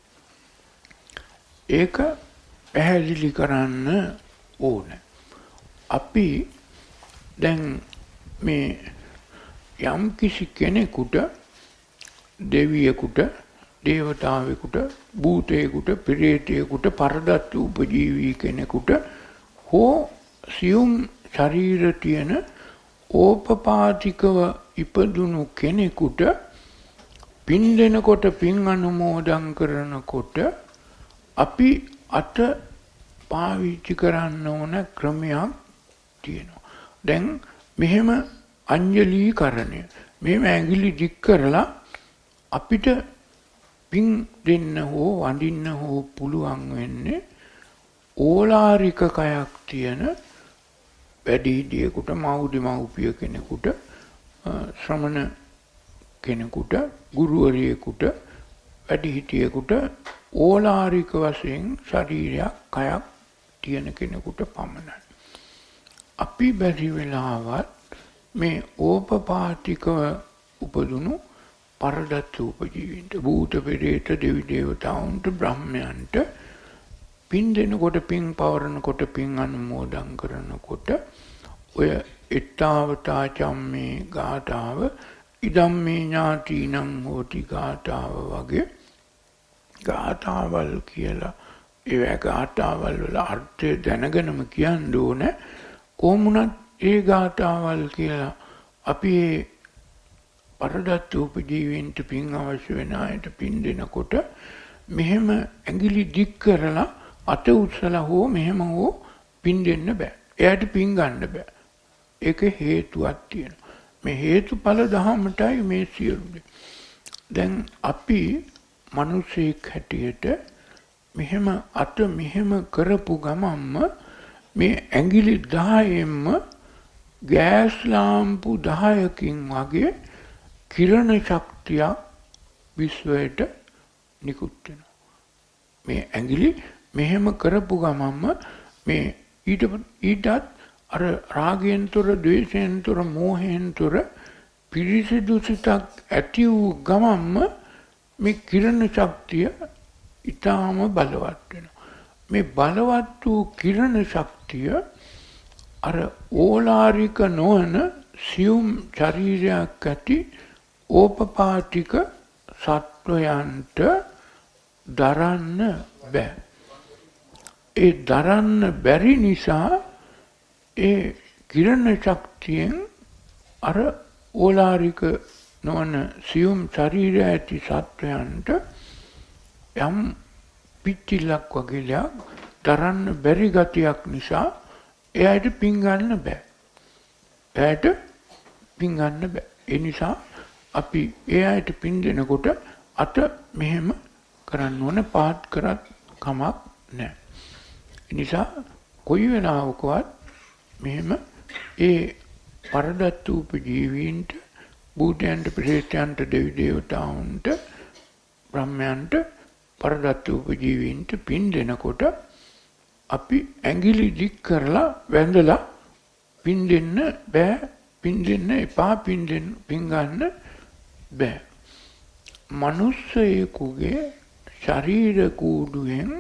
ඒක පැහැදිලි කරන්න ඕන. අපි දැන් මේ යම් කිසි කෙනෙකුට දෙවියෙකුට දේවතාවෙකුට භූතයෙකුට පෙරේතයෙකුට පරදත්ත උපජීවී කෙනෙකුට හෝ සියුම් ශරීර තියෙන ඕපපාතිකව ඉපදුණු කෙනෙකුට පින් දෙනකොට පින් අනුමෝදන් කරනකොට අපි අත පාවිච්චි කරන්න ඕන ක්‍රමයක් තියෙනවා. දැන් මෙහෙම අංජලීකරණය මෙහෙම ඇඟිලි දික් කරලා අපිට පින් දෙන්න හෝ වඳින්න හෝ පුළුවන් වෙන්නේ ඕලාරික කයක් තියෙන වැඩිහිටියෙකුට මව්දි මව්පිය කෙනෙකුට ශ්‍රමණ කෙනෙකුට ගුරුවරයෙකුට වැඩිහිටියෙකුට ඕලාරික වශයෙන් ශරීරයක් කයක් තියෙන කෙනෙකුට පමණයි. අපි බැරි වෙලාවත් මේ ඕපපාතිකව උපදුණු පරදත්ත උපජීවීන්ට භූත පෙරේත දෙවි දේවතාවුන්ට බ්‍රහ්මයන්ට පින් දෙනකොට පින් පවරනකොට පින් අනුමෝදන් කරනකොට ඔය එත්තාවතා චම්මේ ගාථාව ඉදම්මේ ඥාතිනං හෝති ගාථාව වගේ ගාථාවල් කියලා ඒ ගාථාවල් වල අර්ථය දැනගෙනම කියන්න ඕන. කොහොමුණත් ඒ ගාථාවල් කියලා අපි පරදත්ත උපජීවීන්ට පින් අවශ්‍ය වෙන අයට පින් දෙනකොට මෙහෙම ඇඟිලි දික් කරලා අත උස්සලා හෝ මෙහෙම හෝ පින් දෙන්න බෑ. එයාට පින් ගන්න බෑ. ඒක හේතුවක් තියෙනවා. මේ හේතුඵල ධහමටයි මේ සියලු දේ. දැන් අපි මිනිසෙක් හැටියට මෙහෙම අත මෙහෙම කරපු ගමන්ම මේ ඇඟිලි දහයෙන්ම ගෑස් ලාම්පු දහයකින් වගේ කිරණ ශක්තියක් විශ්වයට නිකුත් වෙනවා. මේ ඇඟිලි මෙහෙම කරපු ගමන්ම මේ ඊට ඊටත් අර රාගයෙන් තොර, ද්වේෂයෙන් තොර, මෝහයෙන් තොර පිරිසිදු සිතක් ඇති වූ ගමන්ම මේ කිරණ ශක්තිය ඊටාම බලවත් වෙනවා. මේ බලවත් වූ කිරණ ශක්තිය අර ඕලාරික නොවන සියුම් ශරීරයක් ඇති ඕපපාතික සත්වයන්ට දරන්න බෑ. ඒ දරන්න බැරි නිසා ඒ කිරණ ශක්තියෙන් අර ඕලාරික නොවන සියුම් ශරීරය ඇති සත්වයන්ට යම් පිච්චිලක් වගේ දරන්න බැරි ගතියක් නිසා එයාට පිංගන්න බෑ. එයාට පිංගන්න බෑ. ඒ නිසා අපි එයාට පින් දෙනකොට අත මෙහෙම කරන්න ඕන, පාත් කරත් කමක් නැහැ. ඒ නිසා කොයි වෙලාවකවත් මෙහෙම ඒ පරදත්ත උපජීවීන්ට, භූතයන්ට, ප්‍රේතයන්ට, දෙවි දේවතාවුන්ට, බ්‍රහ්මයන්ට, පරදත්ත උපජීවීන්ට පින් දෙනකොට අපි ඇඟිලි දික් කරලා වැඳලා පින් දෙන්න බෑ, පින් දෙන්න එපා, පින් දෙන්න පින් ගන්න බෑ. මනුස්සයෙකුගේ ශරීර කූඩුවෙන්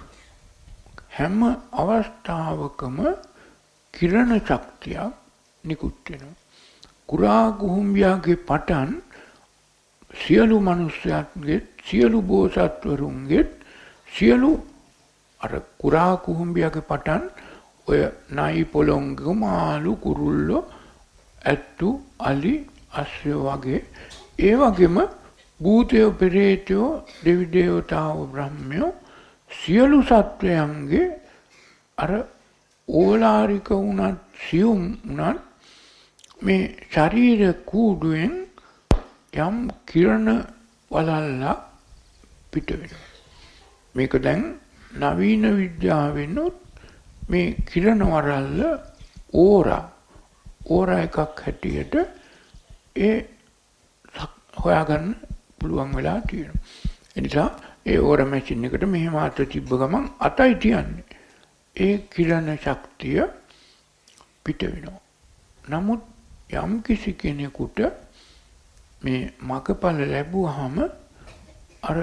හැම අවස්ථාවකම කිරණ ශක්තියක් නිකුත් වෙනවා. කුරා කුහුඹියාගේ පටන් සියලු මනුස්සයන්ගේ, සියලු බෝසත්වරුන්ගේ, සියලු අර කුරා කුහුඹියාගේ පටන් ඔය නයි පොළොංගු, මාළු, කුරුල්ලෝ, ඇත්තු, අලි, අස්සය වගේ, ඒ වගේම භූතයෝ, පෙරේතයෝ, දෙවි දේවතාවෝ, බ්‍රහ්මයෝ, සියලු සත්වයන්ගේ අර ඕලාරික වුණත්, සියුම් වුණත් මේ ශරීර කූඩුවෙන් යම් කිරණ වලල්ලා පිට වෙනවා. මේක දැන් නවීන විද්‍යාවෙනුත් මේ කිරණ වලල්ල ඕරා ඕරා එකක් හැටියට ඒ හොයාගන්න පුළුවන් වෙලා තියෙනවා. ඒ නිසා ඒ ඕරා මැෂින් එකට මෙහෙම අත තිබ්බ ගමන් අතයි තියන්නේ. ඒ කිරණ ශක්තිය පිට වෙනවා. නමුත් යම් කිසි කෙනෙකුට මේ මගපල ලැබුවාම අර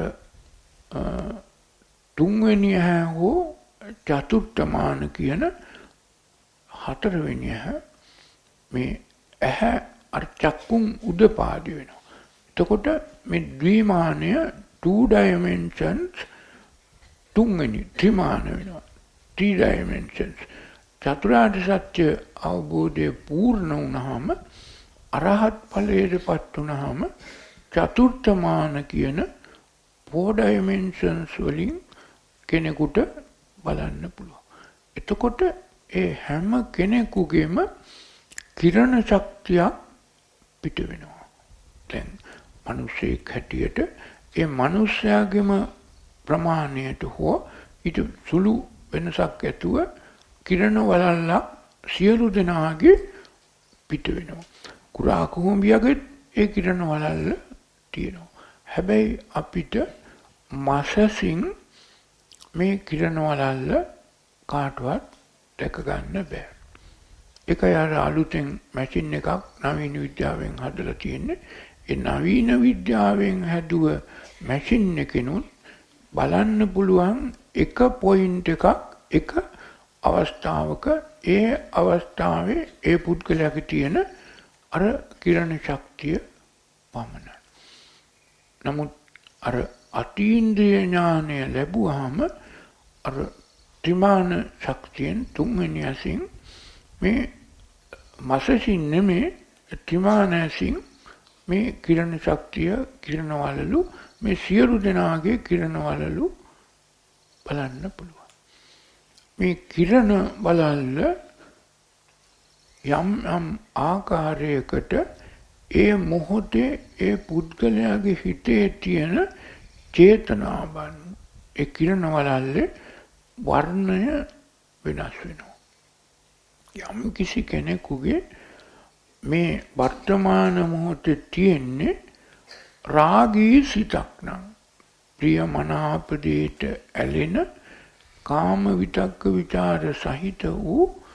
තුන්වෙනි ඇහැ හෝ චතුර්ථ මාන කියන හතරවෙනි ඇහැ මේ ඇහැ අර චක්කුන් උදපාදි වෙනවා. එතකොට මේ ද්විමානය two dimensions තුන්වෙනි ත්‍රිමාන වෙනවා. three dimensions. චතුරාර්ය සත්‍ය අවබෝධය පූර්ණ වුණාම, අරහත් ඵලයටපත් වුණාම චතුර්ථ මාන කියන four dimensions වලින් කෙනෙකුට බලන්න පුළුවන්. එතකොට ඒ හැම කෙනෙකුගේම කිරණ ශක්තියක් පිට වෙනවා. දැන් මිනිසෙක් හැටියට ඒ මිනිස්යාගේම ප්‍රමාණයට හෝ ඊට සුළු වෙනසක් ඇතුව කිරණ වලල්ලක් සියලු දෙනාගේ පිට වෙනවා. කුරා කුහුඹියගේ ඒ කිරණ වලල්ල තියෙනවා. හැබැයි අපිට මාසසින් මේ කිරණ වලල්ල කාටවත් දැක ගන්න බෑ. ඒකයි අර අලුතෙන් මැෂින් එකක් නවීන විද්‍යාවෙන් හදලා තියෙන්නේ. ඒ නවීන විද්‍යාවෙන් හැදුව මැෂින් එකෙනුත් බලන්න පුළුවන් එක පොයින්ට් එකක් එක අවස්ථාවක ඒ අවස්ථාවේ ඒ පුද්ගලයාගේ තියෙන අර කිරණ ශක්තිය පමණයි. නමුත් අර අතීන්ද්‍රිය ඥානය ලැබුවාම අර ත්‍රිමාන ශක්තියෙන් තුන්වෙනි ඇසින් මේ මාසසින් නෙමේ ත්‍රිමාන ඇසින් මේ කිරණ ශක්තිය, කිරණ වලලු, මේ සියලු දෙනාගේ කිරණ වලලු බලන්න පුළුවන්. මේ කිරණ වලල්ල යම් යම් ආකාරයකට ඒ මොහොතේ ඒ පුද්ගලයාගේ හිතේ තියෙන චේතනාවන්, ඒ කිරණ වලල්ලේ වර්ණය වෙනස් වෙනවා. යම් කිසි කෙනෙකුගේ මේ වර්තමාන මොහොතේ තියෙන්නේ රාගී සිතක් නම්, ප්‍රියමනාප දේට ඇලෙන කාම විතක්ක විචාර සහිත වූ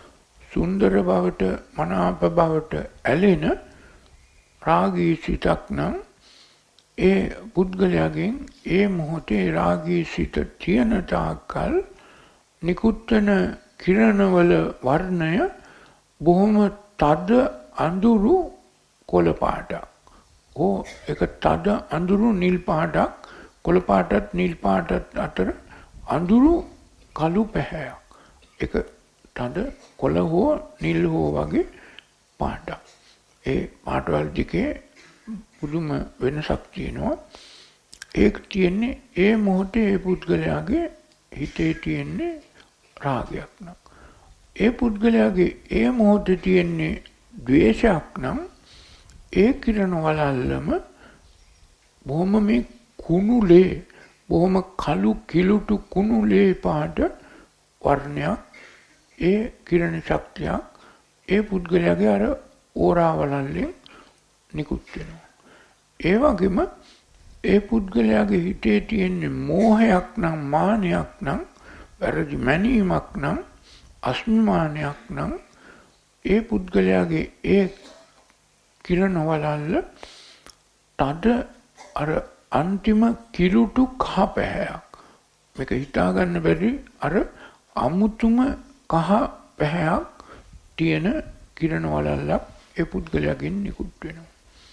සුන්දර බවට මනාප බවට ඇලෙන රාගී සිතක් නම් ඒ පුද්ගලයාගෙන් ඒ මොහොතේ රාගී සිත තියෙන තාක්කල් නිකුත් වෙන කිරණවල වර්ණය බොහොම තද අඳුරු කොළ පාටක්. ඕ එක තද අඳුරු නිල් පාටක්, කොළ පාටත් නිල් පාටත් අතර අඳුරු කළු පැහැයක්. එක තද කොළ හෝ නිල් හෝ වගේ පාටක්. ඒ පාටවල් දෙකේ පුදුම වෙනසක් තියෙනවා. ඒක තියෙන්නේ ඒ මොහොතේ ඒ පුද්ගලයාගේ හිතේ තියෙන්නේ රාගයක් නම්. ඒ පුද්ගලයාගේ ඒ මොහොතේ තියෙන්නේ ද්වේෂයක් නම් ඒ කිරණ වලල්ලම බොහොම මේ කුණුලේ බොහොම කළු කිලුටු කුණුලේ පාට වර්ණයක් ඒ කිරණ ශක්තියක් ඒ පුද්ගලයාගේ අර ඕරා වලල්ලෙන් නිකුත් වෙනවා. ඒ වගේම ඒ පුද්ගලයාගේ හිතේ තියෙන මෝහයක් නම් මානයක් නම් වැරදි මැනීමක් නම් අස්මිමානයක් නම් ඒ පුද්ගලයාගේ ඒ කිරණ වලල්ල තද අර අන්තිම කිලුටු කහ පැහැයක්. මේක හිතා ගන්න බැරි අර අමුතුම කහ පැහැයක් තියෙන කිරණ වලල්ලක් ඒ පුද්ගලයාගෙන් නිකුත් වෙනවා.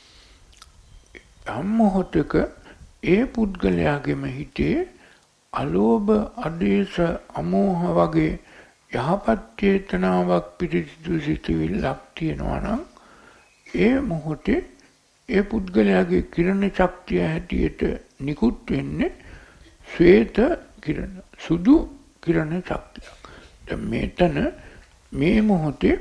යම් මොහොතක ඒ පුද්ගලයාගේම හිතේ අලෝභ, අදේශ, අමෝහ වගේ යහපත් චේතනාවක් පිරිසිදු සිතුවිල්ලක් තියෙනවා නම් ඒ මොහොතේ ඒ පුද්ගලයාගේ කිරණ ශක්තිය හැටියට නිකුත් වෙන්නේ ශ්වේත කිරණ, සුදු කිරණ ශක්තියක්. දැන් මෙතන මේ මොහොතේ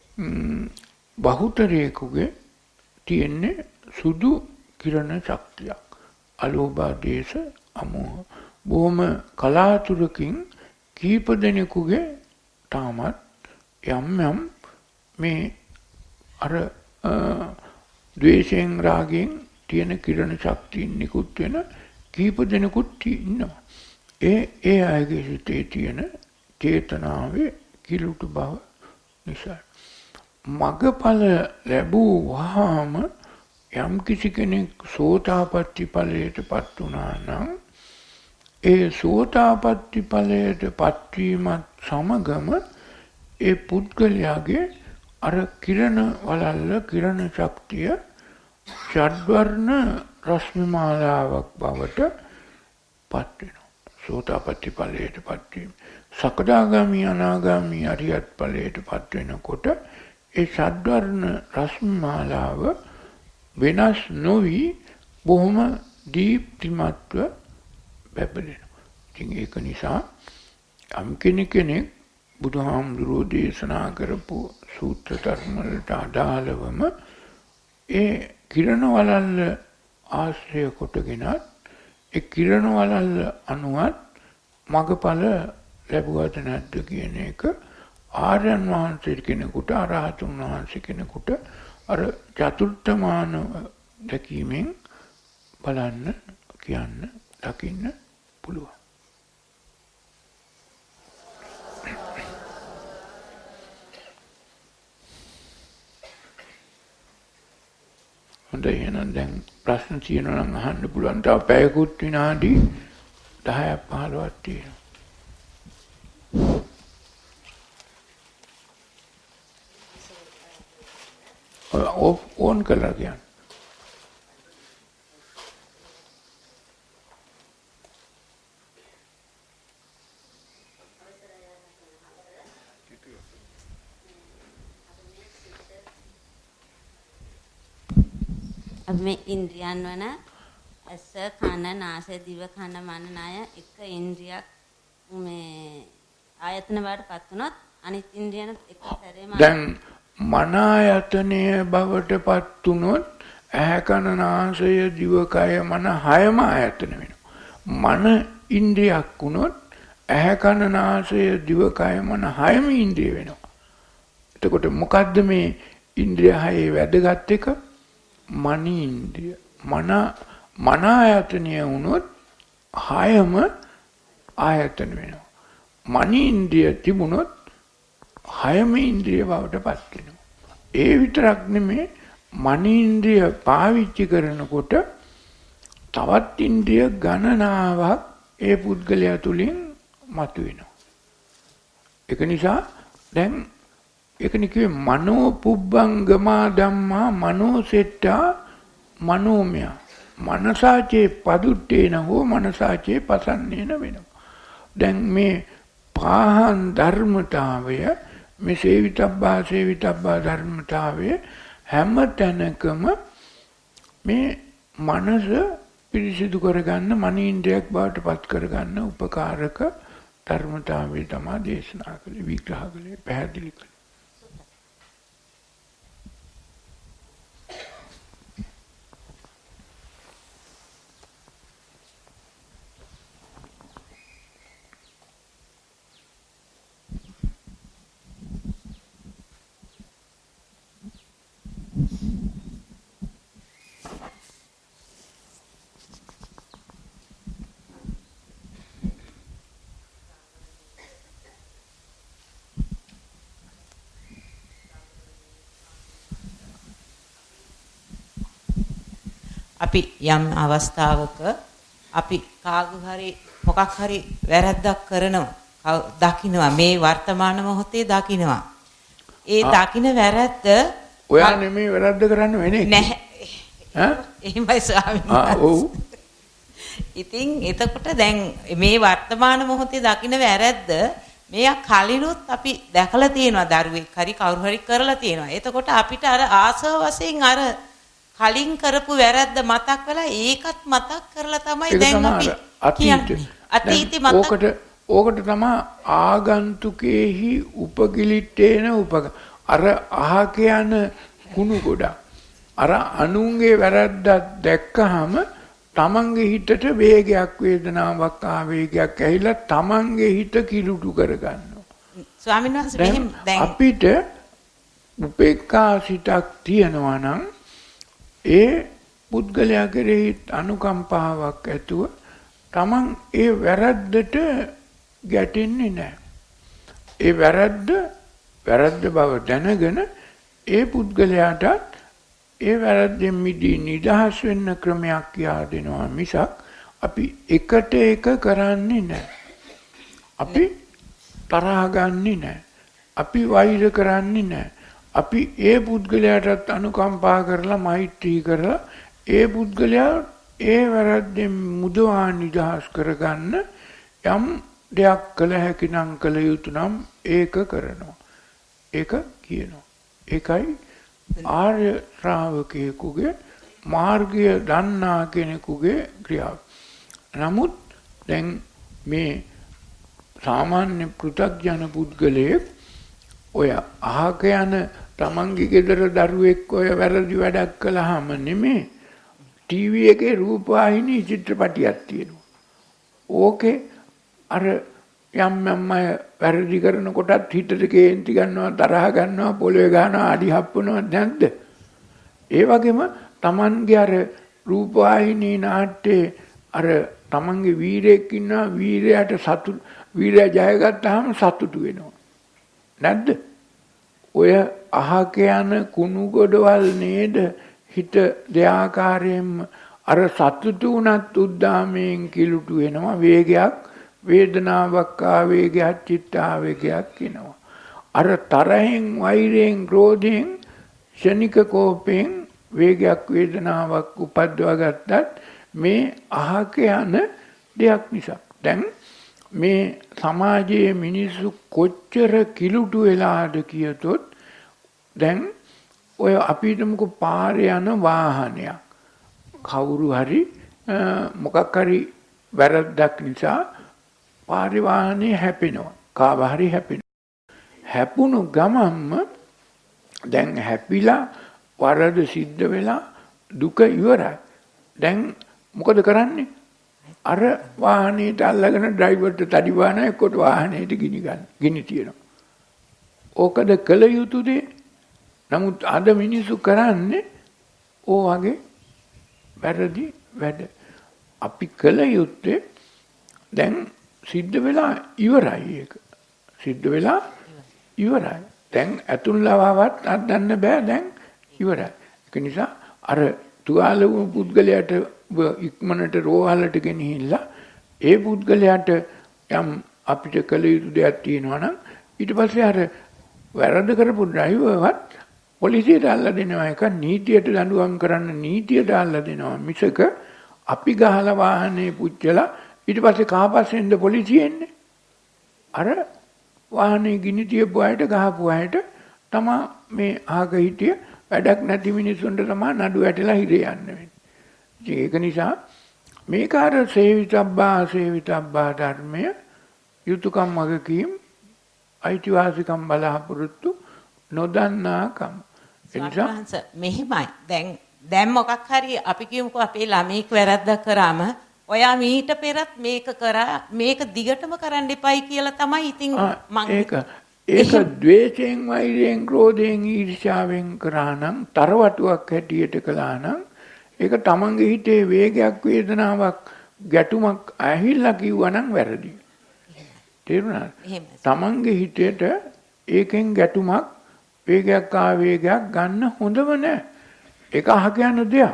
බහුතරයකගේ තියෙන්නේ සුදු කිරණ ශක්තියක්. අලෝභ, දේශ, අමෝහ බොහොම කලාතුරකින් කීප දෙනෙකුගේ තාමත් යම් යම් මේ අර ද්වේෂයෙන් රාගයෙන් තියෙන කිරණ ශක්තියින් නිකුත් වෙන කීප දෙනෙකුත් ඉන්නවා. ඒ ඒ අයගේ හිතේ තියෙන චේතනාවේ කිලුටු බව නිසා. මගඵල ලැබූ වහාම යම් කිසි කෙනෙක් සෝතාපට්ටි ඵලයට පත් වුණා නම් ඒ සෝතාපට්ටි ඵලයට පත්වීමත් සමගම ඒ පුද්ගලයාගේ අර කිරණ වලල්ල කිරණ ශක්තිය ෂඩ්වර්ණ රශ්මි මාලාවක් බවට පත් වෙනවා. සෝතාපට්ටි ඵලයට පත්වීම. සකදාගාමි අනාගාමි අරියත් ඵලයට පත් වෙනකොට ඒ ෂඩ්වර්ණ රශ්මි මාලාව වෙනස් නොවි බොහොම දීප්තිමත්ව බැබලෙනවා. ඉතින් ඒක නිසා යම් කෙනෙක් බුදුහාමුදුරුවෝ දේශනා කරපු සූත්‍ර ධර්ම වලට අදාළවම ඒ කිරණ වලල්ල ආශ්‍රය කොටගෙනත් ඒ කිරණ වලල්ල අනුවත් මගඵල ලැබුවද නැද්ද කියන එක ආර්යයන් වහන්සේ කෙනෙකුට අරහතුන් වහන්සේ කෙනෙකුට අර චතුර්ථ මානව දැකීමෙන් බලන්න කියන්න දකින්න පුළුවන්. හොඳයි එහෙනම් දැන් ප්‍රශ්න තියෙනවා නම් අහන්න පුළුවන්. තව පැයකුත් විනාඩි දහයක් පහළොවක් තියෙනවා. ඕන් කළා කියන්නේ. මේ ඉන්ද්‍රියන් වන ඇස, කන, නාසය, දිව, කන, මන, ණය එක ඉන්ද්‍රියක් මේ ආයතන බවට පත් වුණොත් අනිත් ඉන්ද්‍රියන එක සැරේම දැන් මන ආයතනය බවට පත් වුණොත් ඇහැ, කන, නාසය, දිව, කය, මන හයම ආයතන වෙනවා. මන ඉන්ද්‍රියක් වුණොත් ඇහැ, කන, නාසය, දිව, කය, මන හයම ඉන්ද්‍රිය වෙනවා. එතකොට මොකද්ද මේ ඉන්ද්‍රිය හයේ වැදගත් එක? මන ඉන්ද්‍රිය. මන මන ආයතනය වුණොත් හයම ආයතන වෙනවා. මන ඉන්ද්‍රිය තිබුණොත් හයම ඉන්ද්‍රිය බවට පත් වෙනවා. ඒ විතරක් නෙමෙයි මනීන්ද්‍රිය පාවිච්චි කරනකොට තවත් ඉන්ද්‍රිය ගණනාවක් ඒ පුද්ගලයා තුලින් මතුවෙනවා. ඒක නිසා දැන් ඒකනේ කිව්වේ මනෝ පුබ්බංගමා ධම්මා මනෝසෙට්ටා මනෝමය මනසාචේ පදුට්ටේන හෝ මනසාචේ පසන්නේන වෙනවා. දැන් මේ පාහන් ධර්මතාවය මේ සේවිතබ්බා සේවිතබ්බා ධර්මතාවය හැම තැනකම මේ මනස පිරිසිදු කරගන්න මනීන්ද්‍රයක් බවට පත් කරගන්න උපකාරක ධර්මතාවය තමයි දේශනා කළේ විග්‍රහ කළේ පැහැදිලි කළේ. අපි යම් අවස්ථාවක අපි කාගු හරි මොකක් හරි වැරද්දක් කරනවා දකින්නවා මේ වර්තමාන මොහොතේ දකින්නවා ඒ දකින්න වැරද්ද ඔයා නෙමෙයි වැරද්ද කරන්න වෙන්නේ නැහැ ඈ එහෙමයි ස්වාමීන් වහන්සේ ඉතින් එතකොට දැන් මේ වර්තමාන මොහොතේ දකින්න වැරද්ද මෙයා කලිනුත් අපි දැකලා තියෙනවා දරුවෙක් හරි කවුරු හරි කරලා තියෙනවා එතකොට අපිට අර ආසව වශයෙන් අර කලින් කරපු වැරද්ද මතක් වෙලා ඒකත් මතක් කරලා තමයි දැන් අපි අතීතේ අතීතේ මතක් ඕකට ඕකට තමයි ආගන්තුකේහි උපකිලිටේන උපක අර අහක යන කුණු ගොඩ අර අනුන්ගේ වැරද්දක් දැක්කහම තමන්ගේ හිතට වේගයක් වේදනාවක් ආවේගයක් ඇහිලා තමන්ගේ හිත කිලුටු කරගන්නවා ස්වාමීන් වහන්සේ මෙහෙම දැන් අපිට උපේක්ඛා සිතක් තියනවා නම් ඒ පුද්ගලයා කෙරෙහි අනුකම්පාවක් ඇතුව තමන් ඒ වැරද්දට ගැටෙන්නේ නැහැ. ඒ වැරද්ද වැරද්ද බව දැනගෙන ඒ පුද්ගලයාට ඒ වැරද්දෙන් මිදී නිදහස් වෙන්න ක්‍රමයක් කියා දෙනවා මිසක් අපි එකට එක කරන්නේ නැහැ. අපි තරහ ගන්නෙ නැහැ. අපි වෛර කරන්නේ නැහැ. අපි ඒ පුද්ගලයාටත් අනුකම්පා කරලා මෛත්‍රී කරලා ඒ පුද්ගලයා ඒ වැරද්දෙන් මුදවා නිදහස් කරගන්න යම් දෙයක් කළ හැකි නම් කළ යුතු නම් ඒක කරනවා. ඒක කියනවා. ඒකයි ආර්ය ශ්‍රාවකයෙකුගේ මාර්ගය දන්නා කෙනෙකුගේ ක්‍රියාව. නමුත් දැන් මේ සාමාන්‍ය පෘථග්ජන පුද්ගලයෙක් ඔය අහක යන තමන්ගේ ගෙදර දරුවෙක් ඔය වැරදි වැඩක් කළාම නෙමෙයි ටීවී එකේ රූපවාහිනී චිත්‍රපටියක් තියෙනවා. ඕකේ අර යම් යම් අය වැරදි කරනකොටත් හිතට කේන්ති ගන්නවා තරහ ගන්නවා පොළවේ ගන්නවා අඩි හප්පනවා නැද්ද? ඒ වගේම තමන්ගේ අර රූපවාහිනී නාට්‍යයේ අර තමන්ගේ වීරයෙක් ඉන්නවා වීරයාට සතු වීරයා ජයගත්තාම සතුටු වෙනවා. නැද්ද? ඔය අහක යන කුණු ගොඩවල් නේද හිත දෙආකාරයෙන්ම අර සතුටු උනත් උද්දාමයෙන් කිලුටු වෙනවා වේගයක් වේදනාවක් ආවේගයක් චිත්ත ආවේගයක් එනවා. අර තරහෙන් වෛරයෙන් ක්‍රෝධයෙන් ශනික කෝපයෙන් වේගයක් වේදනාවක් උපද්දවා ගත්තත් මේ අහක යන දෙයක් නිසා. දැන් මේ සමාජයේ මිනිස්සු කොච්චර කිලුටු වෙලාද කියතොත් දැන් ඔය අපි හිතමුකෝ පාරේ යන වාහනයක් කවුරු හරි මොකක් හරි වැරද්දක් නිසා පාරේ වාහනේ හැපෙනවා කාව හරි හැපෙනවා හැපුණු ගමන්ම දැන් හැපිලා වරද සිද්ධ වෙලා දුක ඉවරයි දැන් මොකද කරන්නේ අර වාහනේට අල්ලගෙන ඩ්‍රයිවර්ට තඩි වාහන එක්කොට වාහනේට ගිනි ගන්න ගිනි තියනවා ඕකද කළ යුතු දේ නමුත් අද මිනිස්සු කරන්නේ ඕ වගේ වැරදි වැඩ අපි කළ යුත්තේ දැන් සිද්ධ වෙලා ඉවරයි ඒක සිද්ධ වෙලා ඉවරයි. දැන් ඇතුල්ලවවත් අදන්න බෑ දැන් ඉවරයි. ඒක නිසා අර තුවාල වූ පුද්ගලයාට ඉක්මනට රෝහලට ගෙනහිල්ලා ඒ පුද්ගලයාට යම් අපිට කළ යුතු දෙයක් තියෙනවා නම් ඊට පස්සේ අර වැරද්ද කරපු ඩ්‍රයිවර්වත් පොලිසියට අල්ල දෙනවා. එක නීතියට දඬුවම් කරන්න නීතියට අල්ල දෙනවා මිසක අපි ගහලා වාහනේ පුච්චලා ඊට පස්සේ කාපස්සෙන්ද පොලිසිය එන්නේ. අර වාහනේ ගිනි තියපු අයට ගහපු අයට තමා මේ ආග හිටිය වැඩක් නැති මිනිස්සුන්ට තමයි නඩු වැටලා හිරේ යන්න වෙන්නේ. ඒක නිසා මේක අර සේවිතබ්බා සේවිතබ්බා ධර්මය යුතුයකම් වගකීම් අයිතිවාසිකම් බලාපොරොත්තු නොදන්නාකම්. ඒ නිසා මෙහිමයි. දැන් දැන් මොකක් හරි අපි කියමුකෝ අපේ ළමෙක් වැරද්දක් කරාම ඔයා මීට පෙරත් මේක කරා මේක දිගටම කරන්න එපයි කියලා තමයි ඉතින් මම ඒක ඒක ද්වේෂයෙන් වෛරයෙන් ක්‍රෝධයෙන් ඊර්ෂ්‍යාවෙන් කරා නම් තරවටුවක් හැටියට කළා නම් ඒක තමන්ගේ හිතේ වේගයක් වේදනාවක් ගැටුමක් ඇහිලා කිව්වා නම් වැරදි. තේරුණාද? තමන්ගේ හිතේට ඒකෙන් ගැටුමක් වේගයක් ආවේගයක් ගන්න හොඳම නෑ. ඒක අහක යන දෙයක්.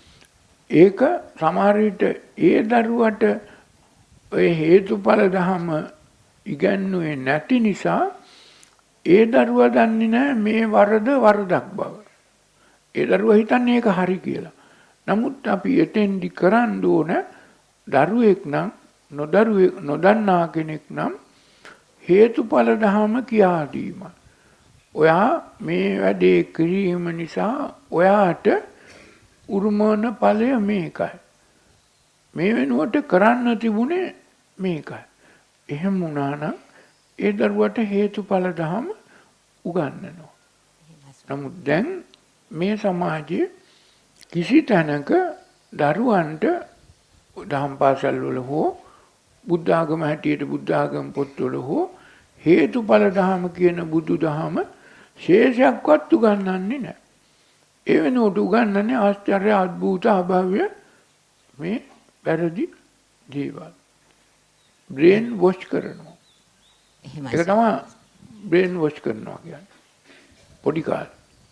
ඒක සමහර විට ඒ දරුවට ඔය හේතුඵල ධම ඉගන්නුවේ නැති නිසා ඒ දරුවා දන්නේ නැහැ මේ වරද වරදක් බව. ඒ දරුවා හිතන්නේ ඒක හරි කියලා. නමුත් අපි එතෙන්දි කරන්න ඕන දරුවෙක් නම් නොදරුවෙක් නොදන්නා කෙනෙක් නම් හේතුඵල ධම කියා දීම. ඔයා මේ වැඩේ කිරීම නිසා ඔයාට උරුමන ඵලය මේකයි. මේ වෙනුවට කරන්න තිබුණේ මේකයි. එහෙම වුණා නම් ඒ දරුවට හේතුඵල ධම උගන්වනවා. නමුත් දැන් මේ සමාජයේ කිසි තැනක දරුවන්ට දහම් පාසල් වල හෝ බුද්ධ ආගම හැටියට බුද්ධ ආගම පොත්වල හෝ හේතුඵල ධම කියන බුදු දහම ශේෂයක්වත් උගන්වන්නේ නැහැ. ඒ වෙනුවට උගන්වන්නේ ආශ්චර්ය අద్භූත අභව්‍ය මේ වැරදි දේවල්. බ්‍රේන් වොෂ් කරනවා. ඒක තමයි බ්‍රේන් වොෂ් කරනවා කියන්නේ. පොඩි කාලේ.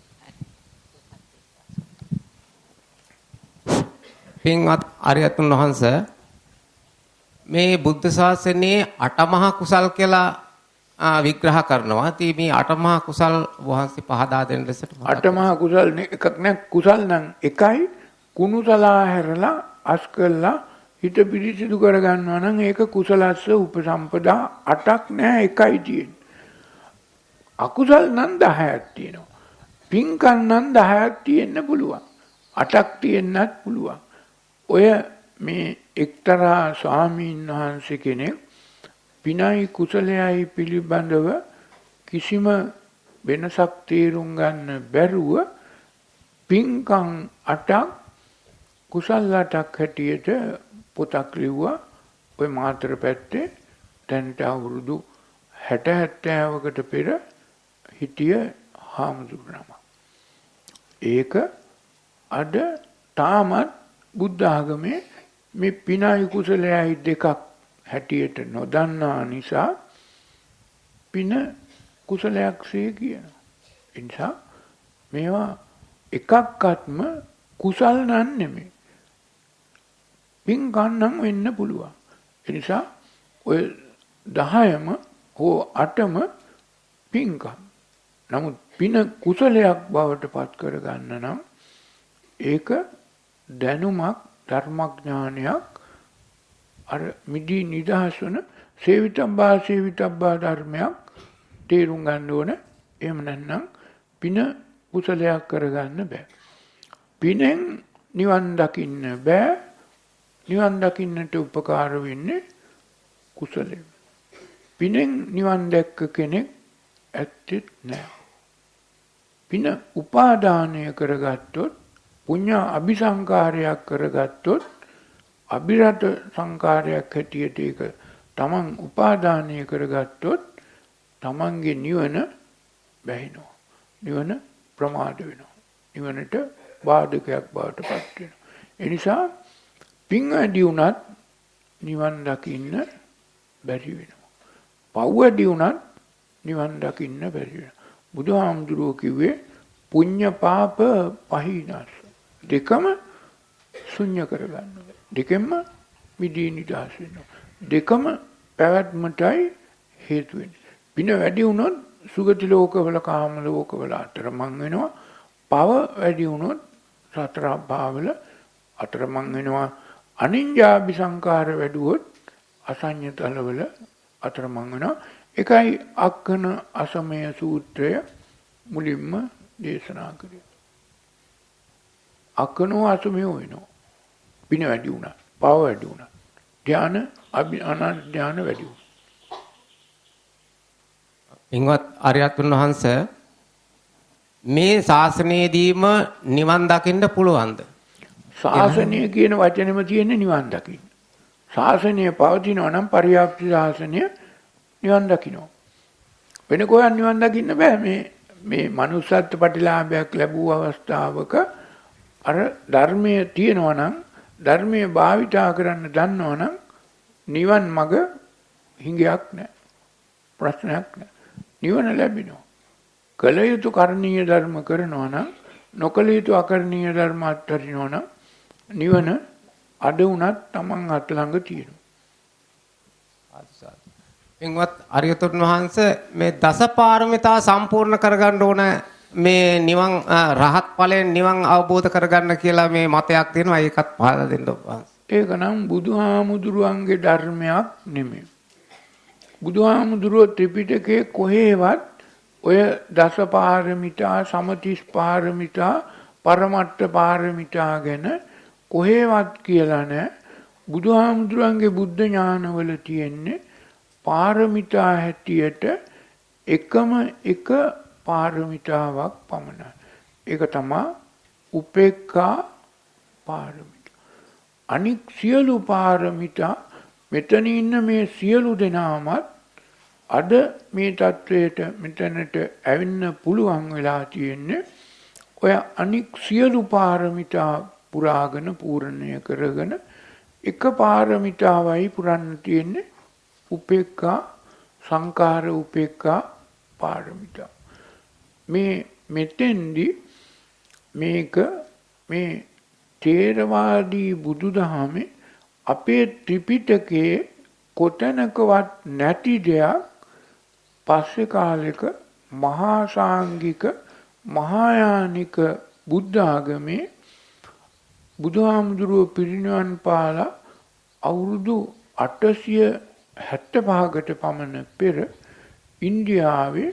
පින්වත් ආර්යතුන් වහන්සේ මේ බුද්ධ ශාසනයේ අටමහා කුසල් කියලා විග්‍රහ කරනවා. ඉතින් මේ අටමහා කුසල් වහන්සේ පහදා දෙන ලෙසට අටමහා කුසල් එකක් නෑ. කුසල් නම් එකයි කුණුතලා හැරලා අස් කළා හිත පිරිසිදු කර ගන්නවා නම් ඒක කුසලස්ස උපසම්පදා අටක් නෑ එකයි තියෙන්නේ. අකුසල් නම් දහයක් තියෙනවා. පින්කම් නම් දහයක් තියෙන්න පුළුවන්. අටක් තියෙන්නත් පුළුවන්. ඔය මේ එක්තරා ස්වාමීන් වහන්සේ කෙනෙක් පිනයි කුසලයයි පිළිබඳව කිසිම වෙනසක් තේරුම් ගන්න බැරුව පින්කම් අටක් කුසල අටක් හැටියට පොතක් ලිව්වා. ඔය මාතර පැත්තේ දැනට අවුරුදු හැට හැත්තෑවකට පෙර හිටිය හාමුදුරුවෝ. ඒක අද තාමත් බුද්ධ ආගමේ මේ පිනයි කුසලයයි දෙකක් හැටියට නොදන්නා නිසා පින කුසලයක්සේ කියනවා. ඒ නිසා මේවා එකක්වත්ම කුසල් නන් නෙමෙයි. පින්කම් නම් වෙන්න පුළුවන්. ඒ නිසා ඔය දහයම හෝ අටම පින්කම්. නමුත් පින කුසලයක් බවට පත් කරගන්න නම් ඒක දැනුමක් ධර්මඥානයක් අර මිදී නිදහස් වන සේවිතබ්බා සේවිතබ්බා ධර්මයක් තේරුම් ගන්න ඕන. එහෙම නැත්නම් පින කුසලයක් කරගන්න බෑ. පිනෙන් නිවන් දකින්න බෑ. නිවන් දකින්නට උපකාර වෙන්නේ කුසලයෙන්. පිනෙන් නිවන් දැක්ක කෙනෙක් ඇත්තෙත් නෑ. පින උපාදානය කරගත්තොත් පුඤ්ඤ අபிසංකාරයක් කරගත්තොත් අභිරත සංකාරයක් හැටියට ඒක තමන් උපාදානය කරගත්තොත් තමන්ගේ නිවන බැහැිනවා. නිවන ප්‍රමාද වෙනවා. නිවනට බාධකයක් බවට පත් වෙනවා. ඒ නිසා පින් වැඩි වුණත් නිවන් දකින්න බැරි වෙනවා. පව් වැඩි වුණත් නිවන් දකින්න බැරි වෙනවා. බුදුහාමුදුරුවෝ කිව්වේ පුඤ්ඤ පාප පහිනස් දෙකම ශුන්‍ය කරගන්න. දෙකෙන්ම මිදී නිදහස් වෙනවා. දෙකම පැවැත්මටයි හේතු වෙන්නේ. පින වැඩි වුණොත් සුගති ලෝකවල කාම ලෝකවල අතරමං වෙනවා. පව වැඩි වුණොත් සතර අපාවල අතරමං වෙනවා. අනිඤ්ඤාභි සංකාර වැඩුවොත් අසඤ්ඤ තලවල අතරමං වෙනවා. එකයි අක්කන අසමය සූත්‍රය මුලින්ම දේශනා කරේ. අක්කනෝ අසමයෝ වෙනවා. පින වැඩි වුණා. පව වැඩි වුණා. ධාන අභි අනන්ත ධාන වැඩි වුණා. ඉන්වත් ආර්යයන් වහන්සේ මේ ශාසනයේදීම නිවන් දකින්න පුළුවන්ද? ශාසනය කියන වචනේම තියෙන නිවන් දකින්න. ශාසනය පවතිනවා නම් පරියාප්ති ශාසනය නිවන් දකින්න. වෙන කොහෙන් නිවන් දකින්න බෑ. මේ මේ manussත්ත්ව ප්‍රතිලාභයක් ලැබුව අවස්ථාවක අර ධර්මයේ තියෙනවා නම් ධර්මයේ භාවිතා කරන්න දන්නවා නම් නිවන් මඟ හිඟයක් නැහැ. ප්‍රශ්නයක් නැහැ. නිවන ලැබෙනවා. කල යුතු කරණීය ධර්ම කරනවා නම් නොකල යුතු අකරණීය ධර්ම අත්හරිනවා නම් නිවන අද වුණත් Taman අත ළඟ තියෙනවා. එන්වත් අරියතුන් වහන්සේ මේ දසපාරමිතා සම්පූර්ණ කරගන්න ඕන මේ නිවන් රහත් ඵලයෙන් නිවන් අවබෝධ කරගන්න කියලා මේ මතයක් තියෙනවා. ඒකත් පහදා දෙන්න ඔබ වහන්සේ. ඒක නම් බුදුහාමුදුරුවන්ගේ ධර්මයක් නෙමෙයි. බුදුහාමුදුරුවෝ ත්‍රිපිටකයේ කොහේවත් ඔය දසපාරමිතා සමතිස් පාරමිතා පරමට්ඨ පාරමිතා ගැන කොහේවත් කියලා නැහැ. බුදුහාමුදුරුවන්ගේ බුද්ධ ඥානවල තියෙන්නේ පාරමිතා හැටියට එකම එක පාරමිතාවක් පමණයි. ඒක තමයි උපේක්ඛා පාරමිතා. අනික් සියලු පාරමිතා මෙතන ඉන්න මේ සියලු දෙනාමත් අද මේ தത്വයට මෙතනට ඇවින්න පුළුවන් වෙලා තියෙන්නේ ඔය අනික් සියලු පාරමිතා පුරාගෙන පූර්ණය කරගෙන එක පාරමිතාවයි පුරන්න තියෙන්නේ උපේක්ඛා සංකාර උපේක්ඛා පාරමිතා. මේ මෙතෙන්දි මේක මේ ථේරවාදී බුදුදහමේ අපේ ත්‍රිපිටකයේ කොතනකවත් නැති දෙයක් පස්සේ කාලෙක මහා සාංගික මහායානික බුද්ධ ආගමේ බුදුහාමුදුරුවෝ පිරිනිවන් පාලා අවුරුදු අටසිය හැත්තෑ පහකට පමණ පෙර ඉන්දියාවේ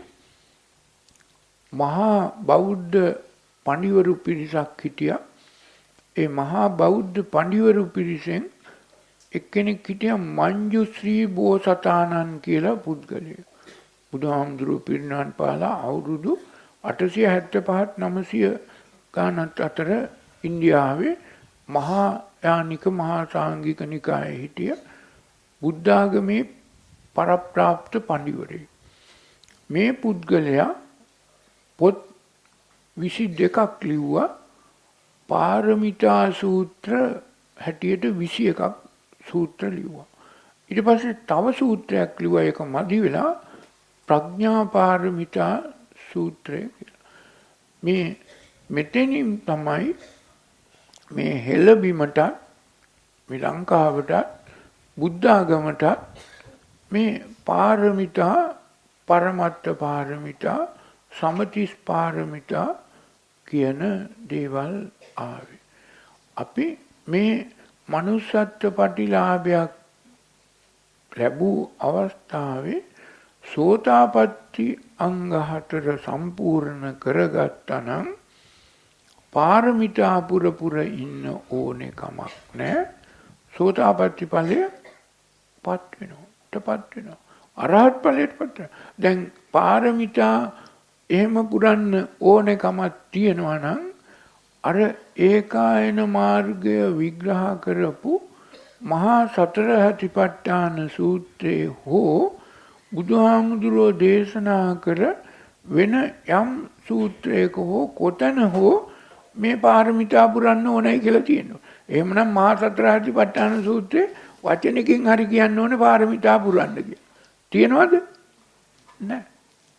මහා බෞද්ධ පඬිවරු පිරිසක් හිටියා. ඒ මහා බෞද්ධ පඬිවරු පිරිසෙන් එක්කෙනෙක් හිටියා මංජුශ්‍රී බෝසතාණන් කියලා පුද්ගලයෙක්. බුදුහාමුදුරුවෝ පිරිනිවන් පාලා අවුරුදු අටසිය හැත්තෑ පහත් නවසිය ගානත් අතර ඉන්දියාවේ මහා යානික මහා සාංගික නිකායේ හිටිය බුද්ධාගමේ පරප්‍රාප්ත පඬිවරයෙක්. මේ පුද්ගලයා පොත් විසි දෙකක් ලිව්වා. පාරමිතා සූත්‍ර හැටියට විසි එකක් සූත්‍ර ලිව්වා. ඊට පස්සේ තව සූත්‍රයක් ලිව්වා. ඒක මදි වෙලා ප්‍රඥා පාරමිතා සූත්‍රය කියලා. මේ මෙතනින් තමයි මේ හෙළබිමට මේ ලංකාවට බුද්ධ ආගමට මේ පාරමිතා පරමත්ත පාරමිතා සමතිස් පාරමිතා කියන දේවල් ආවේ. අපි මේ manussත්ව ප්‍රතිලාභයක් ලැබූ අවස්ථාවේ සෝතාපට්ටි අංග හතර සම්පූර්ණ කරගත්තා නම් පාරමිතා පුර පුර ඉන්න ඕනේ කමක් නැහැ. සෝතාපට්ටි ඵලය පත් වෙනවා. තපත් වෙනවා. අරහත් ඵලයට පත් වෙනවා. දැන් පාරමිතා එහෙම පුරන්න ඕනේ කමක් තියෙනවා නම් අර ඒකායන මාර්ගය විග්‍රහ කරපු මහා සතර සතිපට්ඨාන සූත්‍රයේ හෝ බුදුහාමුදුරෝ දේශනා කර වෙන යම් සූත්‍රයක හෝ කොතන හෝ මේ පාරමිතා පුරන්න ඕනයි කියලා තියෙනවා. එහෙමනම් මහා සතර සතිපට්ඨාන සූත්‍රයේ වචනකින් හරි කියන්න ඕනේ පාරමිතා පුරන්න කියලා. තියෙනවද? නැහැ.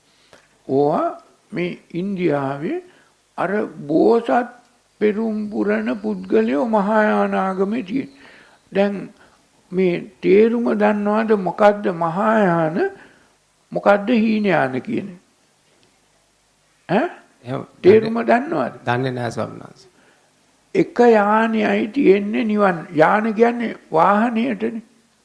ඕවා මේ ඉන්දියාවේ අර බෝසත් පෙරුම් පුරණ පුද්ගලයෝ මහායාන ආගමේ තියෙන. දැන් මේ තේරුම දන්නවද මොකද්ද මහායාන මොකද්ද හීනයාන කියන්නේ? ඈ? තේරුම දන්නවද? දන්නේ නැහැ ස්වාමීන් වහන්සේ. එක යානයයි තියෙන්නේ නිවන්. යාන කියන්නේ වාහනයටනේ.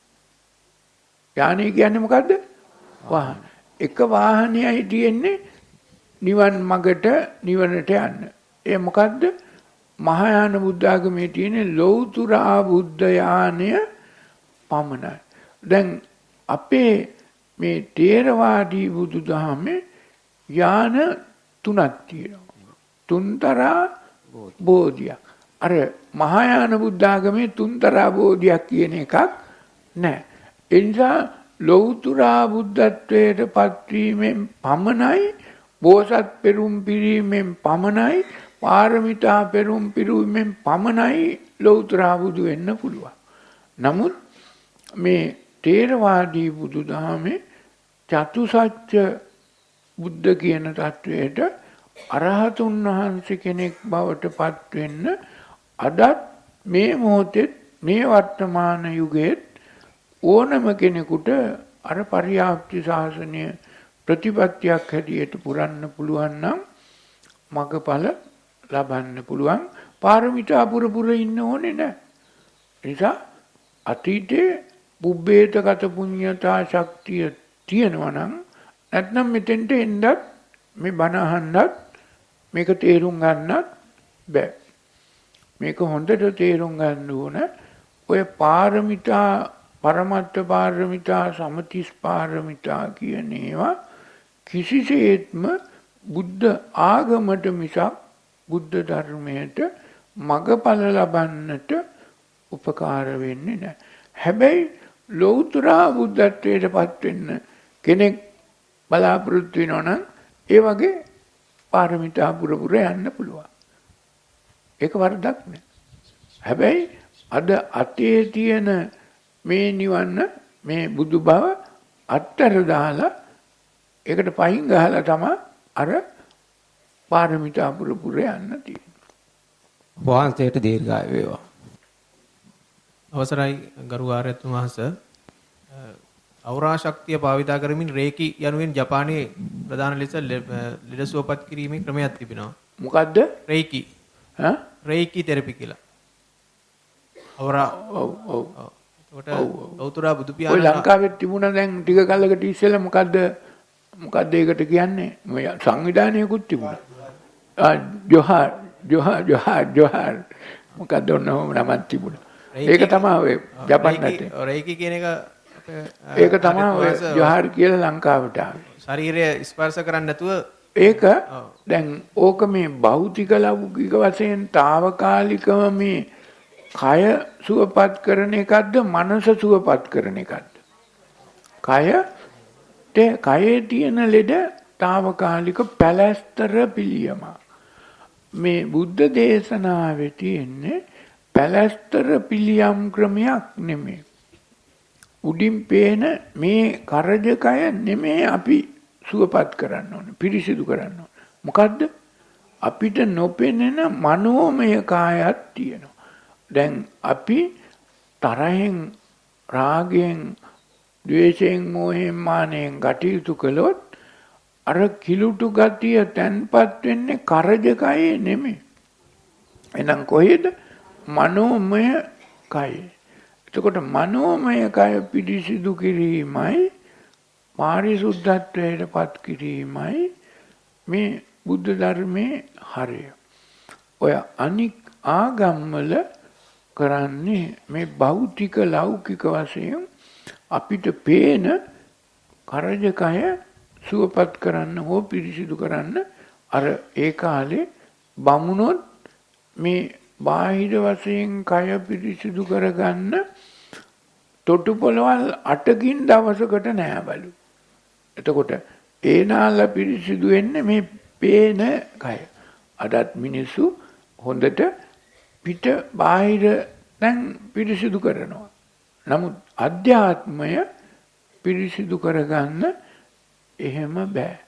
යානය කියන්නේ මොකද්ද? වාහන. එක වාහනයයි තියෙන්නේ නිවන් මගට නිවනට යන්න. ඒ මොකද්ද? මහායාන බුද්ධ ආගමේ තියෙන ලෞතර බුද්ධ යානය පමණයි. දැන් අපේ මේ තේරවාදී බුදුදහමේ යාන තුනක් තියෙනවා. තුන්තරා බෝධියක්. අර මහායාන බුද්ධ ආගමේ තුන්තරා බෝධියක් කියන එකක් නැහැ. ඒ නිසා ලෞතර බුද්ධත්වයට පත්වීමෙන් පමණයි බෝසත් පෙරුම් පිරීමෙන් පමණයි පාරමිතා පෙරුම් පිරීමෙන් පමණයි ලෞතර බුදු වෙන්න පුළුවන්. නමුත් මේ තේරවාදී බුදුදහමේ චතුසත්‍ය බුද්ධ කියන තත්වයට අරහතුන් වහන්සේ කෙනෙක් බවට පත් වෙන්න අදත් මේ මොහොතේ මේ වර්තමාන යුගයේ ඕනම කෙනෙකුට අර පරියාප්ති ශාසනය ප්‍රතිපත්තියක් හැටියට පුරන්න පුළුවන් නම් මගඵල ලබන්න පුළුවන්. පාරමිතා පුර පුර ඉන්න ඕනේ නැහැ. නිසා අතීතේ පුබ්බේතගත පුඤ්ඤතා ශක්තිය තියෙනවා නම් නැත්නම් මෙතෙන්ට එන්නත් මේ බණ අහන්නත් මේක තේරුම් ගන්නත් බෑ. මේක හොඳට තේරුම් ගන්න ඕන. ඔය පාරමිතා පරමත්ත පාරමිතා සමතිස් පාරමිතා කියන ඒවා කිසිසේත්ම බුද්ධ ආගමට මිසක් බුද්ධ ධර්මයට මගඵල ලබන්නට උපකාර වෙන්නේ නැහැ. හැබැයි ලෞතර බුද්ධත්වයට පත් වෙන්න කෙනෙක් බලාපොරොත්තු වෙනවා නම් ඒ වගේ පාරමිතා පුර පුර යන්න පුළුවන්. ඒක වරදක් නෑ. හැබැයි අද අතේ තියෙන මේ නිවන මේ බුදු බව අත්තර දාලා ඒකට පයින් ගහලා තමයි අර පාරමිතා පුර පුර යන්න තියෙන්නේ. වහන්සේට දීර්ඝායු වේවා. අවසරයි ගරු ආරයතුන් වහන්සේ. අවරා ශක්තිය භාවිතා කරමින් රේකි යනුවෙන් ජපානයේ ප්‍රධාන ලෙස ලෙඩ සුවපත් කිරීමේ ක්‍රමයක් තිබෙනවා. මොකද්ද? රේකි. ඈ? රේකි තෙරපි කියලා. අවරා ඔව් ඔව්. ඒකට ලෞතර බුදු ඔය පියාණන් ලංකාවේ තිබුණා දැන් ටික කලකට ඉස්සෙල්ලා මොකද්ද මොකද්ද ඒකට කියන්නේ? මේ සංවිධානයකුත් තිබුණා. ආ ජොහාර් ජොහාර් ජොහාර් ජොහාර් මොකද්ද ඔන්නෝම නමක් තිබුණා. ඒක තමයි ඔය ජපාන් රටේ. රේකි කියන එක ඒක තමයි ඔය ජොහාර් කියලා ලංකාවට ආවේ. ශරීරය ස්පර්ශ කරන්නේ නැතුව ඒක දැන් ඕක මේ භෞතික ලෞකික වශයෙන් తాවකාලිකව මේ කය සුවපත් කරන එකක්ද මනස සුවපත් කරන එකක්ද? කය තේ කයේ තියෙන ලෙඩ తాවකාලික පැලැස්තර පිළියම. මේ බුද්ධ දේශනාවේ තියෙන්නේ පැලැස්තර පිළියම් ක්‍රමයක් නෙමෙයි. උඩින් පේන මේ කරජකය නෙමෙයි අපි සුවපත් කරන්න ඕනේ, පිරිසිදු කරන්න ඕනේ. මොකද්ද? අපිට නොපෙනෙන මනෝමය කායක් තියෙනවා. දැන් අපි තරහෙන්, රාගයෙන්, ද්වේෂයෙන්, මෝහයෙන්, මානෙන් කටයුතු කළොත් අර කිලුටු ගතිය තැන්පත් වෙන්නේ කරජකයේ නෙමෙයි. එහෙනම් කොහෙද? මනෝමය කයේ. එතකොට මනෝමය කය පිරිසිදු කිරීමයි පාරිශුද්ධත්වයට පත් කිරීමයි මේ බුද්ධ ධර්මයේ හරය. ඔය අනික් ආගම්වල කරන්නේ මේ භෞතික ලෞකික වශයෙන් අපිට පේන කරජකය සුවපත් කරන්න හෝ පිරිසිදු කරන්න අර ඒ කාලේ බමුණොත් මේ බාහිර වශයෙන් කය පිරිසිදු කරගන්න තොටු පොළවල් අටකින් දවසකට නෑබලු. එතකොට ඒ නාල පිරිසිදු වෙන්නේ මේ පේන කය. අදත් මිනිස්සු හොඳට පිට බාහිර දැන් පිරිසිදු කරනවා. නමුත් අධ්‍යාත්මය පිරිසිදු කරගන්න එහෙම බෑ.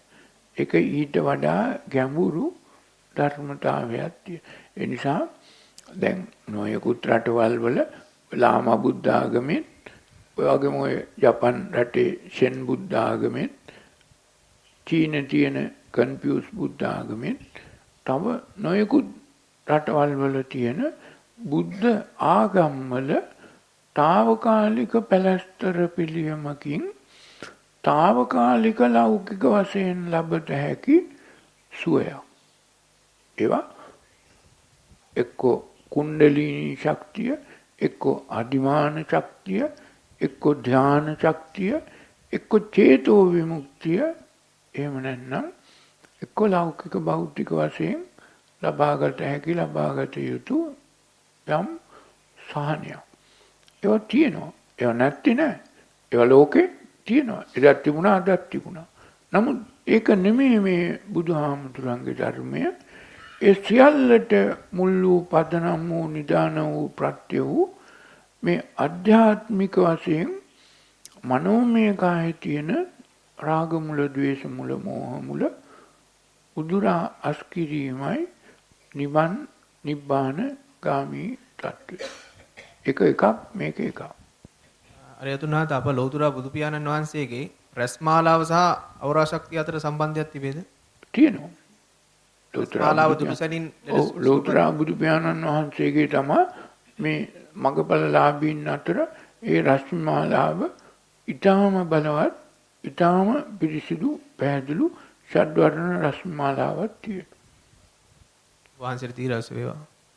ඒක ඊට වඩා ගැඹුරු ධර්මතාවයක් තියෙනවා. ඒ නිසා දැන් නොයෙකුත් රටවල් වල ලාමා බුද්ධ ආගමෙත් ඔය වගේම ඔය ජපන් රටේ ෂෙන් බුද්ධ ආගමෙත් චීනයේ තියෙන කන්ෆියුස් බුද්ධ ආගමෙත් තව නොයෙකුත් රටවල් වල තියෙන බුද්ධ ආගම් වල తాවකාලික පැලැස්තර පිළියමකින් తాවකාලික ලෞකික වශයෙන් ලබත හැකි සුවයක්. ඒවා එක්ක කුණ්ඩලිනී ශක්තිය, එක්ක අධිමාන ශක්තිය, එක්ක ධ්‍යාන ශක්තිය, එක්ක චේතෝ විමුක්තිය, එහෙම නැත්නම් එක්ක ලෞකික භෞතික වශයෙන් ලබාගත හැකි ලබාගත යුතු යම් සහනයක්. ඒවා තියෙනවා. ඒවා නැති නෑ. ඒවා ලෝකේ තියෙනවා. එදත් තිබුණා අදත් තිබුණා. නමුත් ඒක නෙමෙයි මේ බුදුහාමුදුරන්ගේ ධර්මය. ඒ සියල්ලට මුල් වූ පදනම් වූ නිදාන වූ ප්‍රත්‍ය වූ මේ අධ්‍යාත්මික වශයෙන් මනෝමය කායේ තියෙන රාග මුල, ද්වේෂ මුල, මෝහ මුල උදුරා අස්කිරීමයි නිවන් නිබ්බාන ගාමී තත්ත්වය. එක එකක් මේක එකක්. අරියතුනාත අප ලෞතර බුදු පියාණන් වහන්සේගේ රස්මාලාව සහ අවරා ශක්තිය අතර සම්බන්ධයක් තිබේද? තියෙනවා. රස්මාලාව දුරුසලින් ලෞතර බුදු පියාණන් වහන්සේගේ තමයි මේ මගපලලාභීන් අතර ඒ රස්මාලාව ඊටාම බලවත්, ඊටාම පිරිසිදු, පැහැදිලි ෂඩ්වර්ණ රස්මාලාවක් තියෙනවා. වහන්සේට තීරස වේවා.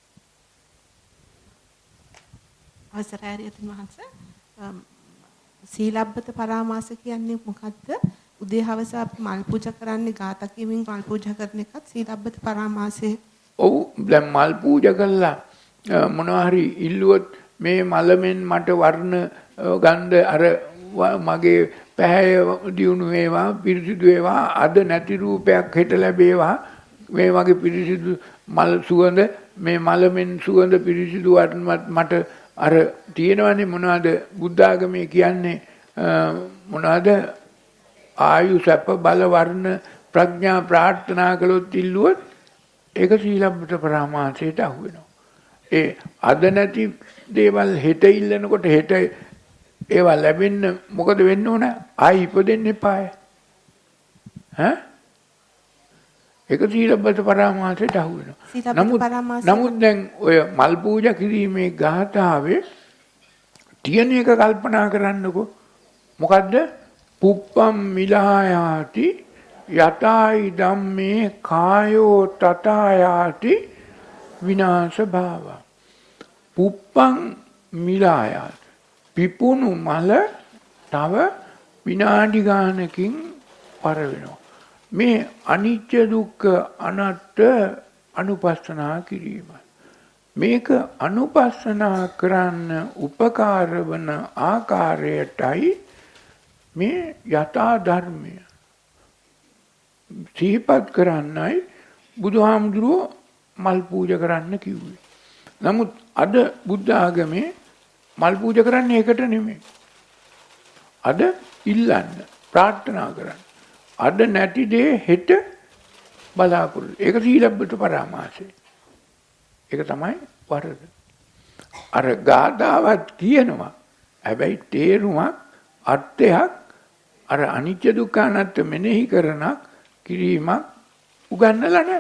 අවසරයි අරියතුන් වහන්සේ. සීලබ්බත පරාමාස කියන්නේ මොකද්ද? උදේ හවස අපි මල් පූජා කරන්නේ ගාථා කියමින් මල් පූජා කරන එකත් සීලබ්බත පරාමාසයේ. ඔව් දැන් මල් පූජා කළා මොනවා හරි ඉල්ලුවොත් මේ මලෙන් මට වර්ණ ගන්ධ අර මගේ පැහැය දියුණු වේවා, පිරිසිදු වේවා, අද නැති රූපයක් හෙට ලැබේවා, මේ වගේ පිරිසිදු මල් සුවඳ, මේ මලෙන් සුවඳ පිරිසිදු වර්ණවත් මට අර තියෙනවනේ මොනවද බුද්ධ ආගමේ කියන්නේ මොනවද ආයු සැප බල වර්ණ ප්‍රඥා ප්‍රාර්ථනා කළොත් ඉල්ලුවොත් ඒක සීලබ්බත පරාමාසයට අහු වෙනවා. ඒ අද නැති දේවල් හෙට ඉල්ලනකොට හෙට ඒවා ලැබෙන්න මොකද වෙන්න ඕන? ආයි ඉපදෙන්න එපාය. ඈ ඒක සීලබ්බත පරාමාසයට අහු වෙනවා. නමුත් නමුත් දැන් ඔය මල් පූජා කිරීමේ ගාථාවේ තියෙන එක කල්පනා කරන්නකෝ. මොකද්ද? පුප්පම් මිලායාති යතයි ධම්මේ කායෝ තථායාති විනාශ භාව. පුප්පං මිලායාති පිපුණු මල තව විනාඩි ගානකින් පර වෙනවා. මේ අනිත්‍ය දුක්ඛ අනාත්ම අනුපස්සනා කිරීම. මේක අනුපස්සනා කරන්න උපකාර වන ආකාරයටයි මේ යථා ධර්මය සිහිපත් කරන්නයි බුදුහාමුදුරුවෝ මල් පූජා කරන්න කිව්වේ. නමුත් අද බුද්ධ ආගමේ මල් පූජා කරන්නේ ඒකට නෙමෙයි. අද ඉල්ලන්න, ප්‍රාර්ථනා කරන්න. අද නැති දේ හෙට බලාපොරොත්තු. ඒක සීලබ්බත පරාමාසය. ඒක තමයි වරද. අර ගාථාවත් කියනවා. හැබැයි තේරුමක් අර්ථයක් අර අනිත්‍ය දුක්ඛ අනාත්ම මෙනෙහි කරනක් කිරීමක් උගන්වලා නැහැ.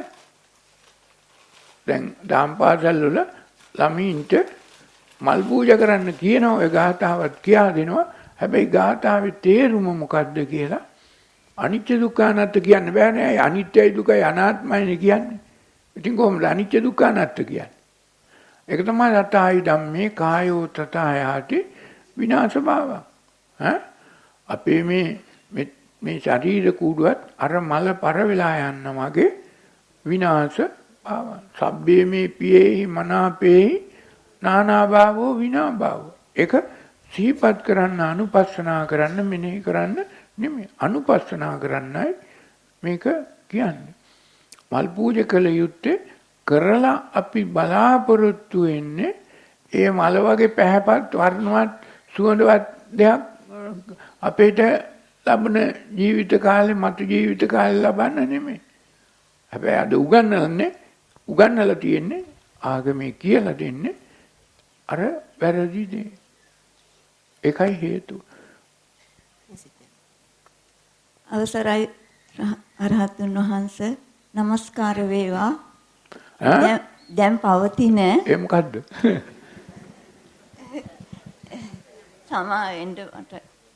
දැන් දාම් පාසල් වල ළමයින්ට මල් පූජා කරන්න කියනවා. ඒ ගාථාවත් කියා දෙනවා. හැබැයි ගාථාවේ තේරුම මොකද්ද කියලා අනිත්‍ය දුක්ඛ අනාත්ම කියන්න බෑනේ. අනිත්‍යයි දුකයි අනාත්මයිනේ කියන්නේ. ඉතින් කොහොමද අනිත්‍ය දුක්ඛ අනාත්ම කියන්නේ? ඒක තමයි යතයි ධම්මේ කායෝ තථායාති විනාශ භාව. ඈ අපේ මේ මේ ශරීර කූඩුවත් අර මල පර වෙලා යන්න වගේ විනාශ භාව. සබ්බේ මේ පියේහි මනාපේහි නානා භාවෝ විනා භාවෝ. ඒක සිහිපත් කරන්න, අනුපස්සනා කරන්න, මෙනෙහි කරන්න නෙමෙයි. අනුපස්සනා කරන්නයි මේක කියන්නේ. මල් පූජා කළ යුත්තේ කරලා අපි බලාපොරොත්තු වෙන්නේ ඒ මල වගේ පැහැපත් වර්ණවත් සුවඳවත් දෙයක් අපේට ලබන ජීවිත කාලේ මතු ජීවිත කාලේ ලබන්න නෙමෙයි. හැබැයි අද උගන්වන්නේ උගන්වලා තියෙන්නේ ආගමේ කියලා දෙන්නේ අර වැරදි දේ. ඒකයි හේතුව. අවසරයි අරහතුන් වහන්සේ নমස්කාර වේවා. දැන් පවතින ඒ මොකද්ද? තමා වෙන්න මට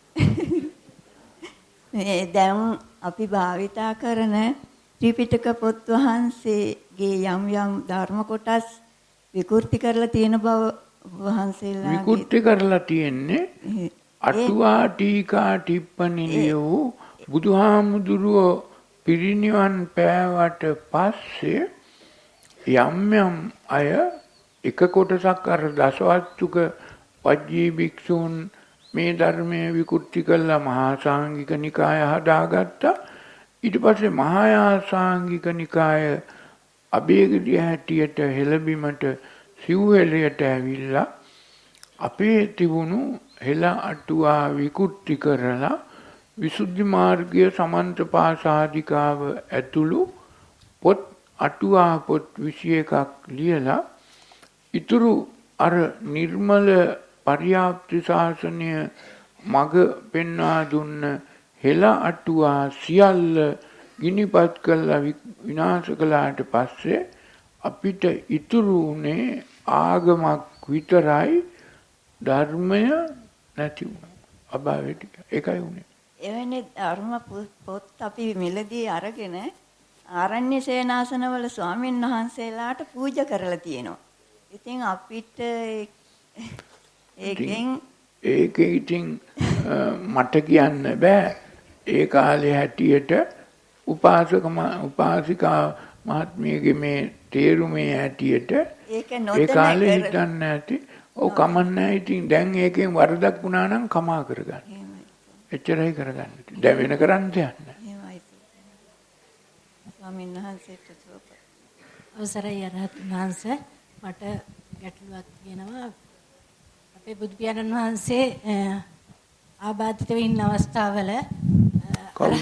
මේ දැන් අපි භාවිතා කරන ත්‍රිපිටක පොත් වහන්සේගේ යම් යම් ධර්ම කොටස් විකෘති කරලා තියෙන බව වහන්සේලා විකෘති කරලා තියෙන්නේ අටුවා ටීකා ටිප්පණි ලියවූ බුදුහාමුදුරුවෝ පිරිනිවන් පෑවට පස්සේ යම් යම් අය එක කොටසක් අර දසවස්තුක වජ්ජී භික්ෂූන් මේ ධර්මයේ විකෘති කළා මහා සාංගික නිකාය හදාගත්තා. ඊට පස්සේ මහා සාංගික නිකාය අබේගිරිය හැටියට හෙළබීමට සිව්හෙළයට ඇවිල්ලා අපේ තිබුණු හෙළ අටුවා විකෘති කරලා විසුද්ධි මාර්ගය සමන්තපාසාදිකාව ඇතුළු පොත් අටුවා පොත් විසි එකක් ලියලා ඉතුරු අර නිර්මල පර්යාප්ති ශාසනය මග පෙන්වා දුන්න හෙළ අටුවා සියල්ල ගිනිපත් කළා විනාශ කළාට පස්සේ අපිට ඉතුරු උනේ ආගමක් විතරයි ධර්මය නැති වුණා. අභාවයට ඒකයි උනේ. එවැනි ධර්ම පොත් අපි මිලදී අරගෙන ආරණ්‍ය සේනාසනවල ස්වාමීන් වහන්සේලාට පූජා කරලා තියෙනවා. ඉතින් අපිට ඒකෙන් ඒකේ ඉතින් මට කියන්න බෑ. ඒ කාලේ හැටියට උපාසක උපාසිකා මහත්මියගේ මේ තේරුමේ හැටියට ඒ කාලේ හිතන්නේ නැති ඔව් කමන්නේ. ඉතින් දැන් ඒකෙන් වරදක් වුණා නම් කමා කරගන්න. එච්චරයි කරගන්න. දැන් වෙන කරන්න දෙයක් නැහැ. ස්වාමීන් වහන්සේට අවසරයි අරහතුන් වහන්සේ මට ගැටලුවක් තියෙනවා. අපේ බුදු පියාණන් වහන්සේ ආබාධිත වෙන්න අවස්ථාවල කවුද?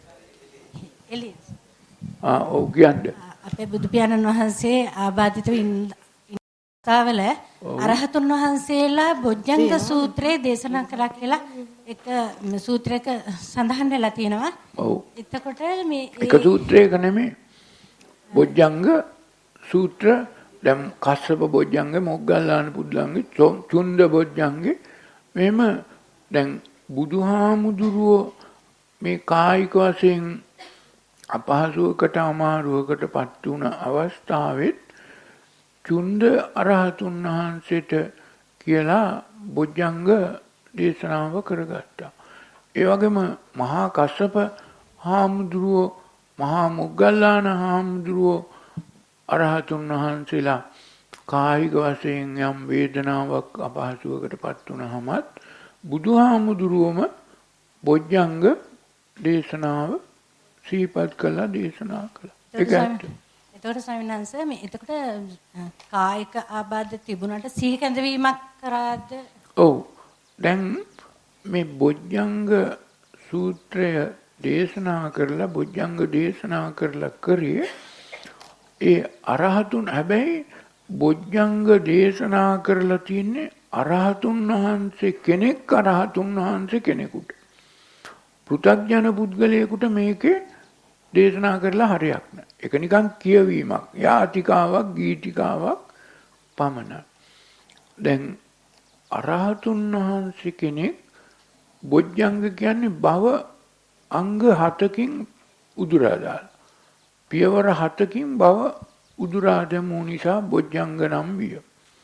එලිස්. ආ ඔව් කියන්නේ. අපේ බුදු පියාණන් වහන්සේ ආබාධිත වෙන්න අවස්ථාවල අරහතුන් වහන්සේලා බොජ්ජංග සූත්‍රයේ දේශනා කළා කියලා එක සූත්‍රයක සඳහන් වෙලා තියෙනවා. ඔව්. එතකොට මේ එක සූත්‍රයක නෙමෙයි. බොජ්ජංග සූත්‍ර දැන් කස්සප බොජ්ජංග මොග්ගල්ලාන පුද්ලංගේ චුන්ද බොජ්ජංගේ මෙහෙම දැන් බුදුහාමුදුරුවෝ මේ කායික වශයෙන් අපහසුවකට අමාරුවකටපත් වුණ අවස්ථාවෙත් චුන්ද අරහතුන් වහන්සේට කියලා බොජ්ජංග දේශනාව කරගත්තා. ඒ වගේම මහා කස්සප හාමුදුරුවෝ මහා මොග්ගල්ලාන හාමුදුරුවෝ අරහතුන් වහන්සේලා කායික වශයෙන් යම් වේදනාවක් අපහසුවකටපත් වුණාමත් බුදුහාමුදුරුවම බොජ්ජංග දේශනාව සිහිපත් කළා දේශනා කළා. ඒක ඇත්ත. එතකොට ස්වාමීන් වහන්සේ මේ එතකොට කායික ආබාධ තිබුණාට සිහි කැඳවීමක් කරාද? ඔව්. දැන් මේ බොජ්ජංග සූත්‍රය දේශනා කරලා බොජ්ජංග දේශනා කරලා කරේ ඒ අරහතුන් හැබැයි බොජ්ජංග දේශනා කරලා තියන්නේ අරහතුන් වහන්සේ කෙනෙක් අරහතුන් වහන්සේ කෙනෙකුට. පෘථග්ජන පුද්ගලයෙකුට මේකේ දේශනා කරලා හරියක් නෑ. ඒක නිකන් කියවීමක්. යාතිකාවක් ගීතිකාවක් පමණයි. දැන් අරහතුන් වහන්සේ කෙනෙක් බොජ්ජංග කියන්නේ භව අංග හතකින් උදුරා දාලා. පියවර හතකින් භව උදුරා දැමූ නිසා බොජ්ජංග නම් විය.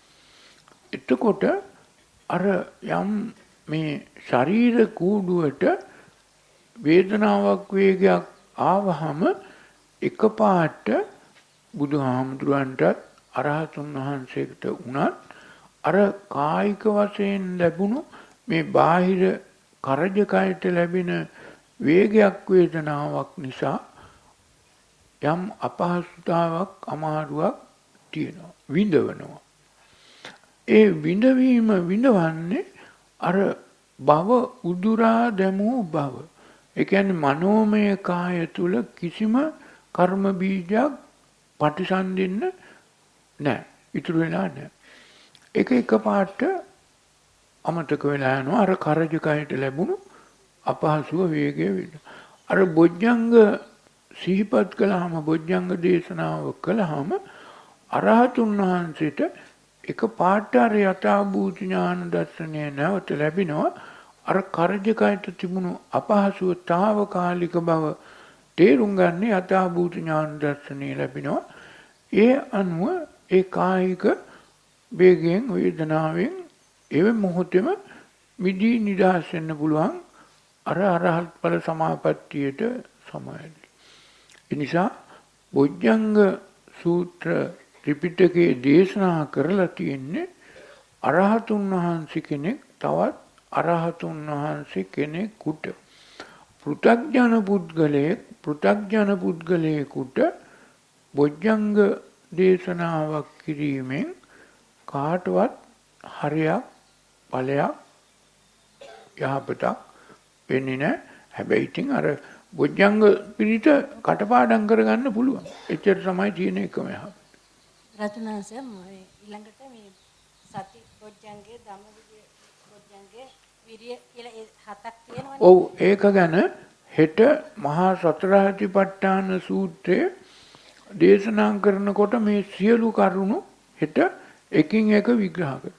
එතකොට අර යම් මේ ශරීර කූඩුවට වේදනාවක් වේගයක් ආවහම එකපාරට බුදුහාමුදුරන්ටත් අරහතුන් වහන්සේට උනත් අර කායික වශයෙන් ලැබුණු මේ බාහිර කරජකයට ලැබෙන වේගයක් වේදනාවක් නිසා යම් අපහසුතාවක් අමාරුවක් තියෙනවා විඳවනවා. ඒ විඳවීම විඳවන්නේ අර භව උදුරා දැමූ භව ඒ කියන්නේ මනෝමය කාය තුල කිසිම කර්ම බීජයක් ප්‍රතිසන්දෙන්න නැහැ. ඉතුරු වෙලා නැහැ. ඒක එකපාරට අමතක වෙලා යනවා. අර කරජකයට ලැබුණු අපහසුව වේගය වෙන. අර බොජ්ජංග සිහිපත් කළාම බොජ්ජංග දේශනාව කළාම අරහතුන් වහන්සේට එක පාට අර යථාභූත ඥාන දර්ශනය නැවත ලැබෙනවා. අර කරජකයට තිබුණු අපහසුව తాවකාලික බව තේරුම් ගන්න යථාභූත ඥාන දර්ශනය ලැබෙනවා. ඒ අනුව ඒ කායික වේගයෙන් වේදනාවෙන් ඒ මොහොතේම මිදී නිදහස් වෙන්න පුළුවන් අර අරහත් ඵල සමාපත්තියට සමවැදී. ඒ නිසා බොජ්ජංග සූත්‍ර ත්‍රිපිටකයේ දේශනා කරලා තියෙන්නේ අරහතුන් වහන්සේ කෙනෙක් තවත් අරහතුන් වහන්සේ කෙනෙකුට පෘථග්ජන පුද්ගලයෙක් පෘථග්ජන පුද්ගලයෙකුට බොජ්ජංග දේශනාවක් කිරීමෙන් කාටවත් හරයක් ඵලයක් යහපතක් වෙන්නේ නැහැ. හැබැයි ඉතින් අර බොජ්ජංග පිළිත කටපාඩම් කරගන්න පුළුවන්. එච්චර තමයි තියෙන එකම යහපත. රතනාංශ ඊළඟට මේ සති බොජ්ජංගේ ධම්මවිජය බොජ්ජංගේ විරිය කියලා ඒ හතක් තියෙනවනේ. ඔව් ඒක ගැන හෙට මහා සතරාතිපට්ඨාන සූත්‍රයේ දේශනා කරනකොට මේ සියලු කරුණු හෙට එකින් එක විග්‍රහ කරනවා.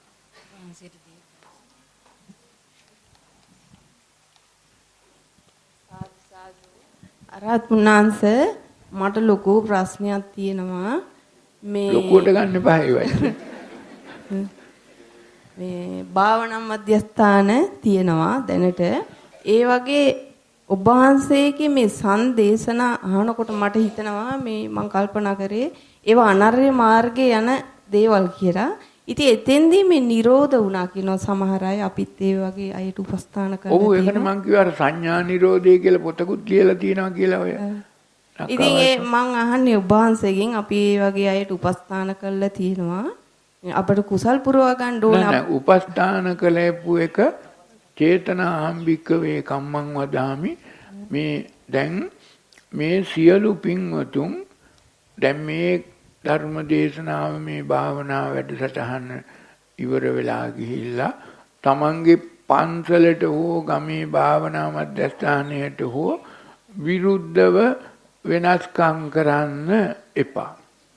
අරහත් පුණාංශ මට ලොකු ප්‍රශ්නයක් තියෙනවා. මේ ලොකුවට ගන්න එපා ඒ වගේ. මේ භාවනා මධ්‍යස්ථාන තියෙනවා දැනට. ඒ වගේ ඔබ වහන්සේගේ මේ සංදේශන අහනකොට මට හිතෙනවා මේ මම කල්පනා කරේ ඒවා අනර්ය මාර්ගයේ යන දේවල් කියලා. ඉතින් එතෙන්දී මේ නිරෝධ වුණා කියනවා සමහර අය අපිත් ඒ වගේ අයට උපස්ථාන කරලා තියෙනවා. ඔව් ඒකට මම කිව්වා අර සංඥා නිරෝධය කියලා පොතකුත් ලියලා තියෙනවා කියලා ඔය. ඉතින් ඒ මං අහන්නේ ඔබ වහන්සේගෙන් අපි ඒ වගේ අයට උපස්ථාන කරලා තියෙනවා. අපිට කුසල් පුරව ගන්න ඕන. නෑ නෑ උපස්ථාන කළේපු එක චේතනා අම්බික වේ කම්මං වදාමි. මේ දැන් මේ සියලු පින්වතුන් දැන් මේ ධර්ම දේශනාව මේ භාවනා වැඩසටහන ඉවර වෙලා ගිහිල්ලා තමන්ගේ පන්සලට හෝ ගමේ භාවනා මධ්‍යස්ථානයට හෝ විරුද්ධව වෙනස්කම් කරන්න එපා.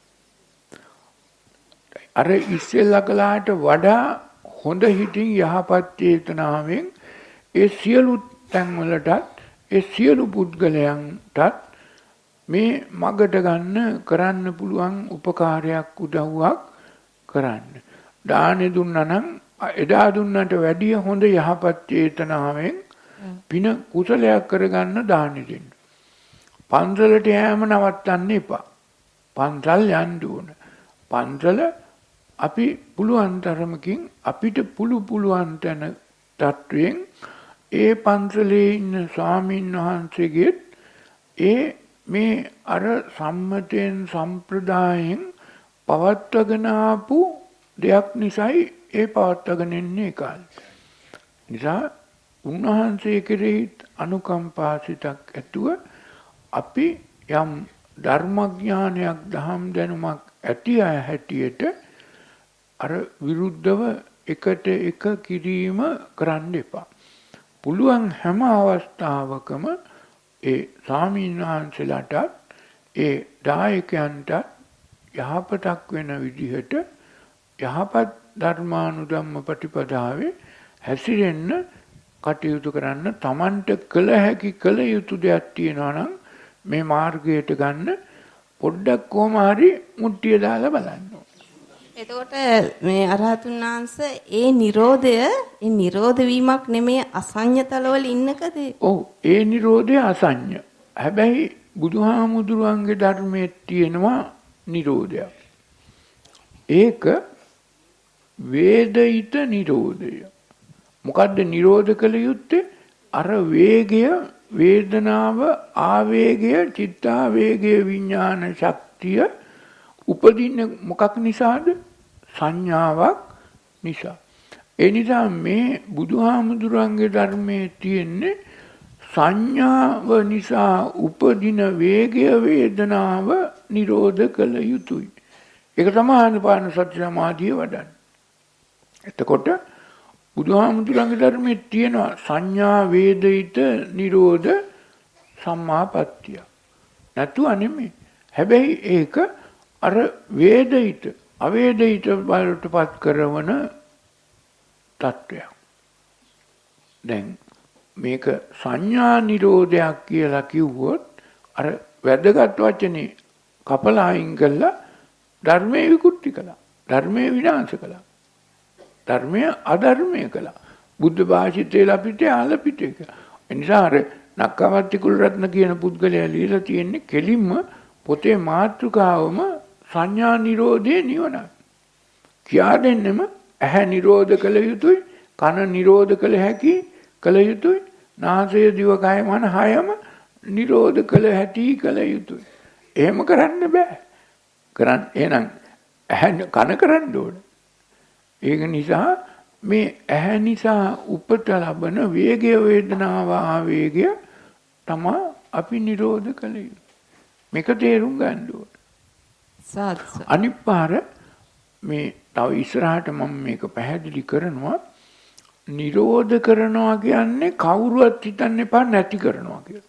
අර ඉස්සෙල්ලා කළාට වඩා හොඳ හිතින් යහපත් චේතනාවෙන් ඒ සියලු තැන්වලටත් ඒ සියලු පුද්ගලයන්ටත් මේ මගට ගන්න කරන්න පුළුවන් උපකාරයක් උදව්වක් කරන්න. දානෙ දුන්නා නම් එදා දුන්නට වැඩිය හොඳ යහපත් චේතනාවෙන් පින කුසලයක් කරගන්න දානෙ දෙන්න. පන්සලට යෑම නවත්තන්න එපා. පන්සල් යන්න ඕන. පන්සල අපි පුළුවන් තරමකින් අපිට පුළු පුළුවන් තැන තත්වයෙන් ඒ පන්සලේ ඉන්න ස්වාමීන් වහන්සේගෙත් ඒ මේ අර සම්මතයෙන් සම්ප්‍රදායෙන් පවත්වගෙන ආපු දෙයක් නිසායි ඒ පවත්වගෙන ඉන්නේ කාලේ. නිසා උන්වහන්සේ කෙරෙහි අනුකම්පාසිතක් ඇතුව අපි යම් ධර්මඥානයක් දහම් දැනුමක් ඇති අය හැටියට අර විරුද්ධව එකට එක කිරීම කරන්න එපා. පුළුවන් හැම අවස්ථාවකම ඒ ස්වාමීන් වහන්සේලාට ඒ දායකයන්ට යහපතක් වෙන විදිහට යහපත් ධර්මානුධම්ම ප්‍රතිපදාවේ හැසිරෙන්න කටයුතු කරන්න තමන්ට කළ හැකි කළ යුතු දෙයක් තියෙනවා නම් මේ මාර්ගයට ගන්න පොඩ්ඩක් කොහොම හරි මුට්ටිය දාලා බලන්න. එතකොට මේ අරහතුන් වහන්සේ ඒ Nirodha ඒ නිරෝධ වීමක් නෙමේ අසඤ්ඤතලවල ඉන්නකද? ඔව් ඒ Nirodha අසඤ්ඤ. හැබැයි බුදුහාමුදුරුවන්ගේ ධර්මයේ තියෙනවා Nirodha. ඒක වේදිත Nirodha. මොකද්ද නිරෝධ කළ යුත්තේ? අර වේගය, වේදනාව, ආවේගය, චිත්තාවේගය, විඥාන ශක්තිය උපදින්නේ මොකක් නිසාද? සංඥාවක් නිසා. ඒ නිසා මේ බුදුහාමුදුරන්ගේ ධර්මයේ තියෙන්නේ සංඥාව නිසා උපදින වේගය වේදනාව නිරෝධ කළ යුතුයි. ඒක තමයි ආනාපාන සති සමාධිය වඩන්නේ. එතකොට බුදුහාමුදුරන්ගේ ධර්මයේ තියෙනවා සංඥා වේදිත නිරෝධ සම්මාපත්තිය. නැතුව නෙමෙයි. හැබැයි ඒක අර වේදිත අවේදිත වලටපත් කරන තත්වයක්. දැන් මේක සංඥා නිරෝධයක් කියලා කිව්වොත් අර වැදගත් වචනේ කපලා අයින් කළා ධර්මයේ විකෘති කළා. ධර්මයේ විනාශ කළා. ධර්මය අධර්මය කළා. බුද්ධ භාෂිතේ ලපිටේ ආලපිටේ කළා. ඒ නිසා අර නක්කවත්ති කුලරත්න කියන පුද්ගලයා ලියලා තියෙන්නේ කෙලින්ම පොතේ මාතෘකාවම සංඥා නිරෝධේ නිවනයි. කියා දෙන්නෙම ඇහැ නිරෝධ කළ යුතුයි, කන නිරෝධ කළ හැකි කළ යුතුයි, නාසය දිව කය මන හයම නිරෝධ කළ හැටි කළ යුතුයි. එහෙම කරන්න බෑ. කරන්න එහෙනම් ඇහැ කන කරන්න ඕනේ. ඒක නිසා මේ ඇහැ නිසා උපත ලබන වේගය වේදනාව ආවේගය තමයි අපි නිරෝධ කළ යුතු. මේක තේරුම් ගන්න ඕනේ. සාත්ස. අනිත් පාර මේ තව ඉස්සරහට මම මේක පැහැදිලි කරනවා. නිරෝධ කරනවා කියන්නේ කවුරුවත් හිතන්න එපා නැති කරනවා කියලා.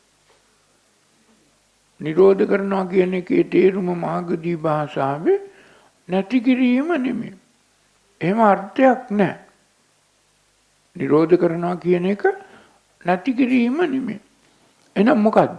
නිරෝධ කරනවා කියන එකේ තේරුම මාගදී භාෂාවේ නැති කිරීම නෙමෙයි. එහෙම අර්ථයක් නැහැ. නිරෝධ කරනවා කියන එක නැති කිරීම නෙමෙයි. එහෙනම් මොකද්ද?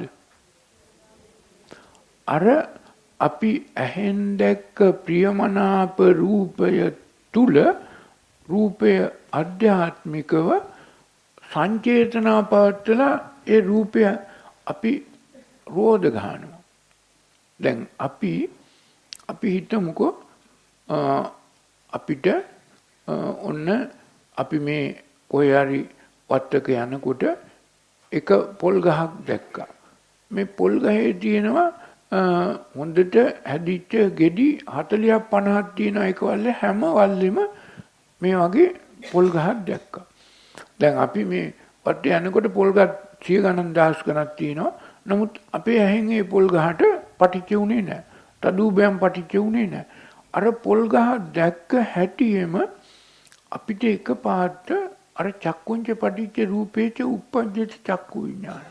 අර අපි ඇහෙන් දැක්ක ප්‍රියමනාප රූපය තුල රූපය අධ්‍යාත්මිකව සංචේතනා පවත්වලා ඒ රූපය අපි රෝධ ගන්නවා. දැන් අපි අපි හිතමුකෝ අපිට ඔන්න අපි මේ කොහේ හරි වත්තක යනකොට එක පොල් ගහක් දැක්කා. මේ පොල් ගහේ තියෙනවා හොඳට හැදිච්ච ගෙඩි හතලියක් පනහක් තියෙන එක වල්ලේ හැම වල්ලෙම මේ වගේ පොල් ගහක් දැක්කා. දැන් අපි මේ වත්තේ යනකොට පොල් ගහ සිය ගණන් දහස් ගණන් තියෙනවා. නමුත් අපේ ඇහෙන් ඒ පොල් ගහට පටිච්ච උනේ නැහැ. තදූපයන් පටිච්ච උනේ නැහැ. අර පොල් ගහ දැක්ක හැටියෙම අපිට එකපාරට අර චක්කුංච පටිච්ච රූපේච උප්පජ්ජති චක්කු විඥාන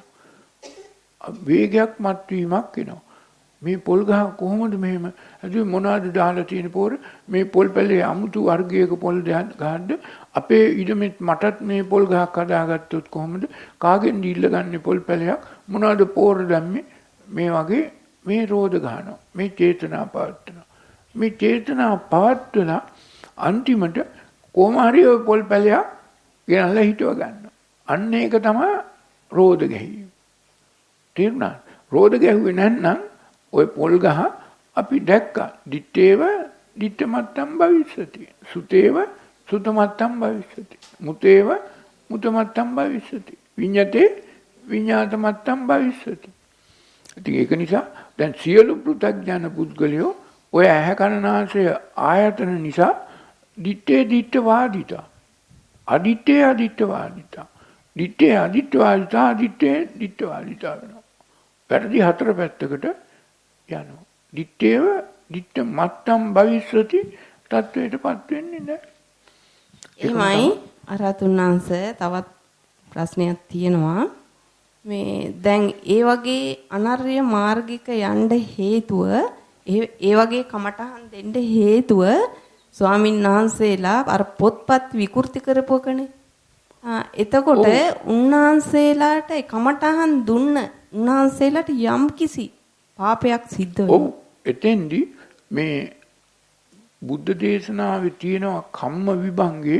වේගයක් මත්වීමක් එනවා. මේ පොල් ගහ කොහොමද මෙහෙම ඇදුවේ මොනවද දාලා තියෙන පොර මේ පොල් පැලේ අමුතු වර්ගයක පොල් ගහක්ද අපේ ඉඩමෙත් මටත් මේ පොල් ගහක් හදාගත්තොත් කොහොමද කාගෙන් දීල්ල ගන්න පොල් පැලයක් මොනවද පොර දැම්මේ මේ වගේ මේ රෝධ ගහනවා මේ චේතනා පවත්වනවා මේ චේතනා පවත්වලා අන්තිමට කොහොම හරි ඔය පොල් පැලයක් ගෙනල්ලා හිටව ගන්නවා. අන්න ඒක තමයි රෝධ ගැහිම. තේරුණා? රෝධ ගැහුවේ නැත්නම් ඔය පොල් ගහ අපි දැක්කා. දිත්තේව දිත්තමත්තම් භවිෂති. සුතේව සුතමත්තම් භවිෂති. මුතේව මුතමත්තම් භවිෂති. විඤ්ඤතේ විඤ්ඤාතමත්තම් භවිෂති. ඉතින් ඒක නිසා දැන් සියලු පෘථග්ජන පුද්ගලයෝ ඔය ඇහැ කන නාසය ආයතන නිසා දිත්තේ දිත්ත වාදිතා. අදිත්තේ අදිත්ත වාදිතා. දිත්තේ අදිත්ත වාදිතා අදිත්තේ දිත්ත වාදිතා වෙනවා. පැරදි හතර පැත්තකට යනවා. දිත්තේව දිත්ත මත්තම් භවිෂ්‍යති තත්වයටපත් වෙන්නේ නැහැ. එහෙමයි අරතුන්නාංශ තවත් ප්‍රශ්නයක් තියෙනවා. මේ දැන් ඒ වගේ අනර්ය මාර්ගික යන්න හේතුව ඒ වගේ කමටහන් දෙන්න හේතුව ස්වාමින් වහන්සේලා අර පොත්පත් විකෘති කරපුවකනේ. ආ එතකොට උන්වහන්සේලාට කමටහන් දුන්න උන්වහන්සේලාට යම් කිසි පාපයක් සිද්ධ වෙනවා. ඔව් එතෙන්දි මේ බුද්ධ දේශනාවේ තියෙනවා කම්ම විභංගේ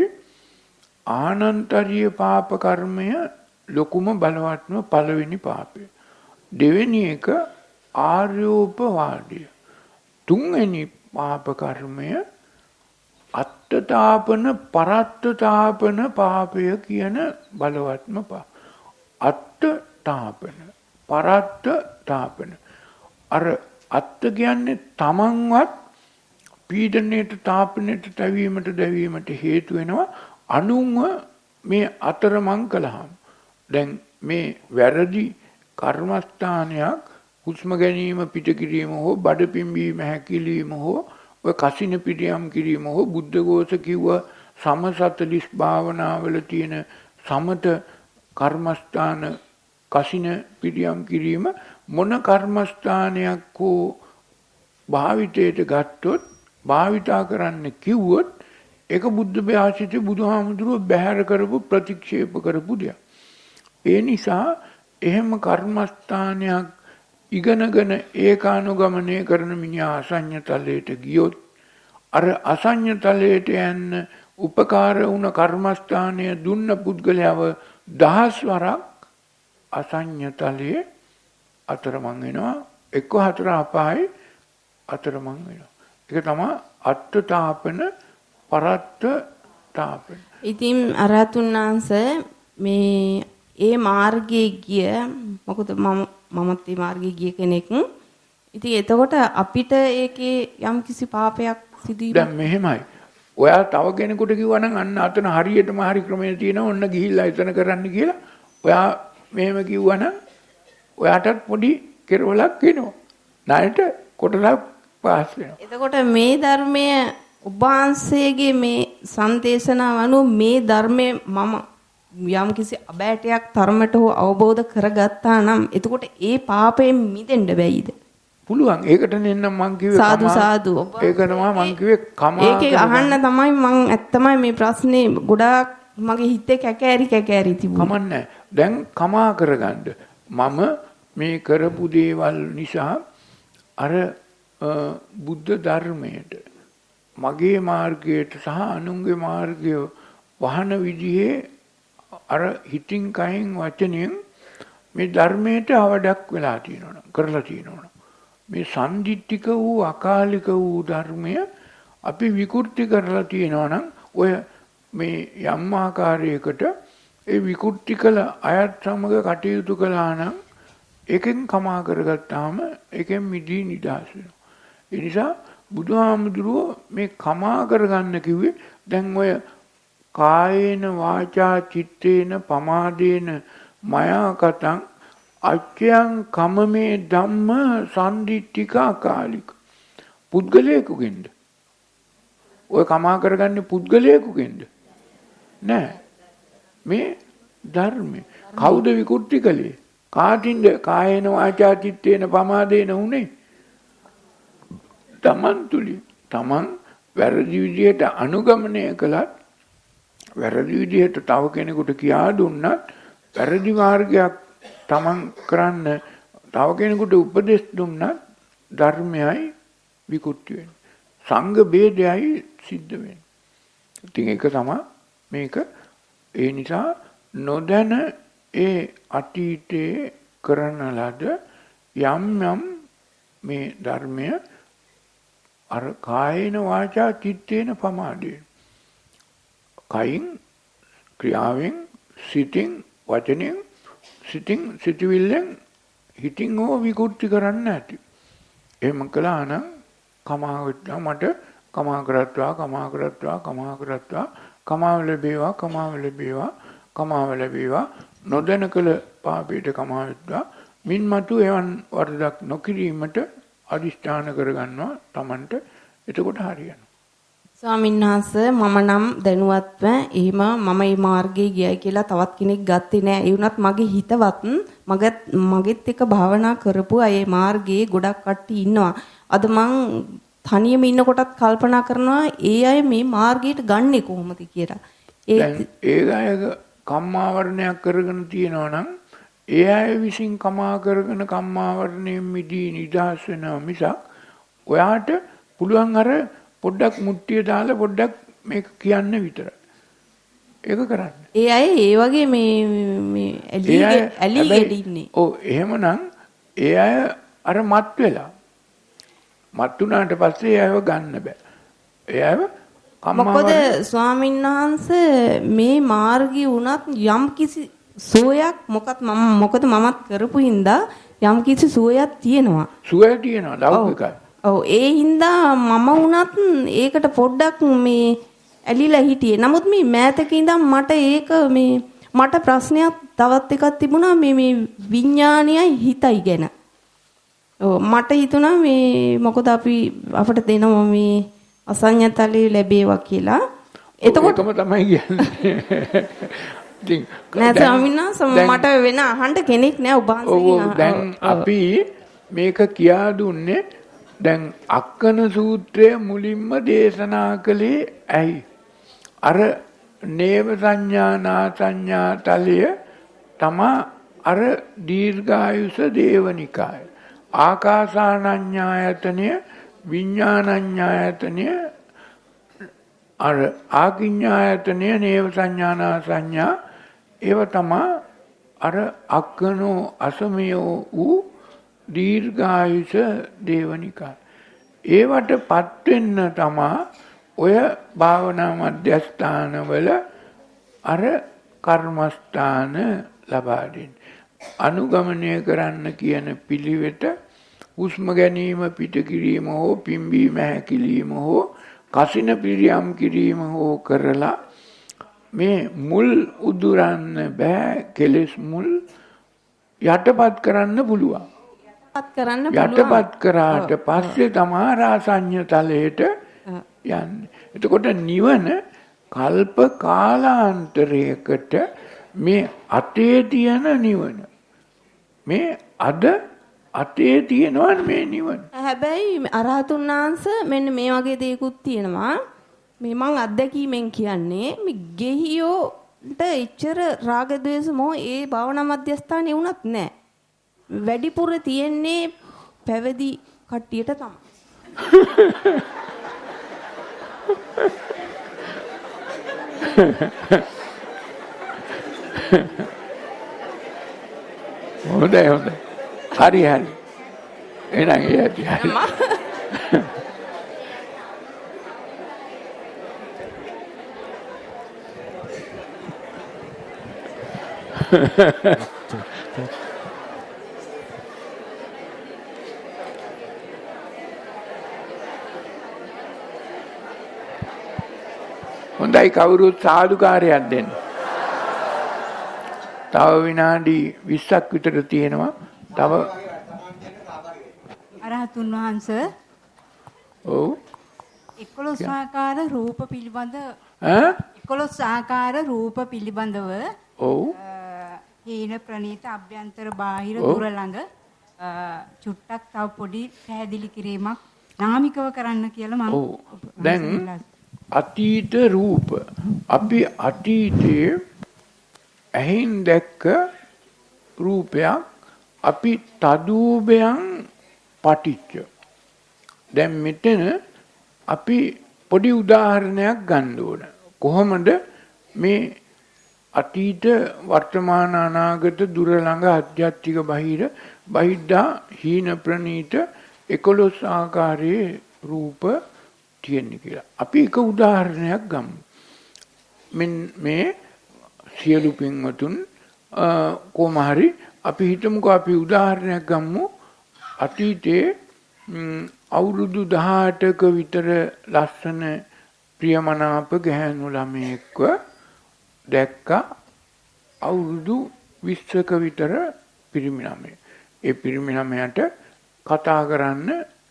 ආනන්තරීය පාප කර්මය ලොකුම බලවත්ම පළවෙනි පාපය. දෙවෙනි එක ආර්යෝපවාදය. තුන්වෙනි පාප කර්මය අත්තතාපන පරත්තතාපන පාපය කියන බලවත්ම පාප. අත්තතාපන පරත්තතාපන අර අත්ත කියන්නේ තමන්වත් පීඩණයට තාපනයට තැවීමට දැවීමට හේතු වෙනවා අනුන්ව මේ අතරමං කළාම. දැන් මේ වැරදි කර්මස්ථානයක් හුස්ම ගැනීම පිට කිරීම හෝ බඩ පිම්බීම හැකිලිම හෝ ඔය කසින පිටියම් කිරීම හෝ බුද්ධඝෝෂ කිව්ව සම සතලිස් භාවනාවල තියෙන සමත කර්මස්ථාන කසින පිටියම් කිරීම මොන කර්මස්ථානයක් හෝ භාවිතයට ගත්තොත් භාවිතා කරන්න කිව්වොත් ඒක බුද්ධ භාෂිතේ බුදුහාමුදුරුවෝ බැහැර කරපු ප්‍රතික්ෂේප කරපු දෙයක්. ඒ නිසා එහෙම කර්මස්ථානයක් ඉගෙනගෙන ඒකානුගමනය කරන මිනිහා අසඤ්ඤ තලයට ගියොත් අර අසඤ්ඤ තලයට යන්න උපකාර වුණ කර්මස්ථානය දුන්න පුද්ගලයාව දහස් වරක් අසඤ්ඤ තලයේ අතරමං වෙනවා. එක්ක හතර අපායි අතරමං වෙනවා. ඒක තමයි අත්තාපන පරත්ත තාපන. ඉතින් අරහතුන් වහන්සේ මේ ඒ මාර්ගයේ ගිය මොකද මම මමත් මේ මාර්ගයේ ගිය කෙනෙක්. ඉතින් එතකොට අපිට ඒකේ යම් කිසි පාපයක් සිදු දැන් මෙහෙමයි. ඔයා තව කෙනෙකුට කිව්වා නම් අන්න අතන හරියටම හරි ක්‍රමයේ තියෙනවා ඔන්න ගිහිල්ලා එතන කරන්න කියලා. ඔයා මෙහෙම කිව්වා නම් ඔයාටත් පොඩි කෙරවලක් එනවා. ණයට කොටලක් පාස් වෙනවා. එතකොට මේ ධර්මයේ උභාංශයේ මේ සංදේශනාව අනුව මේ ධර්මයේ මම යම් කිසි අබෑටයක් තරමට හෝ අවබෝධ කරගත්තා නම් එතකොට ඒ පාපයෙන් මිදෙන්න බැයිද? පුළුවන්. ඒකට නෙන්නම් මං කිව්වේ සාදු සාදු. ඒක තමයි මං කිව්වේ කමා. ඒකේ අහන්න තමයි මං ඇත්තමයි මේ ප්‍රශ්නේ ගොඩාක් මගේ හිතේ කැකෑරි කැකෑරි තිබුණා. කමන්නේ. දැන් කමා කරගන්න. මම මේ කරපු දේවල් නිසා අර බුද්ධ ධර්මයට මගේ මාර්ගයට සහ අනුන්ගේ මාර්ගය වහන විදිහේ අර හිතින් කයින් වචනෙන් මේ ධර්මයට අවඩක් වෙලා තියෙනවා කරලා තියෙනවා. මේ සම්දිත්තික වූ අකාලික වූ ධර්මය අපි විකෘති කරලා තියෙනවා නම් ඔය මේ යම් ආකාරයකට ඒ විකෘති කළ අයත් සමග කටයුතු කළා නම් ඒකෙන් කමා කරගත්තාම ඒකෙන් මිදී නිදහස් වෙනවා. ඒ නිසා බුදුහාමුදුරුවෝ මේ කමා කරගන්න කිව්වේ දැන් ඔය කායේන වාචා චිත්තේන පමාදේන මයා කතං අච්ඡයන් කමමේ ධම්ම සම්දිත්තිකා කාලික පුද්ගලයෙකුගෙන්ද ඔය කමා කරගන්නේ පුද්ගලයෙකුගෙන්ද නෑ මේ ධර්මේ කවුද විකෘති කළේ කාටින්ද කායේන වාචා චිත්තේන පමාදේන උනේ තමන් තුලින් තමන් වැරදි විදියට අනුගමනය කළත් වැරදි විදිහට තව කෙනෙකුට කියා දුන්නත් වැරදි මාර්ගයක් තමන් කරන්න තව කෙනෙකුට උපදෙස් දුන්නත් ධර්මයයි විකෘති වෙන්නේ. සංඝ ભેදයයි සිද්ධ වෙන්නේ. ඉතින් ඒක තමයි මේක. ඒ නිසා නොදැන ඒ අතීතයේ කරන ලද යම් යම් මේ ධර්මය අර කායේන වාචා චිත්තේන පමාදේ කයින් ක්‍රියාවෙන් සිතින් වචනෙන් සිතින් සිතවිල්ලෙන් හිතින් හෝ විකෘති කරන්න ඇති. එහෙම කළා නම් කමාවත්වා මට කමා කරත්වා කමා කරත්වා කමා කරත්වා කමාව ලැබේවා කමාව ලැබේවා කමාව ලැබේවා නොදැන කළ පාපයට කමාවත්වා මින්මතු එවන් වරදක් නොකිරීමට අදිෂ්ඨාන කරගන්නවා Tamanට. එතකොට හරියනවා. ස්වාමීන් වහන්සේ මම නම් දැනුවත්ව එහෙම මම මේ මාර්ගයේ ගියයි කියලා තවත් කෙනෙක් ගත්තේ නෑ. ඒ වුණත් මගේ හිතවත් මගත් මගෙත් එක භාවනා කරපු අය මාර්ගයේ ගොඩක් කට්ටිය ඉන්නවා. අද මං තනියම ඉන්නකොටත් කල්පනා කරනවා ඒ අය මේ මාර්ගයට ගන්නේ කොහොමද කියලා. ඒ ඒ අය කම්මාවරණයක් කරගෙන තියෙනවා නම් ඒ අය විසින් කමා කරගෙන කම්මාවරණයෙන් මිදී නිදහස් වෙනවා මිසක් ඔයාට පුළුවන් අර පොඩ්ඩක් මුට්ටිය දාලා පොඩ්ඩක් මේක කියන්න විතරයි. ඒක කරන්න. ඒ අය ඒ වගේ මේ මේ ඇලි ඇලි ගෙඩින්නේ. ඔව් එහෙමනම් ඒ අය අර මත් වෙලා මත් උනාට පස්සේ ඒව ගන්න බෑ. ඒව මොකද ස්වාමීන් වහන්සේ මේ මාර්ගය උනත් යම් කිසි සෝයක් මොකත් මම මොකද මමත් කරපු හින්දා යම් කිසි සෝයක් තියෙනවා. සෝය තියෙනවා ලෞකිකයි. ඔව් ඒ හින්දා මම උනත් ඒකට පොඩ්ඩක් මේ ඇලිලා හිටියේ. නමුත් මේ මෑතක ඉඳන් මට ඒක මේ මට ප්‍රශ්නයක් තවත් එකක් තිබුණා මේ මේ විඥානයයි හිතයි ගැන. ඔව් මට හිතුණා මේ මොකද අපි අපිට දෙනවා මේ අසඤ්ඤතලයේ ලැබේවා කියලා. එතකොට ඒකම තමයි කියන්නේ. ඉතින් නෑ ස්වාමීන් වහන්සේ මට වෙන අහන්න කෙනෙක් නෑ ඔබ වහන්සේගෙන්. දැන් අපි මේක කියා දුන්නේ දැන් අක්කන සූත්‍රය මුලින්ම දේශනා කළේ ඇයි? අර නේව සංඥා නා සංඥා තලය තමා අර දීර්ඝායුෂ දේවනිකාය. ආකාසානඤ්ඤායතනය විඥානඤ්ඤායතනය අර ආකින්ඥායතනය නේව සංඥානා සංඥා ඒව තමා අර අක්කනෝ අසමයෝ වූ දීර්ඝායුෂ දේවනිකාය. ඒවට පත් වෙන්න තමා ඔය භාවනා මධ්‍යස්ථානවල අර කර්මස්ථාන ලබා දෙන්නේ. අනුගමනය කරන්න කියන පිළිවෙත හුස්ම ගැනීම පිට කිරීම හෝ පිම්බීම හැකිලිම හෝ කසින පිරියම් කිරීම හෝ කරලා මේ මුල් උදුරන්න බෑ කෙලෙස් මුල් යටපත් කරන්න පුළුවන්. යටපත් කරාට පස්සේ තමා රාසඤ්ඤ තලයට යන්නේ. එතකොට නිවන කල්ප කාලාන්තරයකට මේ අතේ තියෙන නිවන. මේ අද අතේ තියෙනවා මේ නිවන. හැබැයි අරහතුන් වහන්සේ මෙන්න මේ වගේ දේකුත් තියෙනවා. මේ මං අත්දැකීමෙන් කියන්නේ මේ ගෙහියෝට එච්චර රාග ද්වේෂ මොහ ඒ භාවනා මධ්‍යස්ථානේ වුණත් නැහැ. වැඩිපුර තියෙන්නේ පැවිදි කට්ටියට තමයි. හොඳයි හොඳයි. හරි හරි. එහෙනම් ඒ ඇති හරි. හොඳයි කවුරුත් සාදුකාරයක් දෙන්න. තව විනාඩි විස්සක් විතර තියෙනවා. තව අරහතුන් වහන්සේ ඔව් එකොළොස් ආකාර රූප පිළිබඳ ඈ එකොළොස් ආකාර රූප පිළිබඳව ඔව් හීන ප්‍රනීත අභ්‍යන්තර බාහිර දුර ළඟ චුට්ටක් තව පොඩි පැහැදිලි කිරීමක් නාමිකව කරන්න කියලා මම ඔව් දැන් අතීත රූප අපි අතීතයේ ඇහින් දැක්ක රූපයක් අපි තදූපයන් පටිච්ච. දැන් මෙතන අපි පොඩි උදාහරණයක් ගන්න ඕන. කොහොමද මේ අතීත වර්තමාන අනාගත දුර ළඟ අධ්‍යාත්මික බහිර බහිද්දා හීන ප්‍රනීත එකොළොස් ආකාරයේ රූප තියෙන්නේ කියලා. අපි එක උදාහරණයක් ගමු. මෙන් මේ සියලු පින්වතුන් කොහොම හරි අපි හිතමුකෝ අපි උදාහරණයක් ගමු. අතීතයේ අවුරුදු දහඅටක විතර ලස්සන ප්‍රියමනාප ගැහැණු ළමයෙක්ව දැක්කා. අවුරුදු විස්සක විතර පිරිමි ළමයෙක්. ඒ පිරිමි ළමයාට කතා කරන්න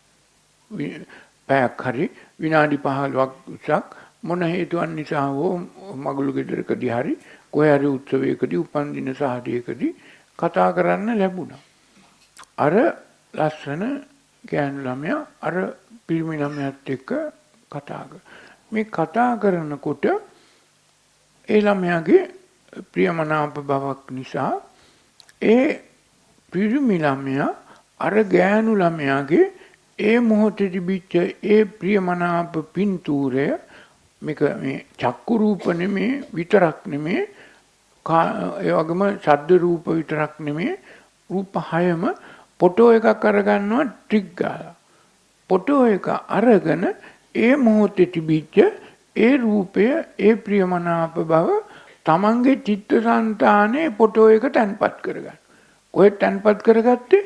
පැයක් හරි විනාඩි පහළොවක් උසක් මොන හේතුවක් නිසා හෝ මගුල් ගෙදරකදී හරි කොහේ හරි උත්සවයකදී උපන්දින සාහදයකදී කතා කරන්න ලැබුණා. අර ලස්සන ගෑනු ළමයා අර පිරිමි ළමයාත් එක්ක කතා කර. මේ කතා කරනකොට ඒ ළමයාගේ ප්‍රියමනාප බවක් නිසා ඒ පිරිමි ළමයා අර ගෑනු ළමයාගේ ඒ මොහොතේ තිබිච්ච ඒ ප්‍රියමනාප පින්තූරය මේක මේ චක්කු රූප නෙමේ විතරක් නෙමේ ඒ වගේම ශබ්ද රූප විතරක් නෙමේ රූප හයම ෆොටෝ එකක් අරගන්නවා ට්‍රික් ගාලා. ෆොටෝ එක අරගෙන ඒ මොහොතේ තිබිච්ච ඒ රූපය ඒ ප්‍රියමනාප බව තමන්ගේ චිත්තසංතානයේ ෆොටෝ එක තැන්පත් කරගන්න. ඔය තැන්පත් කරගත්තේ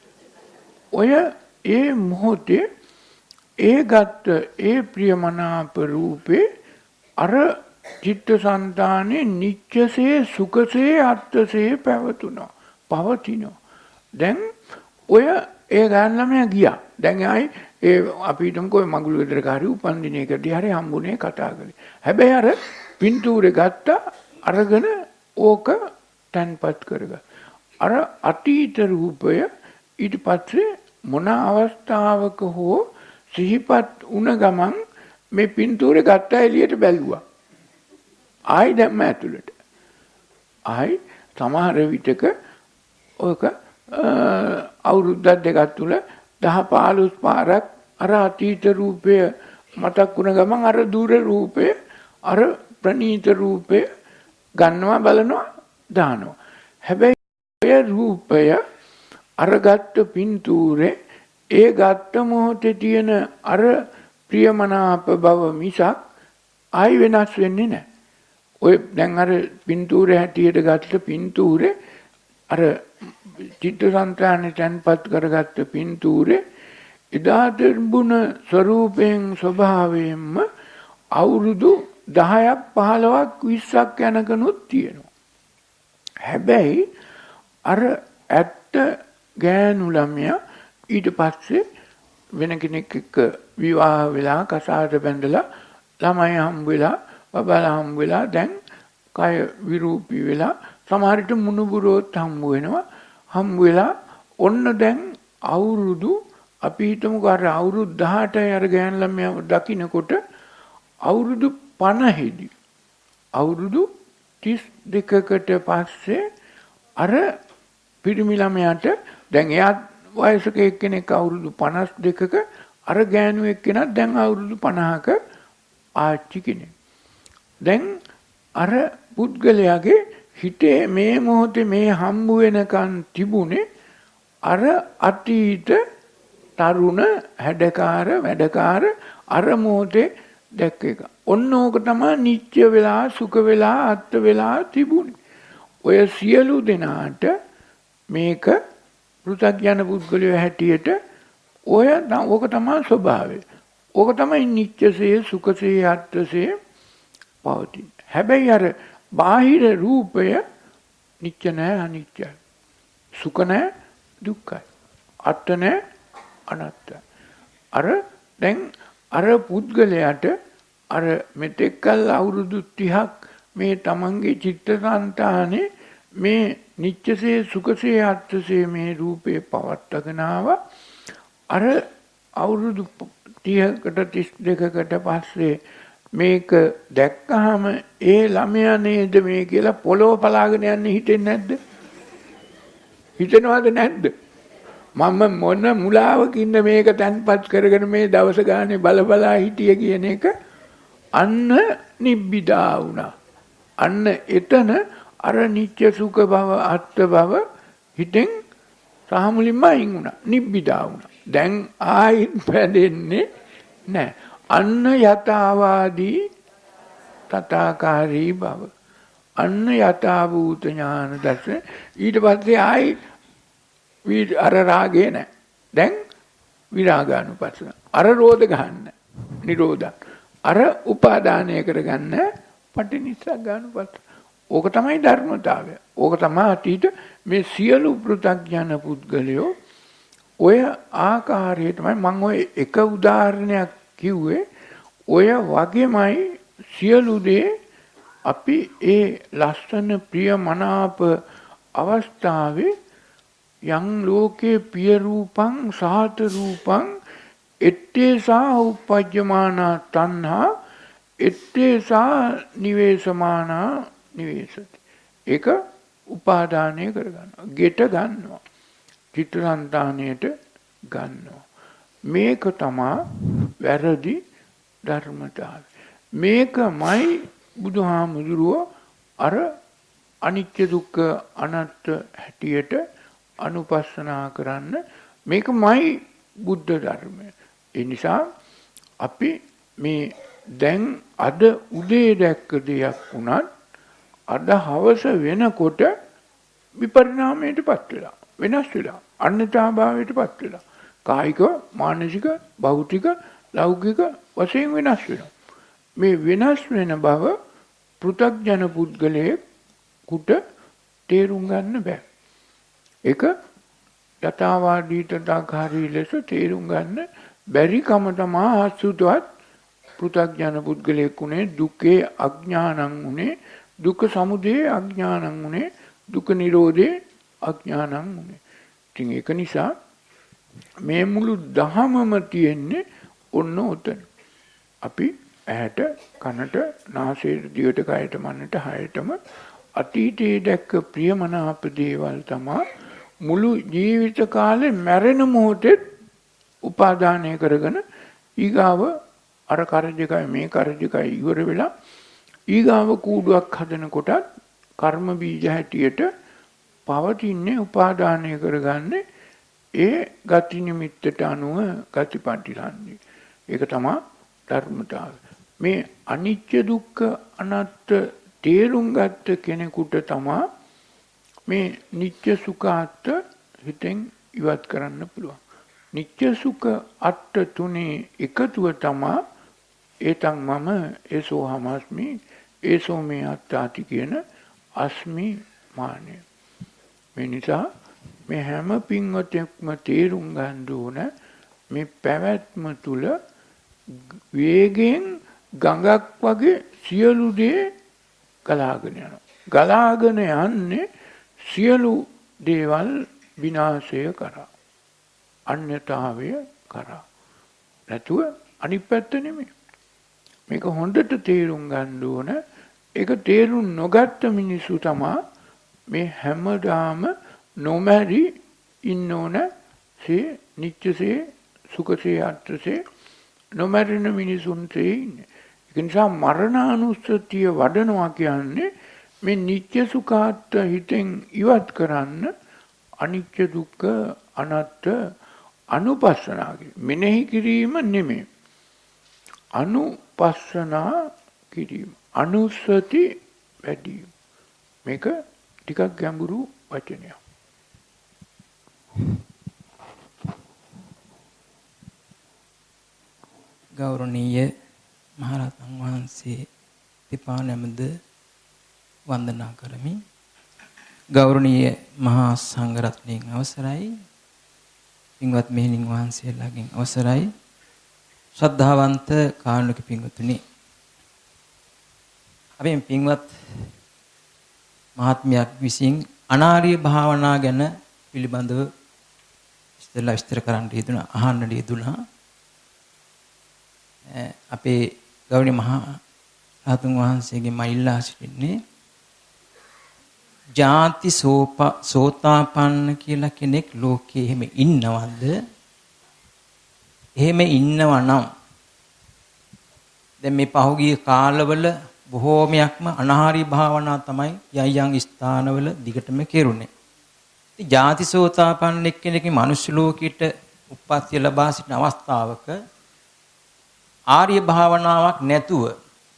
ඔය ඒ මොහොතේ ඒ ගත්ත ඒ ප්‍රියමනාප රූපේ අර චිත්තසංතානේ නිච්චසේ සුඛසේ අත්තසේ පැවතුණා. පවතිනවා. දැන් ඔය ඒ ගෑන් ළමයා ගියා. දැන් ආයි ඒ අපි හිතමුකෝ මගුල් ගෙදරක හරි උපන් දිනයකදී හරි හම්බුනේ කතා කරේ. හැබැයි අර පින්තූරේ ගත්ත අරගෙන ඕක තන්පත් කරගත්තා. අර අතීත රූපය ඊට පස්සේ මොන අවස්ථාවක හෝ සිහිපත් වුණ ගමන් මේ පින්තූරේ ගත්ත එළියට බැලුවා. ආයි දැම්ම ඇතුළට. ආයි සමහර විටක ඔක අවුරුද්දක් දෙකක් තුල දහ පහළොස් පාරක් අර අතීත රූපය මතක් වුණ ගමන් අර දුර රූපය අර ප්‍රනීත රූපය ගන්නවා බලනවා දානවා. හැබැයි ඒ රූපය අරගත්ත පින්තූරේ ඒ ගත්ත මොහොතේ තියෙන අර ප්‍රියමනාප බව මිසක් ආයි වෙනස් වෙන්නේ නැහැ. ඔය දැන් අර පින්තූරේ හැටියට ගත්ත පින්තූරේ අර චිත්තසංතානේ තන්පත් කරගත්ත පින්තූරේ එදා තිබුණ ස්වરૂපයෙන් ස්වභාවයෙන්ම අවුරුදු දහයක් පහළොවක් විස්සක් යනකනුත් තියෙනවා. හැබැයි අර ඇත්ත ගෑනු ළමයා ඊට පස්සේ වෙන කෙනෙක් එක්ක විවාහ වෙලා කසාද බැඳලා ළමයි හම්බ වෙලා බබලා හම්බ වෙලා දැන් කය විරූපී වෙලා සමහර විට මුණුබුරොත් හම්බ වෙනවා. හම්බ වෙලා ඔන්න දැන් අවුරුදු අපි හිතමුකෝ අර අවුරුදු දහඅටයි අර ගෑනු ළමයා දකින්නකොට අවුරුදු පනහේදී අවුරුදු තිස් දෙකකට පස්සේ අර පිරිමි ළමයාට දැන් එයා වයසක එක්කෙනෙක් අවුරුදු පනස් දෙකක අර ගෑනු එක්කෙනත් දැන් අවුරුදු පනහක ආච්චි කෙනෙක්. දැන් අර පුද්ගලයාගේ හිතේ මේ මොහොතේ මේ හම්බ වෙනකන් තිබුණේ අර අතීත තරුණ හැඩකාර වැඩකාර අර මොහොතේ දැක්ක එක. ඔන්න ඕක තමයි නිත්‍ය වෙලා සුඛ වෙලා අත්ත වෙලා තිබුණේ. ඔය සියලු දෙනාට මේක පෘථග්ජන පුද්ගලයෝ හැටියට ඔය ඕක තමයි ස්වභාවය. ඕක තමයි නිත්‍යසේ සුඛසේ අත්තසේ පවතින. හැබැයි අර බාහිර රූපය නිත්‍ය නැහැ අනිත්‍යයි. සුඛ නැහැ දුක්ඛයි. අත්ත නැහැ අනාත්තයි. අර දැන් අර පුද්ගලයාට අර මෙතෙක්කල් අවුරුදු තිහක් මේ තමන්ගේ චිත්තසංතානේ මේ නිත්‍යසේ සුඛසේ අත්තසේ මේ රූපේ පවත්තගෙන ආවා. අර අවුරුදු තිහකට තිස් දෙකකට පස්සේ මේක දැක්කහම ඒ ළමයා නේද මේ කියලා පොළොව පලාගෙන යන්න හිතෙන්නේ නැද්ද? හිතනවද නැද්ද? මම මොන මුලාවකින්ද මේක තන්පත් කරගෙන මේ දවස ගානේ බල බලා හිටියේ කියන එක අන්න නිබ්බිදා වුණා. අන්න එතන අර නිත්‍ය සුඛ භව අත්ත භව හිතෙන් සාමුලින්ම අයින් වුණා. නිබ්බිදා වුණා. දැන් ආයිත් පැදෙන්නේ නැහැ. අන්න යථාවාදී තථාකාරී භව. අන්න යථාභූත ඥාන දර්ශන. ඊට පස්සේ ආයි අර රාගේ නැහැ. දැන් විරාගානුපස්සන. අර රෝධ ගන්න. නිරෝධ. අර උපාදානය කරගන්න පටිනිස්සග්ගානුපස්සන. ඕක තමයි ධර්මතාවය. ඕක තමයි අතීත මේ සියලු පෘථග්ජන පුද්ගලයෝ ඔය ආකාරයටමයි මම ඔය එක උදාහරණයක් කිව්වේ. ඔය වගේමයි සියලු දේ අපි ඒ ලස්සන ප්‍රිය මනාප අවස්ථාවේ යම් ලෝකේ පිය රූපං සාත රූපං ettesa uppajjamana tanha ettesa nivesamaana නිවේසති. ඒක උපාදානය කරගන්නවා. ගෙට ගන්නවා. චිත්තසංතානයට ගන්නවා. මේක තමයි වැරදි ධර්මතාවය. මේකමයි බුදුහාමුදුරුවෝ අර අනිත්‍ය දුක්ඛ අනාත්ම හැටියට අනුපස්සනා කරන්න මේකමයි බුද්ධ ධර්මය. ඒ නිසා අපි මේ දැන් අද උදේ දැක්ක දෙයක් වුණත් අද හවස වෙනකොට විපරිණාමයටපත් වෙලා වෙනස් වෙලා අන්‍යතාභාවයටපත් වෙලා කායික මානසික භෞතික ලෞකික වශයෙන් වෙනස් වෙනවා. මේ වෙනස් වෙන බව පෘථග්ජන පුද්ගලයෙකුට තේරුම් ගන්න බෑ. ඒක යථාවාදී තථාකාරී ලෙස තේරුම් ගන්න බැරි කම තමයි අසුතවත් පෘථග්ජන පුද්ගලයෙක් උනේ දුකේ අඥානං උනේ දුක්ඛ සමුදය අඥානං උනේ දුක්ඛ නිරෝධේ අඥානං උනේ. ඉතින් ඒක නිසා මේ මුළු දහමම තියෙන්නේ ඔන්න ඔතන. අපි ඇහැට කනට නාසයට දිවට කයට මනට හයටම අතීතයේ දැක්ක ප්‍රියමනාප දේවල් තමයි මුළු ජීවිත කාලේ මැරෙන මොහොතේ උපාදානය කරගෙන ඊගාව අර කරජකයි මේ කරජකයි ඉවර වෙලා ඊගාව කූඩුවක් හදනකොටත් කර්ම බීජ හැටියට පවතින්නේ උපාදානය කරගන්නේ ඒ ගති නිමිත්තට අනුව ගතිපටිලන්නේ. ඒක තමයි ධර්මතාවය. මේ අනිත්‍ය දුක්ඛ අනාත්ම තේරුම් ගත්ත කෙනෙකුට තමයි මේ නිත්‍ය සුඛ අත්ත හිතෙන් ඉවත් කරන්න පුළුවන්. නිත්‍ය සුඛ අත්ත තුනේ එකතුව තමයි ඒතං මම ඒසෝ හමස්මි ඒසෝ මේ අත්තාති කියන අස්මි මානය. මේ නිසා මේ හැම පින්වතෙක්ම තේරුම් ගන්න ඕන මේ පැවැත්ම තුල වේගයෙන් ගඟක් වගේ සියලු දේ ගලාගෙන යනවා. ගලාගෙන යන්නේ සියලු දේවල් විනාශය කරා. අන්‍යතාවය කරා. නැතුව අනිත් පැත්ත නෙමෙයි. මේක හොඳට තේරුම් ගන්න ඕන. ඒක තේරුම් නොගත්ත මිනිස්සු තමයි මේ හැමදාම නොමැරි ඉන්න ඕන සේ නිත්‍යසේ සුඛසේ අර්ථසේ නොමැරෙන මිනිසුන්සේ ඉන්නේ. ඒ නිසා මරණානුස්සතිය වඩනවා කියන්නේ මේ නිත්‍ය සුඛාත් හිතෙන් ඉවත් කරන්න අනිත්‍ය දුක්ඛ අනාත්ම අනුපස්සනාගේ මෙනෙහි කිරීම නෙමෙයි. අනුපස්සනා කිරීම. අනුස්සති වැඩි. මේක ටිකක් ගැඹුරු වචනයක්. ගෞරවනීය මහරහතන් වහන්සේ දෙපා නැමද වන්දනා කරමි. ගෞරවනීය මහා සංඝරත්නයන් අවසරයි. පින්වත් මෙහෙණින් වහන්සේලාගෙන් අවසරයි. ශ්‍රද්ධාවන්ත කාරුණික පින්වතුනි. අපේ පින්වත් මහත්මයක් විසින් අනාර්ය භාවනා ගැන පිළිබඳව ඉස්සෙල්ලා විස්තර කරන්න යෙදුණා, අහන්න යෙදුණා. අපේ ගෞරවනීය මහා රහතන් වහන්සේගෙන් මම ඉල්ලා සිටින්නේ ජාති සෝතාපන්න කියලා කෙනෙක් ලෝකයේ එහෙම ඉන්නවද? එහෙම ඉන්නවා නම් දැන් මේ පහුගිය කාලවල බොහෝමයක්ම අනාහාරී භාවනා තමයි යම් යම් ස්ථානවල දිගටම කෙරුණේ. ඉතින් ජාති සෝතාපන්න කෙනෙක්ගේ මනුෂ්‍ය ලෝකෙට උප්පත්තිය ලබා සිටින අවස්ථාවක ආර්ය භාවනාවක් නැතුව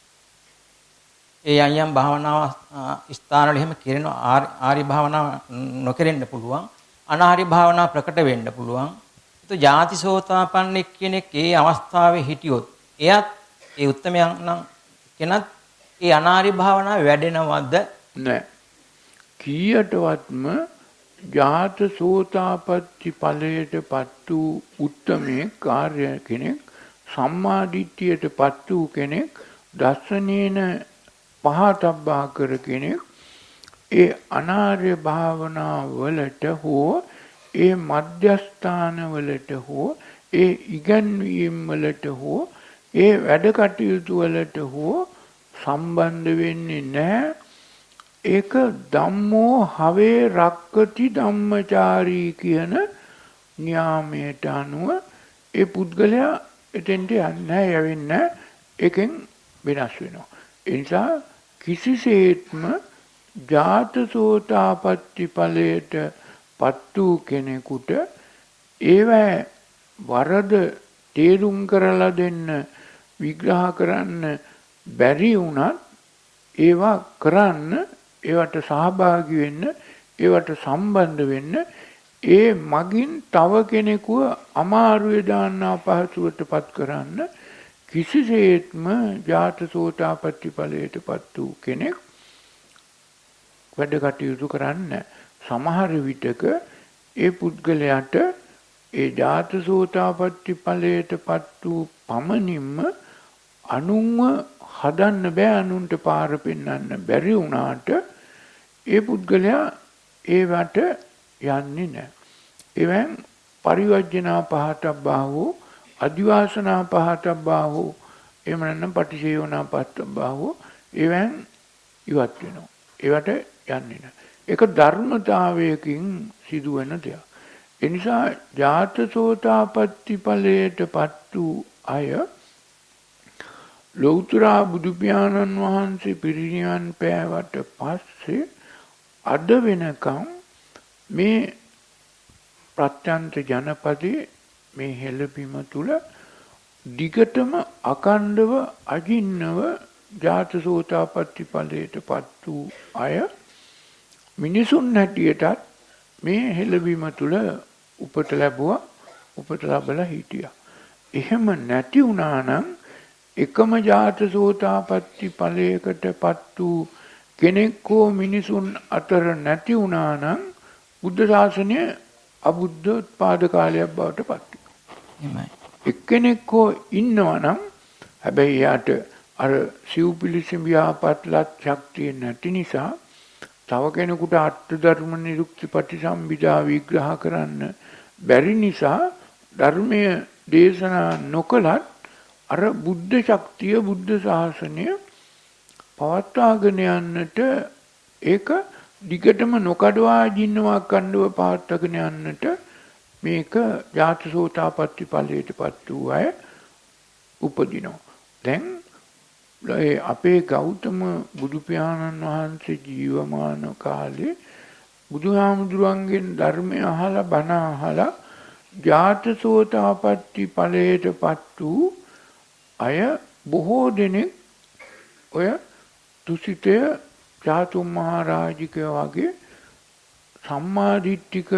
ඒ යම් යම් භාවනාව ස්ථානවල එහෙම කෙරෙන ආර්ය භාවනාව නොකරෙන්න පුළුවන්. අනාර්ය භාවනාව ප්‍රකට වෙන්න පුළුවන්. ඒත් ජාතිසෝතාපන්න කෙනෙක් ඒ අවස්ථාවේ හිටියොත් එයත් ඒ උත්තරමයන් නම් කෙනත් ඒ අනාර්ය භාවනාව වැඩෙනවද? නැහැ. කීයටවත්ම ජාත සෝතාපට්ටි ඵලයටපත් වූ උත්තමේ කාර්ය කෙනෙක් සම්මා දිට්ඨියටපත් වූ කෙනෙක් දස්සනේන පහතබ්බා කර කෙනෙක් ඒ අනාර්ය භාවනා වලට හෝ ඒ මධ්‍යස්ථාන වලට හෝ ඒ ඉගන්වීම් වලට හෝ ඒ වැඩ කටයුතු වලට හෝ සම්බන්ධ වෙන්නේ නැහැ. ඒක ධම්මෝ හවේ රක්කති ධම්මචාරී කියන න්‍යාමයට අනුව ඒ පුද්ගලයා එතෙන්ට යන්නේ යවෙන්නේ එකෙන් වෙනස් වෙනවා. ඒ නිසා කිසිසේත්ම ජාතසෝතාපට්ටි ඵලයට පත් වූ කෙනෙකුට ඒවැ වරද තේරුම් කරලා දෙන්න විග්‍රහ කරන්න බැරි වුණත් ඒවා කරන්න ඒවට සහභාගී වෙන්න ඒවට සම්බන්ධ වෙන්න ඒ මගින් තව කෙනෙකුව අමාරුවේ දාන්න අපහසුවටපත් කරන්න කිසිසේත්ම ජාත සෝතාපට්ටි ඵලයටපත් වූ කෙනෙක් වැඩ කටයුතු කරන්නේ. සමහර විටක ඒ පුද්ගලයාට ඒ ජාත සෝතාපට්ටි ඵලයටපත් වූ පමණින්ම අනුන්ව හදන්න බෑ, අනුන්ට පාර පෙන්වන්න බැරි වුණාට ඒ පුද්ගලයා ඒවට යන්නේ නැහැ. එවෙන් පරිවර්ජනා පහතබ්බා වූ අදිවාසනා පහතබ්බා වූ එහෙම නැත්නම් පටිසේවනා පහතබ්බා වූ එවෙන් ඉවත් වෙනවා. ඒවට යන්නේ නැහැ. ඒක ධර්මතාවයකින් සිදුවෙන දෙයක්. ඒ නිසා ජාත සෝතාපට්ටි ඵලයටපත් වූ අය ලෞතර බුදු පියාණන් වහන්සේ පිරිනිවන් පෑවට පස්සේ අද වෙනකම් මේ ප්‍රත්‍යන්ත ජනපදයේ මේ හෙළබීම තුල දිගටම අකණ්ඩව අජින්නව ජාත සෝතාපට්ටි ඵලයටපත් වූ අය මිනිසුන් හැටියටත් මේ හෙළබීම තුල උපත ලැබුවා, උපත ලැබලා හිටියා. එහෙම නැති වුණා නම් එකම ජාත සෝතාපට්ටි ඵලයකටපත් වූ කෙනෙක් හෝ මිනිසුන් අතර නැති වුණා නම් බුද්ධ ශාසනය අබුද්ධ උත්පාද කාලයක් බවට පත් වෙනවා. එක්කෙනෙක් හෝ ඉන්නවා නම් හැබැයි යාට අර සිව්පිලිසිම් ව්‍යාපත්ලත් ශක්තිය නැති නිසා තව කෙනෙකුට අර්ථ ධර්ම නිරුක්ති ප්‍රතිසම්පදා විග්‍රහ කරන්න බැරි නිසා ධර්මයේ දේශනා නොකලත් අර බුද්ධ ශක්තිය බුද්ධ ශාසනය පවත්වාගෙන යන්නට ඒක දිගටම නොකඩවා ජීන්නවා කණ්ඩව පවත්වාගෙන යන්නට මේක ජාත සෝතාපට්ටි ඵලයටපත් වූ අය උපදිනවා. දැන් අපේ ගෞතම බුදු පියාණන් වහන්සේ ජීවමාන කාලේ බුදුහාමුදුරන්ගෙන් ධර්මය අහලා බණ අහලා ජාත සෝතාපට්ටි ඵලයටපත් වූ අය බොහෝ දෙනෙක් ඔය තුසිතය චාතුම් මහරජිකය වගේ සම්මාදිට්ඨික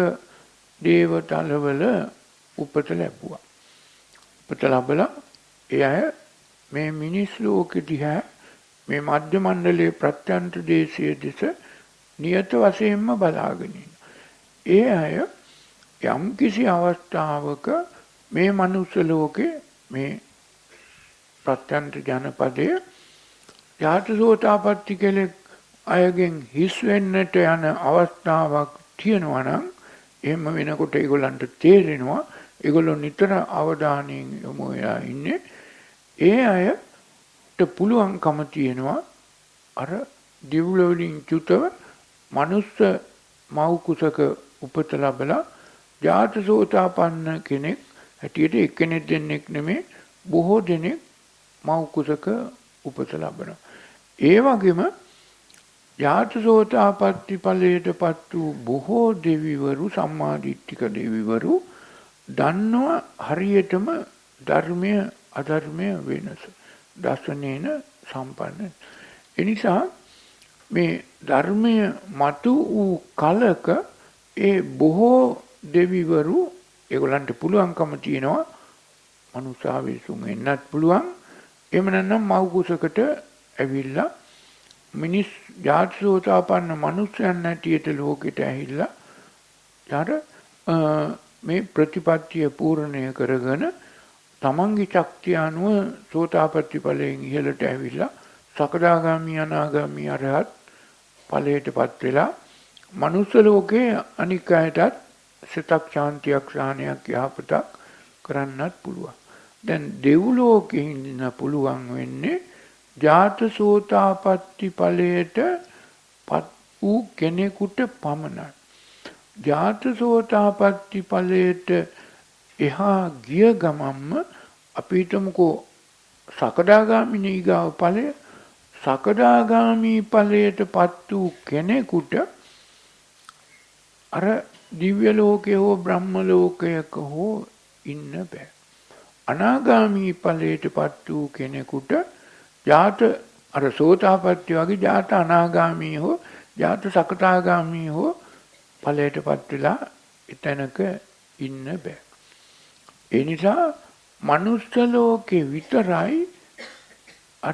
දේවතලවල උපත ලැබුවා. උපත ලැබලා ඒ අය මේ මිනිස් ලෝකෙ දිහා මේ මධ්‍ය මණ්ඩලයේ ප්‍රත්‍යන්ත දේශයේ දෙස නියත වශයෙන්ම බලාගෙන ඒ අය යම් කිසි අවස්ථාවක මේ මනුස්ස ලෝකේ මේ ප්‍රත්‍යන්ත ජනපදයේ ජාත සෝතාපට්ටි කෙනෙක් අයගෙන් හිස් වෙන්නට යන අවස්ථාවක් තියෙනවා නම් එහෙම වෙනකොට ඒගොල්ලන්ට තේරෙනවා ඒගොල්ලෝ නිතර අවධානයෙන් යොමු වෙලා ඉන්නේ. ඒ අයට පුළුවන්කම තියෙනවා අර දිව්ලවලින් චුතව මනුස්ස මව් කුසක උපත ලැබලා ජාත සෝතාපන්න කෙනෙක් හැටියට එක්කෙනෙක් දෙන්නෙක් නෙමෙයි බොහෝ දෙනෙක් මව් කුසක උපත ලැබෙනවා. ඒ වගේම ජාත සෝතාපට්ටි ඵලයටපත් වූ බොහෝ දෙවිවරු සම්මාදිට්ඨික දෙවිවරු දන්නවා හරියටම ධර්මය අධර්මය වෙනස. දර්ශනේන සම්පන්න. එනිසා මේ ධර්මය මතු වූ කලක ඒ බොහෝ දෙවිවරු ඒගොල්ලන්ට පුළුවන්කම තියෙනවා මනුසාවේසුන් එන්නත් පුළුවන්. එහෙම නැත්නම් මව් කුසකට ඇවිල්ලා මිනිස් ජාත සෝතාපන්න මනුස්සයන් හැටියට ලෝකෙට ඇහිලා යාර මේ ප්‍රතිපත්තිය පූර්ණය කරගෙන තමන්ගේ ශක්තිය අනුව සෝතාපට්ටි ඵලයෙන් ඉහළට ඇවිල්ලා සකදාගාමි අනාගාමි අරහත් ඵලයටපත් වෙලා මනුස්ස ලෝකේ අනික් අයටත් සිතක් ශාන්තියක් සාහනයක් යහපතක් කරන්නත් පුළුවන්. දැන් දෙව්ලෝකේ ඉන්න පුළුවන් වෙන්නේ ජාත සෝතාපට්ටි ඵලයට පත් වූ කෙනෙකුට පමණයි. ජාත සෝතාපට්ටි ඵලයට එහා ගිය ගමම්ම අපි හිතමුකෝ සකදාගාමි ඊගාව ඵලය සකදාගාමි ඵලයට පත් වූ කෙනෙකුට අර දිව්‍ය ලෝකයේ හෝ බ්‍රහ්ම ලෝකයක හෝ ඉන්න බෑ. අනාගාමි ඵලයට පත් වූ කෙනෙකුට ජාත අර සෝතාපට්ටි වගේ ජාත අනාගාමී හෝ ජාත සකදාගාමී හෝ ඵලයටපත් වෙලා එතනක ඉන්න බෑ. ඒ නිසා මනුස්ස ලෝකේ විතරයි අර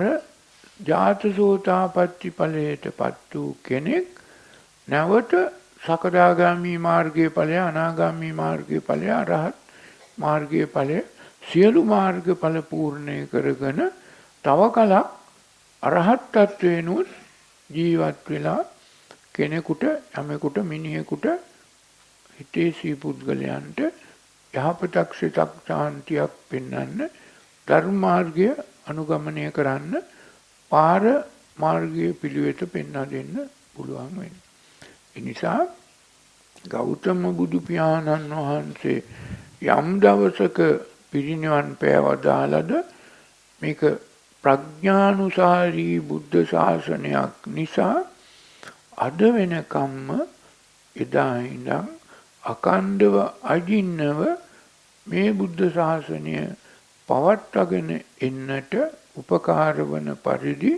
ජාතසෝතාපට්ටි ඵලයටපත් වූ කෙනෙක් නැවත සකදාගාමි මාර්ගයේ ඵලය, අනාගාමි මාර්ගයේ ඵලය, අරහත් මාර්ගයේ ඵලය සියලු මාර්ග ඵල පූර්ණේ කරගෙන තව කලක් අරහත් තත්වේනුත් ජීවත් වෙලා කෙනෙකුට, යමෙකුට, මිනිහෙකුට, හිතේසී පුද්ගලයන්ට යහපතක්, සිතක්, ශාන්තියක් පෙන්වන්න, ධර්ම මාර්ගය අනුගමනය කරන්න, පාර මාර්ගයේ පිළිවෙත පෙන්වා දෙන්න පුළුවන් වෙන්නේ. ඒ නිසා ගෞතම බුදු පියාණන් වහන්සේ යම් දවසක පිරිනිවන් පෑවදාලද මේක ප්‍රඥානුසාරී බුද්ධ ශාසනයක් නිසා අද වෙනකම්ම එදා ඉඳන් අකණ්ඩව අජින්නව මේ බුද්ධ ශාසනය පවත්වාගෙන එන්නට උපකාර වන පරිදි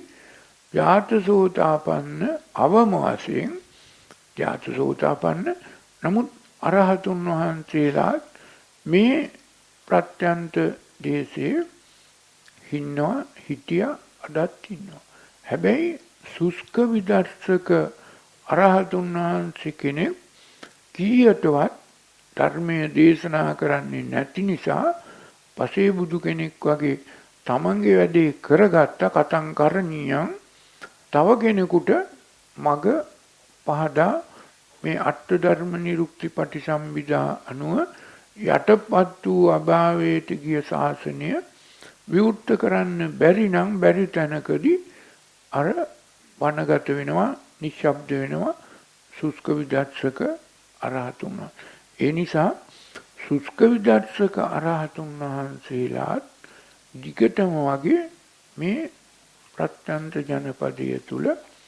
ජාතසෝතාපන්න අවම වශයෙන් ජාතසෝතාපන්න නමුත් අරහතුන් වහන්සේලාත් මේ ප්‍රත්‍යන්ත දේශයේ හින්නවා, හිටියා, අදත් ඉන්නවා. හැබැයි සුස්ක විදර්ශක අරහතුන් වහන්සේ කෙනෙක් කීයටවත් ධර්මය දේශනා කරන්නේ නැති නිසා පසේ බුදු කෙනෙක් වගේ තමන්ගේ වැඩේ කරගත්ත කතං කරණීයං තව කෙනෙකුට මග පහදා මේ අට ධර්ම නිරුක්ති පටිසම්භිදා අනුව යටපත් වූ අභාවයට ගිය ශාසනය විවුර්ත කරන්න බැරි නම් බැරි තැනකදී අර වනගත වෙනවා, නිශ්ශබ්ද වෙනවා සුස්ක විදර්ශක අරහතුන් වහන්සේ. ඒ නිසා සුස්ක විදර්ශක අරහතුන් වහන්සේලාත් දිගටම වගේ මේ ප්‍රත්‍යන්ත ජනපදය තුල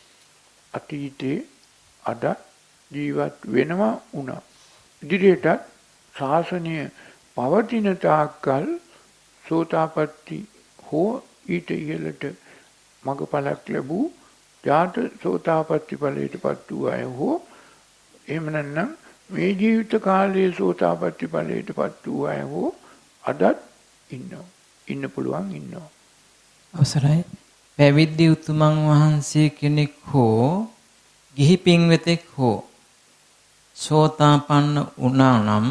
අතීතේ අද ජීවත් වෙනවා වුණා. ඉදිරියට ශාසනය පවතින තාක්කල් සෝතාපට්ටි හෝ ඊට ඉහළට මඟපලක් ලැබූ ජාත සෝතාපට්ටි ඵලයටපත් වූ අය හෝ එහෙම නැත්නම් මේ ජීවිත කාලයේ සෝතාපට්ටි ඵලයටපත් වූ අය හෝ අදත් ඉන්නවා. ඉන්න පුළුවන් ඉන්නවා. අවසරයි. පැවිදි උතුමන් වහන්සේ කෙනෙක් හෝ ගිහි පින්වෙතෙක් හෝ සෝතාපන්න වුණා නම්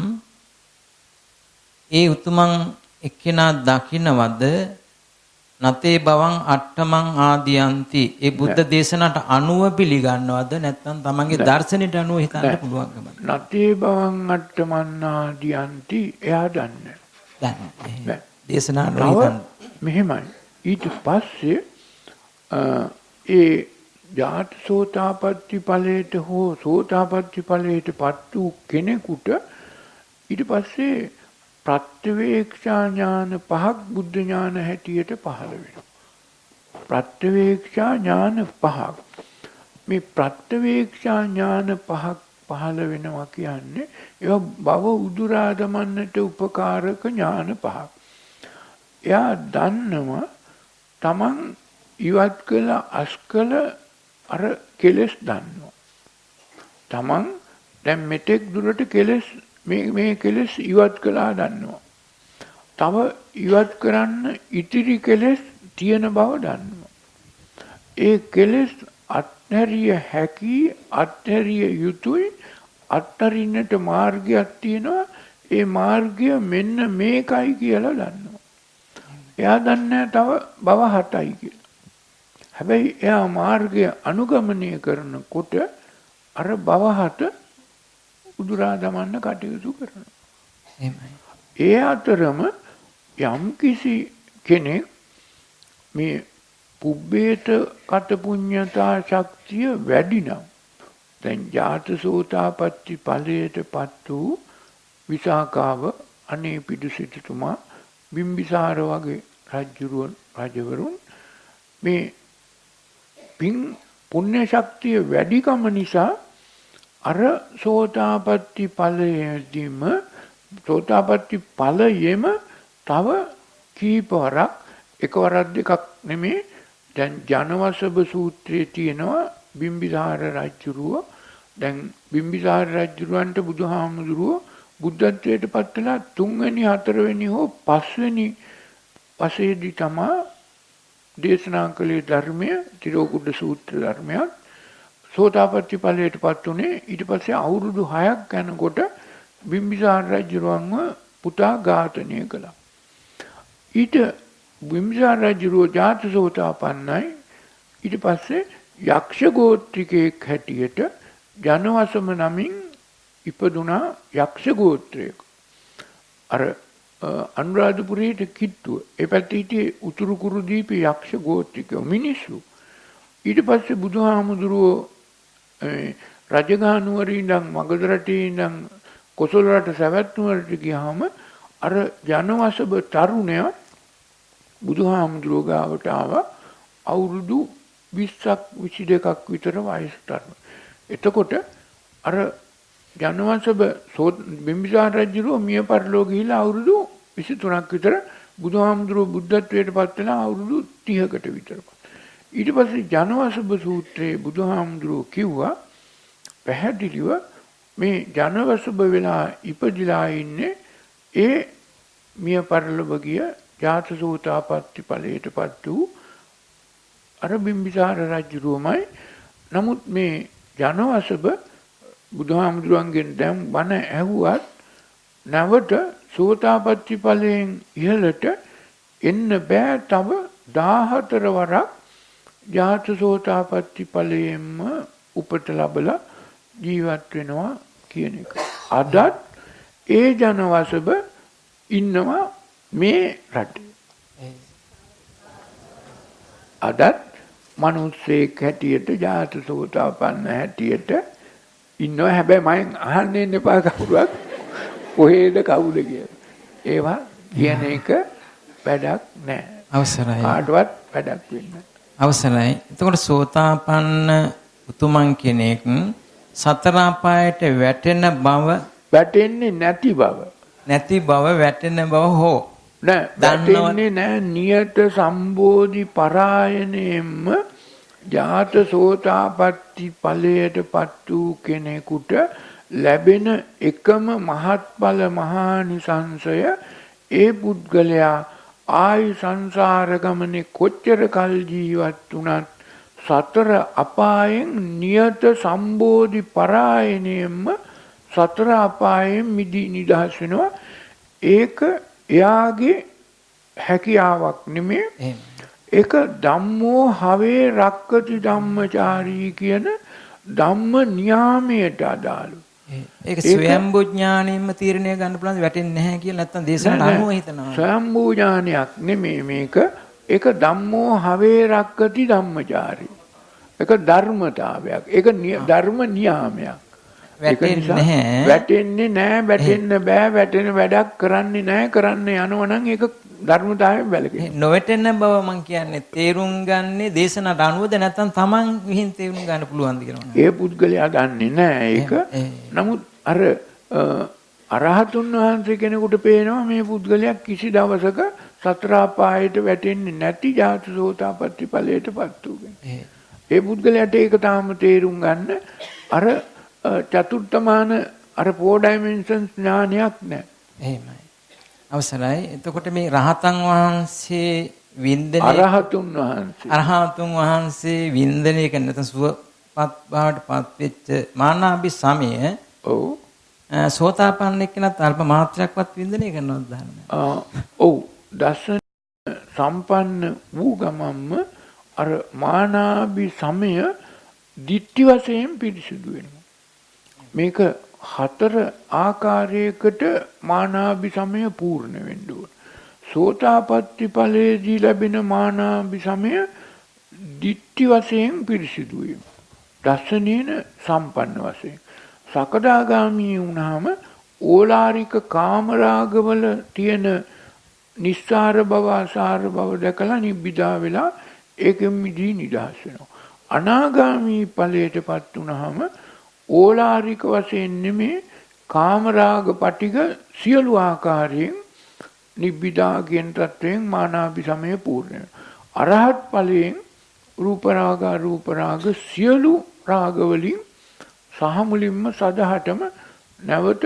ඒ උතුමන් එක්කෙනා දකින්නවද නතේ බවං අට්ඨමං ආදියන්ති ඒ බුද්ධ දේශනාවට අනුව පිළිගන්නවද නැත්නම් තමන්ගේ දර්ශනයට අනුව හිතන්න පුළුවන්කම නතේ බවං අට්ඨමං ආදියන්ති එයා දන්නේ දන්නේ දේශනාව මෙහෙමයි ඊට පස්සේ ඒ ජාත සෝතාපට්ටි ඵලයට හෝ සෝතාපට්ටි ඵලයටපත් වූ කෙනෙකුට ඊට පස්සේ ප්‍රත්‍යවේක්ෂා ඥාන පහක් බුද්ධ ඥාන හැටියට පහළ වෙනවා. ප්‍රත්‍යවේක්ෂා ඥාන පහක්. මේ ප්‍රත්‍යවේක්ෂා ඥාන පහක් පහළ වෙනවා කියන්නේ ඒවා භව උදුරා දමන්නට උපකාරක ඥාන පහක්. එයා දන්නවා තමන් ඉවත් කළ අස්කල අර කෙලස් දන්නවා. තමන් දැන් මෙතෙක් දුරට කෙලස් මේ මේ කෙලස් ඉවත් කළා දන්නවා. තව ඉවත් කරන්න ඉතිරි කෙලස් තියෙන බව දන්නවා. ඒ කෙලස් අත්හැරිය හැකි, අත්හැරිය යුතුයි, අත්හරින්නට මාර්ගයක් තියෙනවා. ඒ මාර්ගය මෙන්න මේකයි කියලා දන්නවා. එයා දන්නේ තව බව හතයි කියලා. හැබැයි එයා මාර්ගය අනුගමනය කරනකොට අර බව හත උදුරා දමන්න කටයුතු කරනවා. එහෙමයි. ඒ අතරම යම් කිසි කෙනෙක් මේ පුබ්බේත කත පුඤ්ඤතා ශක්තිය වැඩි නම් දැන් ජාත සෝතාපට්ටි ඵලයටපත් වූ විසාකාව අනේ පිටුසිටුතුමා බිම්බිසාර වගේ රජුරුවන් රජවරුන් මේ පින් පුණ්‍ය ශක්තිය වැඩිකම නිසා අර සෝතාපට්ටි ඵලයේදීම සෝතාපට්ටි ඵලයේම තව කීපවරක් එකවරක් දෙකක් නෙමේ දැන් ජනවසබ සූත්‍රයේ තියෙනවා බිම්බිසාර රජුරුව දැන් බිම්බිසාර රජුරවන්ට බුදුහාමුදුරුව බුද්ධත්වයට පත් වෙලා තුන්වෙනි හතරවෙනි හෝ පස්වෙනි වසරේදී තමයි දේශනා කළේ ධර්මය තිරෝකුඩ සූත්‍ර ධර්මයක් සෝතාපට්ටි ඵලයට පත් උනේ. ඊට පස්සේ අවුරුදු හයක් යනකොට බිම්බිසාර රජුවන්ව පුතා ඝාතනය කළා. ඊට බිම්බිසාර රජුව ජාතසෝතාපන්නයි. ඊට පස්සේ යක්ෂ ගෝත්‍රිකයෙක් හැටියට ජනවසම නමින් ඉපදුනා යක්ෂ ගෝත්‍රයක. අර අනුරාධපුරයේ කිට්ටුව. ඒ පැත්තේ හිටියේ උතුරු කුරුදීපේ යක්ෂ ගෝත්‍රිකයෝ මිනිස්සු. ඊට පස්සේ බුදුහාමුදුරුවෝ රජගහ නුවරේ ඉඳන් මගධ රටේ ඉඳන් කොසල් රට සවැත් නුවරට ගියාම අර ජනවසබ තරුණයා බුදුහාමුදුරුවෝ ගාවට ආවා. අවුරුදු විස්සක් විසි දෙකක් විතර වයස තරුණ. එතකොට අර ජනවසබ බිම්බිසාර රජුව මිය පරලෝ ගිහිලා අවුරුදු විසි තුනක් විතර බුදුහාමුදුරුවෝ බුද්ධත්වයට පත් වෙලා අවුරුදු තිහකට විතර. ඊට පස්සේ ජනවසබ සූත්‍රයේ බුදුහාමුදුරුවෝ කිව්වා පැහැදිලිව මේ ජනවසබ වෙලා ඉපදිලා ඉන්නේ ඒ මිය පරලොව ගිය ජාතසෝතාපට්ටි ඵලයට පත් වූ අර බිම්බිසාර රජුරුවමයි. නමුත් මේ ජනවසබ බුදුහාමුදුරුවන්ගෙන් දැන් බණ ඇහුවත් නැවත සෝතාපට්ටි ඵලයෙන් ඉහළට එන්න බෑ. තව දාහතර වරක් ජාතසෝතාපට්ටි ඵලයෙන්ම උපත ලැබලා ජීවත් වෙනවා කියන එක. අදත් ඒ ජනවසබ ඉන්නවා මේ රටේ. අදත් මිනිස්සෙක් හැටියට ජාතසෝතාපන්න හැටියට ඉන්නවා. හැබැයි මම අහන්නේ නැපා කවුරුත් කොහෙද කවුද කියලා. ඒවා කියන එක වැඩක් නැහැ. අවසරයි. කාටවත් වැඩක් වෙන්නේ. අවසරයි. එතකොට සෝතාපන්න උතුමන් කෙනෙක් සතර අපායට වැටෙන බව වැටෙන්නේ නැති බව නැති බව වැටෙන බව හෝ නෑ වැටෙන්නේ නෑ. නියත සම්බෝධි පරායනෙම ජාත සෝතාපට්ටි ඵලයට පත් වූ කෙනෙකුට ලැබෙන එකම මහත්ඵල මහානිසංසය ඒ පුද්ගලයා ආයි සංසාර ගමනේ කොච්චර කල් ජීවත් වුණත් සතර අපායෙන් නියත සම්බෝධි පරායනෙම සතර අපායෙන් මිදී නිදහස් වෙනවා. ඒක එයාගේ හැකියාවක් නෙමෙයි. ඒක ධම්මෝ හවේ රක්කති ධම්මචාරී කියන ධම්ම නියාමයට අදාළ. ඒක ස්වයම්බු ඥාණයෙන්ම තීරණය ගන්න පුළුවන් වැටෙන්නේ නැහැ කියලා නැත්නම් දේශනාවට අනුව හිතනවා. ස්වයම්බු ඥානයක් නෙමෙයි මේක. ඒක ධම්මෝ හවේ රක්කති ධම්මචාරී. ඒක ධර්මතාවයක්. ඒක ධර්ම නියාමයක්. වැටෙන්නේ නැහැ. වැටෙන්නේ නැහැ, වැටෙන්න බෑ, වැටෙන වැඩක් කරන්නේ නැහැ, කරන්න යනවා නම් ඒක ධර්මතාවයෙන් වැළකෙනවා. නොවැටෙන බව මම කියන්නේ තේරුම් ගන්නේ දේශනාවට අනුවද නැත්නම් Taman විහිං තේරුම් ගන්න පුළුවන්ද කියනවා. ඒ පුද්ගලයා දන්නේ නැහැ ඒක. නමුත් අර අරහතුන් වහන්සේ කෙනෙකුට පේනවා මේ පුද්ගලයා කිසි දවසක සතර අපායට වැටෙන්නේ නැති ජාතසෝතාපට්ටි ඵලයට පත් වූ. ඒ පුද්ගලයාට ඒක තාම තේරුම් ගන්න අර චතුර්ථමාන අර four dimensions ඥානයක් නැහැ. එහෙමයි. අවසරයි. එතකොට මේ රහතන් වහන්සේ වින්දනය අරහතුන් වහන්සේ අරහතුන් වහන්සේ වින්දනය කරන නැත්නම් සුවපත් බවට පත් වෙච්ච මානාභි සමය ඔව් සෝතාපන්න එක්කනත් අල්ප මාත්‍රයක්වත් වින්දනය කරනවද ධර්මය? ඔව් දර්ශන සම්පන්න වූ ගමම්ම අර මානාභි සමය ditthi වශයෙන් පිරිසිදු වෙනවා. මේක හතර ආකාරයකට මානාභි සමය පූර්ණ වෙන්න ඕන. සෝතාපට්ටි ඵලයේදී ලැබෙන මානාභි සමය ditthi වශයෙන් පිරිසිදු වීම. දර්ශනීන සම්පන්න වශයෙන්. සකදාගාමී වුණාම ඕලාරික කාමරාගවල තියෙන නිස්සාර බව ආසාර බව දැකලා නිබ්බිදා වෙලා ඒකෙන් මිදී නිදහස් වෙනවා. අනාගාමී ඵලයටපත් වුණාම ඕලාරික වශයෙන් නෙමේ කාමරාග පටිග සියලු ආකාරයෙන් නිබ්බිදා කියන තත්වයෙන් මානාභි සමය පූර්ණ වෙනවා. අරහත් ඵලයෙන් රූප රාග අරූප රාග සියලු රාග වලින් සහ මුලින්ම සදහටම නැවත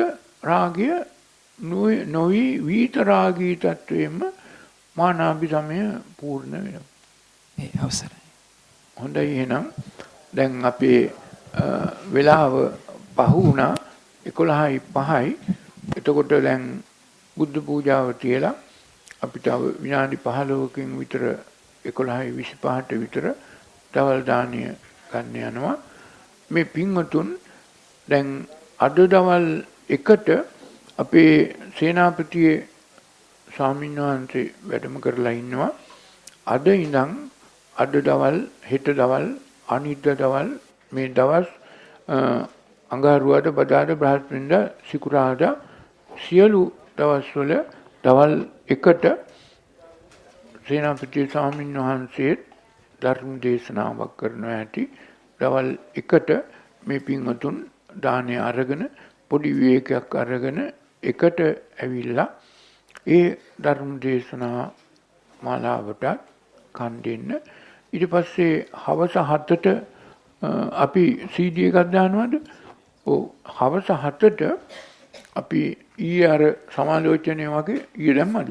රාගය නොවි වීත රාගී තත්වයෙන්ම මානාභිසමය පූර්ණ වෙනවා. ඒ අවසරයි. හොඳයි එහෙනම් දැන් අපේ වෙලාව පහ වුණා එකොළහයි පහයි. එතකොට දැන් බුද්ධ පූජාව තියලා අපිට විනාඩි පහළොවකින් විතර එකොළහයි විසිපහට විතර දවල් දාණය ගන්න යනවා. මේ පින්වතුන් දැන් අද දවල් එකට අපේ සේනාපතියේ ස්වාමීන් වහන්සේ වැඩම කරලා ඉන්නවා. අද ඉඳන් අද දවල් හෙට දවල් අනිද්දා දවල් මේ දවස් අඟහරුවාදා බදාදා බ්‍රහස්පතින්දා සිකුරාදා සියලු දවස්වල දවල් එකට සේනාපති ස්වාමීන් වහන්සේ ධර්ම දේශනාවක් කරනවා ඇති. දවල් එකට මේ පින්වතුන් දානය අරගෙන පොඩි විවේකයක් අරගෙන එකට ඇවිල්ලා ඒ ධර්ම දේශනා මාලාවට කන් දෙන්න. ඊට පස්සේ හවස හතට අපි සී ඩී එකක් දානවද? ඔව් හවස හතට අපි ඊයේ අර සමාලෝචනය වගේ ඊයේ දැම්මද?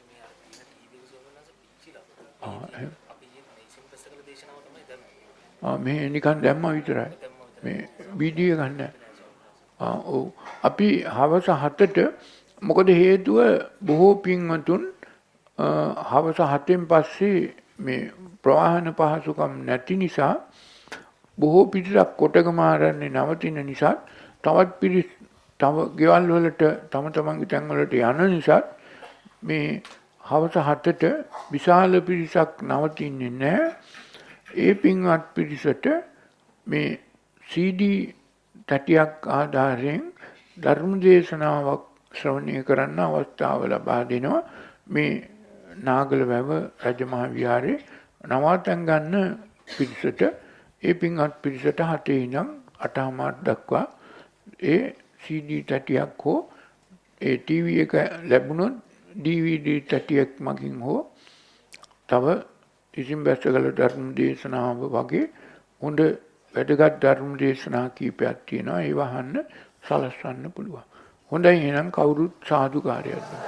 ආ මේ නිකන් දැම්මා විතරයි. මේ වීඩියෝ ගන්න. ආ ඔව් අපි හවස හතට මොකද හේතුව බොහෝ පින්වතුන් හවස හතෙන් පස්සේ මේ ප්‍රවාහන පහසුකම් නැති නිසා බොහෝ පිටක් කොටගම ආරන්නේ නවතින නිසා තවත් පිරිස් තව ගෙවල් වලට තම තමන්ගේ තැන් වලට යන නිසා මේ හවස හතට විශාල පිරිසක් නවතින්නේ නැහැ. ඒ පින්වත් පිරිසට මේ සී ඩී තැටියක් ආධාරයෙන් ධර්ම දේශනාවක් ශ්‍රවණය කරන්න අවස්ථාව ලබා දෙනවා. මේ නාගලවැව රජමහා විහාරේ නවාතැන් ගන්න පිරිසට ඒ පින්වත් පිරිසට හතේ ඉඳන් අටමාර දක්වා ඒ සී ඩී තැටියක් හෝ ඒ ටීවී එක ලැබුණොත් ඩී වී ඩී තැටියක් මගින් හෝ තව ඉසින් බැස්සගල ධර්ම දේශනාව වගේ හොඳ වැදගත් ධර්ම දේශනා කීපයක් තියෙනවා. ඒව අහන්න සලස්වන්න පුළුවන්. හොඳයි එහෙනම් කවුරුත් සාදුකාරයක් දෙන්න.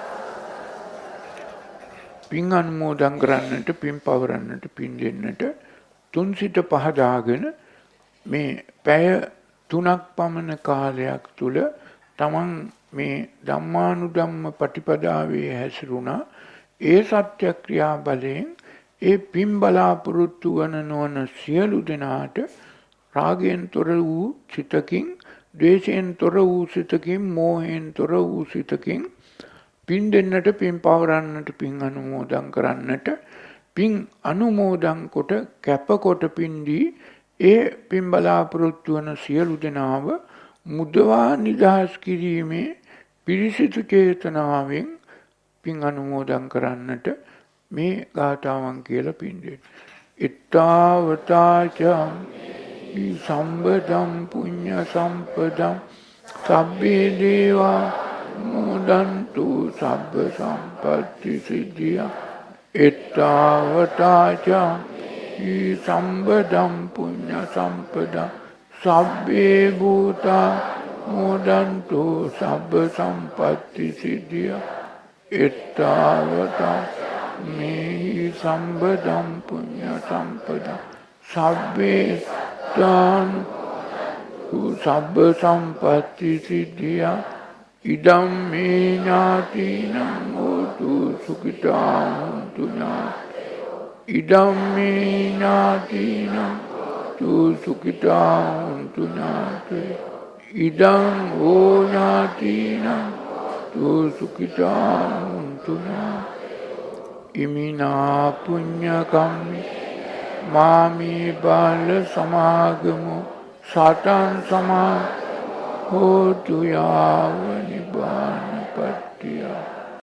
පින් අනුමෝදන් කරන්නට පින් පවරන්නට පින් දෙන්නට තුන් සිත පහදාගෙන මේ පැය තුනක් පමණ කාලයක් තුල තමන් මේ ධම්මානුධම්ම පටිපදාවේ හැසිරුණා. ඒ සත්‍ය ක්‍රියා බලයෙන් ඒ පින් බලාපොරොත්තු වන නොවන සියලු දෙනාට රාගයෙන් තොර වූ සිතකින්, ද්වේෂයෙන් තොර වූ සිතකින්, මෝහයෙන් තොර වූ සිතකින් පින් දෙන්නට පින් පවරන්නට පින් අනුමෝදන් කරන්නට පින් අනුමෝදන් කොට කැප කොට පින් දී ඒ පින් බලාපොරොත්තු වන සියලු දෙනාව මුදවා නිදහස් කිරීමේ පිරිසිදු චේතනාවෙන් පින් අනුමෝදන් කරන්නට මේ ගාථාවන් කියලා පින් දෙන්න. ittavataචං සම්බදම් පුඤ්ඤ සම්පදම් සබ්බේ දේවා මොදන්තු සබ්බ සම්පත්ති සිද්ධියා ittavataචං සම්බදම් පුඤ්ඤ සම්පදම් සබ්බේ භූතා මොදන්තු සබ්බ සම්පත්ති සිද්ධියා ittavataචං මේ සම්බදම් පුඤ්ඤ සම්පදම් සබ්බේ තාන් සබ්බ සම්පත්ති සිද්ධියා ඉදම් මේ ඥාතිනං හෝතු සුඛිතා හොන්තු ඥාතයෝ ඉදම් මේ ඥාතිනං තු සුඛිතා හොන්තු ඥාතයෝ ඉදම් ඕ ඥාතිනං තු සුඛිතා හොන්තු ඥාතයෝ ඉමිනා පුඤ්ඤ කම්මේ මාමේ බාල සමාගමු සතං සමා හෝතු යාව නිබ්බාන